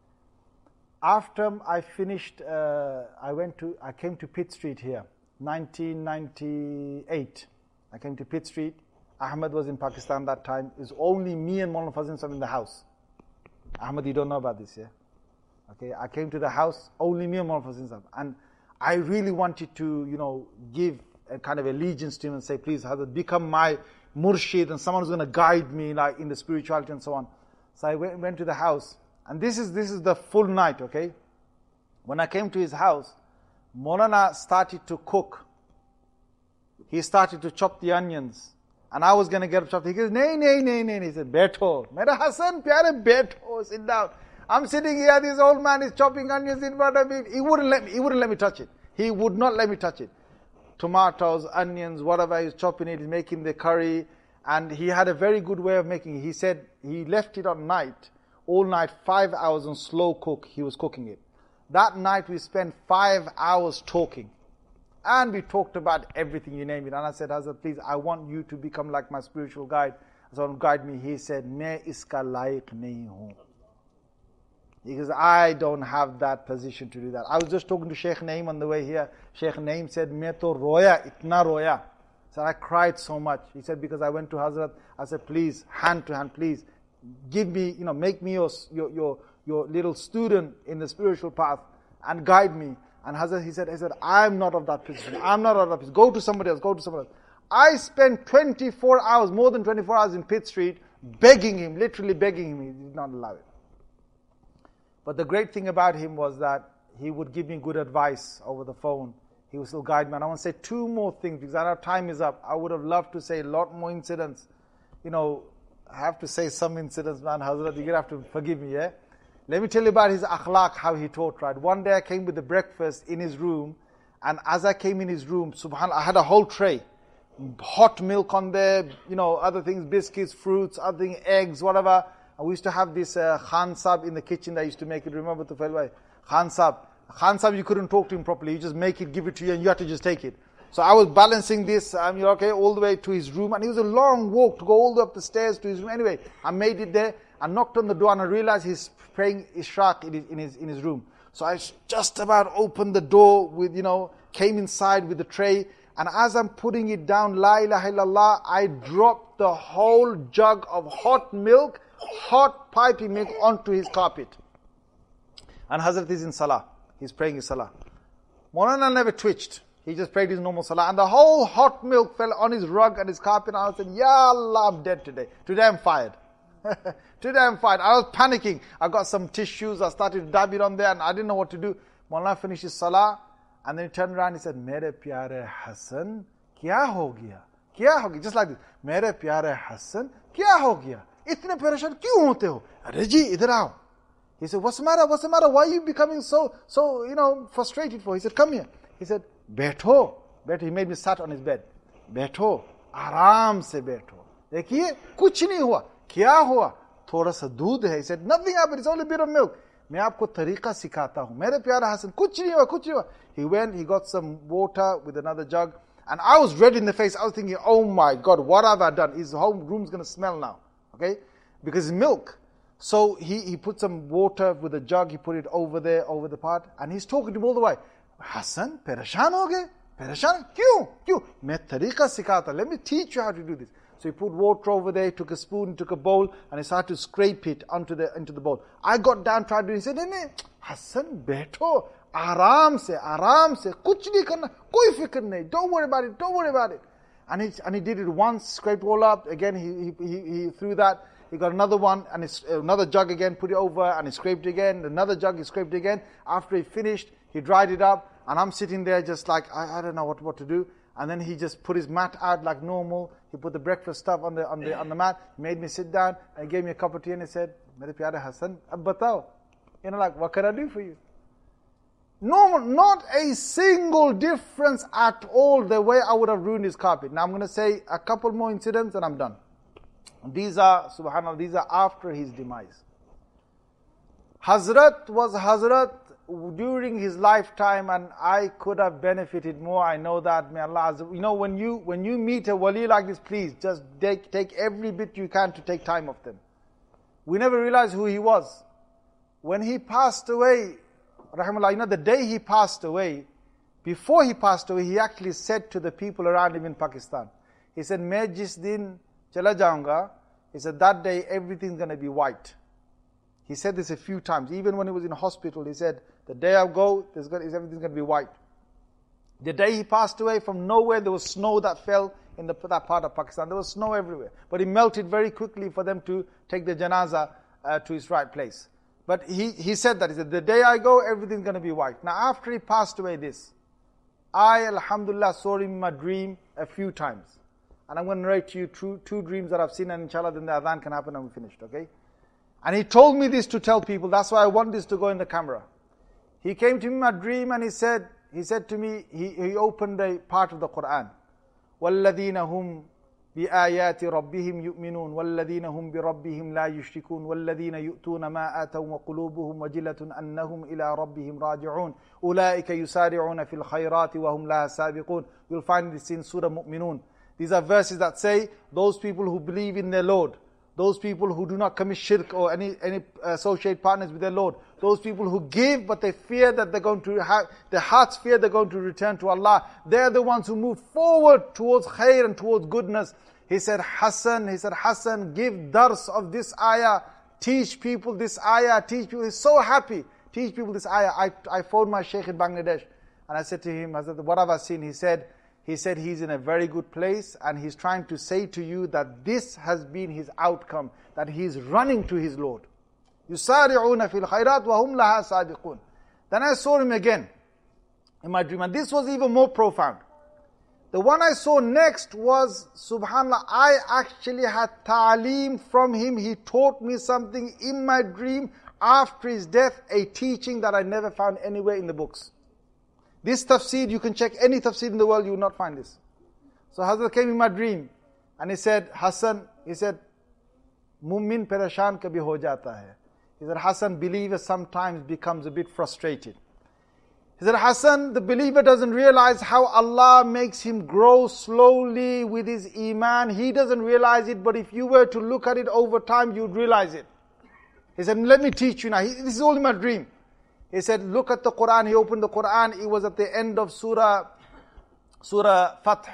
After I finished, uh, I went to, I came to Pitt Street here, nineteen ninety-eight. I came to Pitt Street. Ahmed was in Pakistan that time. It was only me and Maulana Fazil Sahib in the house. Ahmed, you don't know about this, yeah? Okay, I came to the house, only me and Maulana Fazil Sahib. And I really wanted to, you know, give a kind of allegiance to him and say, please, Hazrat, become my murshid and someone who's going to guide me like in the spirituality and so on. So I went, went to the house. And this is this is the full night, okay? When I came to his house, Maulana started to cook. He started to chop the onions. And I was going to get up chop. He goes, nay, nay, nay, nay. He said, Beto. Mera Hassan, pyare, Beto, sit down. I'm sitting here, this old man is chopping onions in front of me. He wouldn't let me, he wouldn't let me touch it. He would not let me touch it. Tomatoes, onions, whatever, he's chopping it, he's making the curry. And he had a very good way of making it. He said he left it on night, all night, five hours on slow cook, he was cooking it. That night we spent five hours talking. And we talked about everything, you name it. And I said, Hazrat, please, I want you to become like my spiritual guide. So guide me. He said, Main iska laik nahi hoon. Because I don't have that position to do that. I was just talking to Sheikh Naeem on the way here. Sheikh Naeem said, Main to roya, itna roya. So I cried so much. He said, because I went to Hazrat, I said, please, hand to hand, please, give me, you know, make me your, your, your, your little student in the spiritual path and guide me. And Hazrat, he said, he said, I'm not of that position. I'm not of that position. Go to somebody else, go to somebody else. I spent twenty-four hours, more than twenty-four hours in Pitt Street, begging him, literally begging him. He did not allow it. But the great thing about him was that he would give me good advice over the phone. He would still guide me. And I want to say two more things because our time is up. I would have loved to say a lot more incidents. You know, I have to say some incidents, man. Hazrat, you're going to have to forgive me, yeah? Let me tell you about his akhlaq, how he taught, right? One day I came with the breakfast in his room, and as I came in his room, subhanAllah, I had a whole tray. Hot milk on there, you know, other things, biscuits, fruits, other things, eggs, whatever. And we used to have this uh, Khan Sab in the kitchen that used to make it. Remember to Felway? Khan Sab. Khan Sab, you couldn't talk to him properly. You just make it, give it to you, and you had to just take it. So I was balancing this, um, you know, okay, all the way to his room. And it was a long walk to go all the way up the stairs to his room. Anyway, I made it there. I knocked on the door and I realized he's praying Ishraq in his, in his, in his room. So I just about opened the door with, you know, came inside with the tray. And as I'm putting it down, La ilaha illallah, I dropped the whole jug of hot milk, hot piping milk onto his carpet. And Hazrat is in Salah. He's praying his Salah. Maulana never twitched. He just prayed his normal Salah. And the whole hot milk fell on his rug and his carpet. And I said, Ya Allah, I'm dead today. Today I'm fired. Today I'm fine. I was panicking. I got some tissues. I started to dab it on there and I didn't know what to do. Maulana finished his salah and then he turned around and he said, Mere pyare Hassan, kya ho gaya? Kya ho gaya? Just like this. Mere pyare Hassan, kya ho gaya? Itne pareshan kyun hote ho? Arey ji, idhar aao. He said, what's the matter? What's the matter? Why are you becoming so, so, you know, frustrated for? He said, come here. He said, Baitho. Baitho. He made me sat on his bed. Baitho. Aram se baitho. Dekhiye, kuch nahi hua. Kya hua? Thoda sa doodh hai. He said, nothing happened. It's only a bit of milk. मैं आपको तरीका सिखाता हूँ मेरे प्यारे हसन कुछ नहीं हुआ कुछ नहीं हुआ. He went, he got some water with another jug and I was red in the face. I was thinking, oh my God, what have I done? His whole room's going to smell now, okay, because it's milk. So he, he put some water with a jug, he put it over there, over the pot, and he's talking to him all the way. Hassan, pereshan ho gaye? Pereshan? Kyun? Kyun? Main tariqa sikhata, let me teach you how to do this. So he put water over there, he took a spoon, took a bowl, and he started to scrape it onto the into the bowl. I got down, tried to do it. He said, nahi, Hassan, baitho, aram se, aram se, kuch nahi karna, koi fikr nahi, don't worry about it, don't worry about it. And he, and he did it once, scraped all up, again he, he, he, he threw that. He got another one, and he, another jug again, put it over, and he scraped again, another jug, he scraped again. After he finished, he dried it up, and I'm sitting there just like, I, I don't know what, what to do. And then he just put his mat out like normal. He put the breakfast stuff on the on the on the mat. He made me sit down and he gave me a cup of tea and he said, "Mere pyare Hassan, ab batao." You know, like, what can I do for you? No, not a single difference at all the way I would have ruined his carpet. Now I'm going to say a couple more incidents and I'm done. These are, subhanAllah, these are after his demise. Hazrat was Hazrat during his lifetime and I could have benefited more. I know that. May Allah, you know, when you when you meet a wali like this, please just take, take every bit you can to take time of them. We never realized who he was. When he passed away, rahimahullah, you know, the day he passed away, before he passed away, he actually said to the people around him in Pakistan, he said, "Main jis din chala jaunga," he said, that day everything's going to be white. He said this a few times. Even when he was in hospital, he said, the day I go, there's going to, everything's going to be white. The day he passed away, from nowhere, there was snow that fell in the, that part of Pakistan. There was snow everywhere. But he melted very quickly for them to take the janazah uh, to its right place. But he, he said that. He said, the day I go, everything's going to be white. Now, after he passed away this, I, alhamdulillah, saw him in my dream a few times. And I'm going to narrate to you two, two dreams that I've seen, and inshallah, then the adhan can happen and we're finished, okay? And he told me this to tell people. That's why I want this to go in the camera. He came to me in my dream and he said, he said to me, he, he opened a part of the Quran. وَالَّذِينَ هُمْ بِآيَاتِ رَبِّهِمْ يُؤْمِنُونَ وَالَّذِينَ هُمْ بِرَبِّهِمْ لَا يُشْرِكُونَ وَالَّذِينَ يُؤْتُونَ مَا آتَوْا وَقُلُوبُهُمْ وَجِلَةٌ أَنَّهُمْ إِلَىٰ رَبِّهِمْ رَاجِعُونَ أُولَٰئِكَ يُسَارِعُونَ فِي الْخَيْرَاتِ وَهُمْ لَهَا سَابِقُونَ. You'll find this in Surah Mu'minun. These are verses that say, those people who believe in their Lord, those people who do not commit shirk or any any associate partners with their Lord, those people who give but they fear that they're going to have, their hearts fear they're going to return to Allah, they're the ones who move forward towards khair and towards goodness. He said, Hassan, he said, Hassan, give dars of this ayah, teach people this ayah, teach people. He's so happy, teach people this ayah. I, I phoned my sheikh in Bangladesh and I said to him, Hazrat, what have I seen? He said, He said he's in a very good place and he's trying to say to you that this has been his outcome, that he's running to his Lord. يُسَارِعُونَ فِي الْخَيْرَاتِ وَهُمْ لَهَا سَابِقُونَ. Then I saw him again in my dream, and this was even more profound. The one I saw next was, subhanAllah, I actually had ta'aleem from him. He taught me something in my dream after his death, a teaching that I never found anywhere in the books. This tafsir, you can check any tafsir in the world, you will not find this. So Hazrat came in my dream and he said, Hassan, he said, Mummin pereshan kabhi ho jata hai. He said, Hassan, believer sometimes becomes a bit frustrated. He said, Hassan, the believer doesn't realize how Allah makes him grow slowly with his iman. He doesn't realize it, but if you were to look at it over time, you'd realize it. He said, let me teach you now. He, this is all in my dream. He said, look at the Quran. He opened the Quran. It was at the end of Surah, Surah Fath,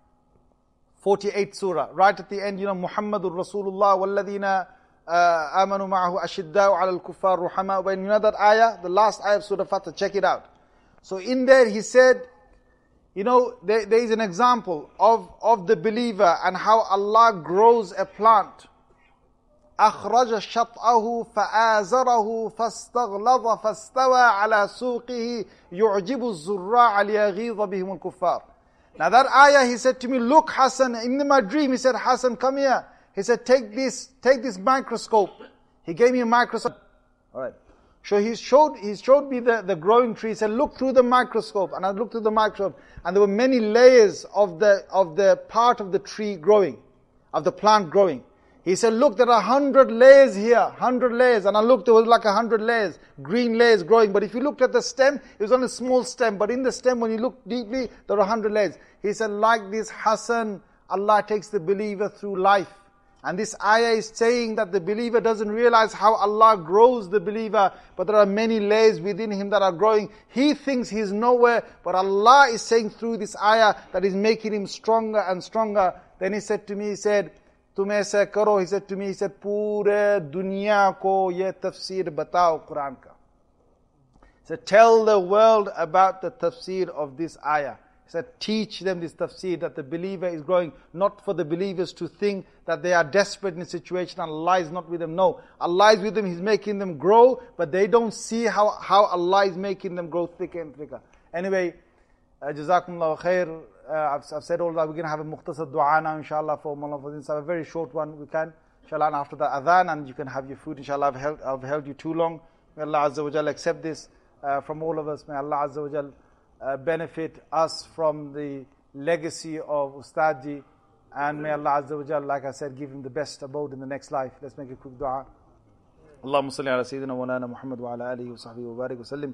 forty-eighth Surah. Right at the end, you know, Muhammadur Rasulullah, وَالَّذِينَ آمَنُوا مَعَهُ أَشِدَّاءُ عَلَى الْكُفَّارِ رُحَمَاءُ. When you know that ayah, the last ayah of Surah Fath, check it out. So in there he said, you know, there, there is an example of, of the believer and how Allah grows a plant. أخرج شطأه فآزره فاستغلظ فاستوى على سوقه يعجب الزراع ليغيظ بهم الكفار. Now that ayah, he said to me, look Hassan, in my dream he said, Hassan, come here. He said, take this, take this microscope. He gave me a microscope. All right. So he showed, he showed me the, the growing tree. He said, look through the microscope. And I looked through the microscope, and there were many layers of the, of the part of the tree growing, of the plant growing. He said, look, there are a hundred layers here, hundred layers. And I looked, there was like a hundred layers, green layers growing. But if you looked at the stem, it was on a small stem. But in the stem, when you look deeply, there are a hundred layers. He said, like this, Hassan, Allah takes the believer through life. And this ayah is saying that the believer doesn't realize how Allah grows the believer, but there are many layers within him that are growing. He thinks he's nowhere, but Allah is saying through this ayah that is making him stronger and stronger. Then he said to me, he said, तुम ऐसा करो, he said to me, he said, पूरे दुनिया को ये तफसीर बताओ Quran का. He said, tell the world about the tafsir of this ayah. He said, teach them this tafsir, that the believer is growing, not for the believers to think that they are desperate in a situation and Allah is not with them. No, Allah is with them, He's making them grow, but they don't see how, how Allah is making them grow thicker and thicker. Anyway, uh, Jazakumullahu khair. Uh, I've, I've said all that. We're going to have a mukhtasar dua now, inshallah, for Mawlana Fazil Sahib. A very short one, we can, inshallah, and after the adhan, and you can have your food, inshallah. I've held, I've held you too long. May Allah Azza wa Jal accept this uh, from all of us. May Allah Azza wa Jal uh, benefit us from the legacy of Ustadji, and may Allah Azza wa Jal, like I said, give him the best abode in the next life. Let's make a quick dua. Allahumma salli ala Sayyidina wa Lana Muhammad wa ala alihi wa sahbihi wa barik wa sallim.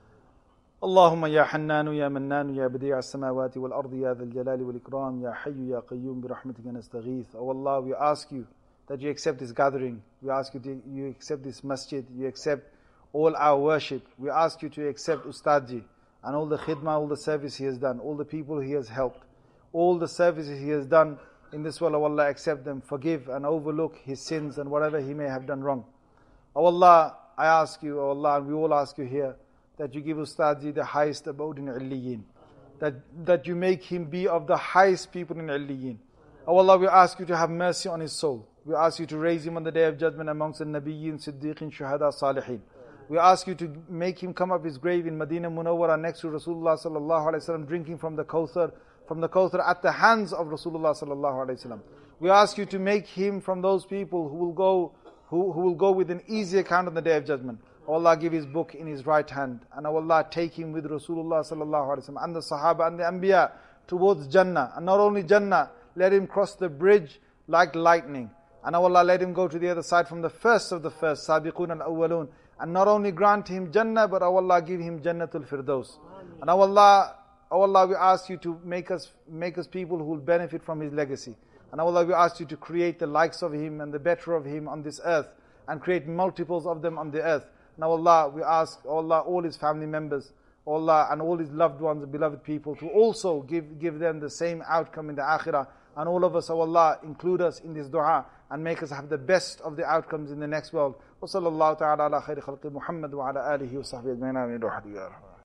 اللهم يا حنان يا منان يا بديع السماوات والأرض يا ذا الجلال والإكرام يا حي يا قيوم برحمتك نستغيث. Oh Allah, we ask you that you accept this gathering. We ask you to you accept this masjid. You accept all our worship. We ask you to accept Ustadji and all the khidmah, all the service he has done, all the people he has helped, all the services he has done in this world. Oh Allah, accept them, forgive and overlook his sins and whatever he may have done wrong. Oh Allah, I ask you, oh Allah, and we all ask you here, that you give Ustadji the highest abode in Illiyin. That, that you make him be of the highest people in Illiyin. Oh Allah, we ask you to have mercy on his soul. We ask you to raise him on the day of judgment amongst the Nabiyyin, Siddiqin, Shuhada, Salihin. We ask you to make him come up his grave in Medina Munawwara next to Rasulullah sallallahu alaihi wasallam, drinking from the Kawthar, from the Kawthar at the hands of Rasulullah sallallahu alaihi wasallam. We ask you to make him from those people who will go, who, who will go with an easy account on the day of judgment. Oh Allah, give his book in his right hand. And oh Allah, take him with Rasulullah sallallahu alaihi wasallam and the Sahaba and the Anbiya towards Jannah. And not only Jannah, let him cross the bridge like lightning. And oh Allah, let him go to the other side from the first of the first, Sabiqun al-Awwalun. And not only grant him Jannah, but oh Allah, give him Jannatul Firdaus. And oh Allah, oh Allah, we ask you to make us, make us people who will benefit from his legacy. And oh Allah, we ask you to create the likes of him and the better of him on this earth, and create multiples of them on the earth. Now Allah, we ask, oh Allah, all his family members, oh Allah, and all his loved ones and beloved people to also give, give them the same outcome in the akhirah. And all of us, oh Allah, include us in this dua and make us have the best of the outcomes in the next world. Wa sallallahu ta'ala ala khayri khalqi Muhammad wa ala alihi wa sahbihi ajma'in.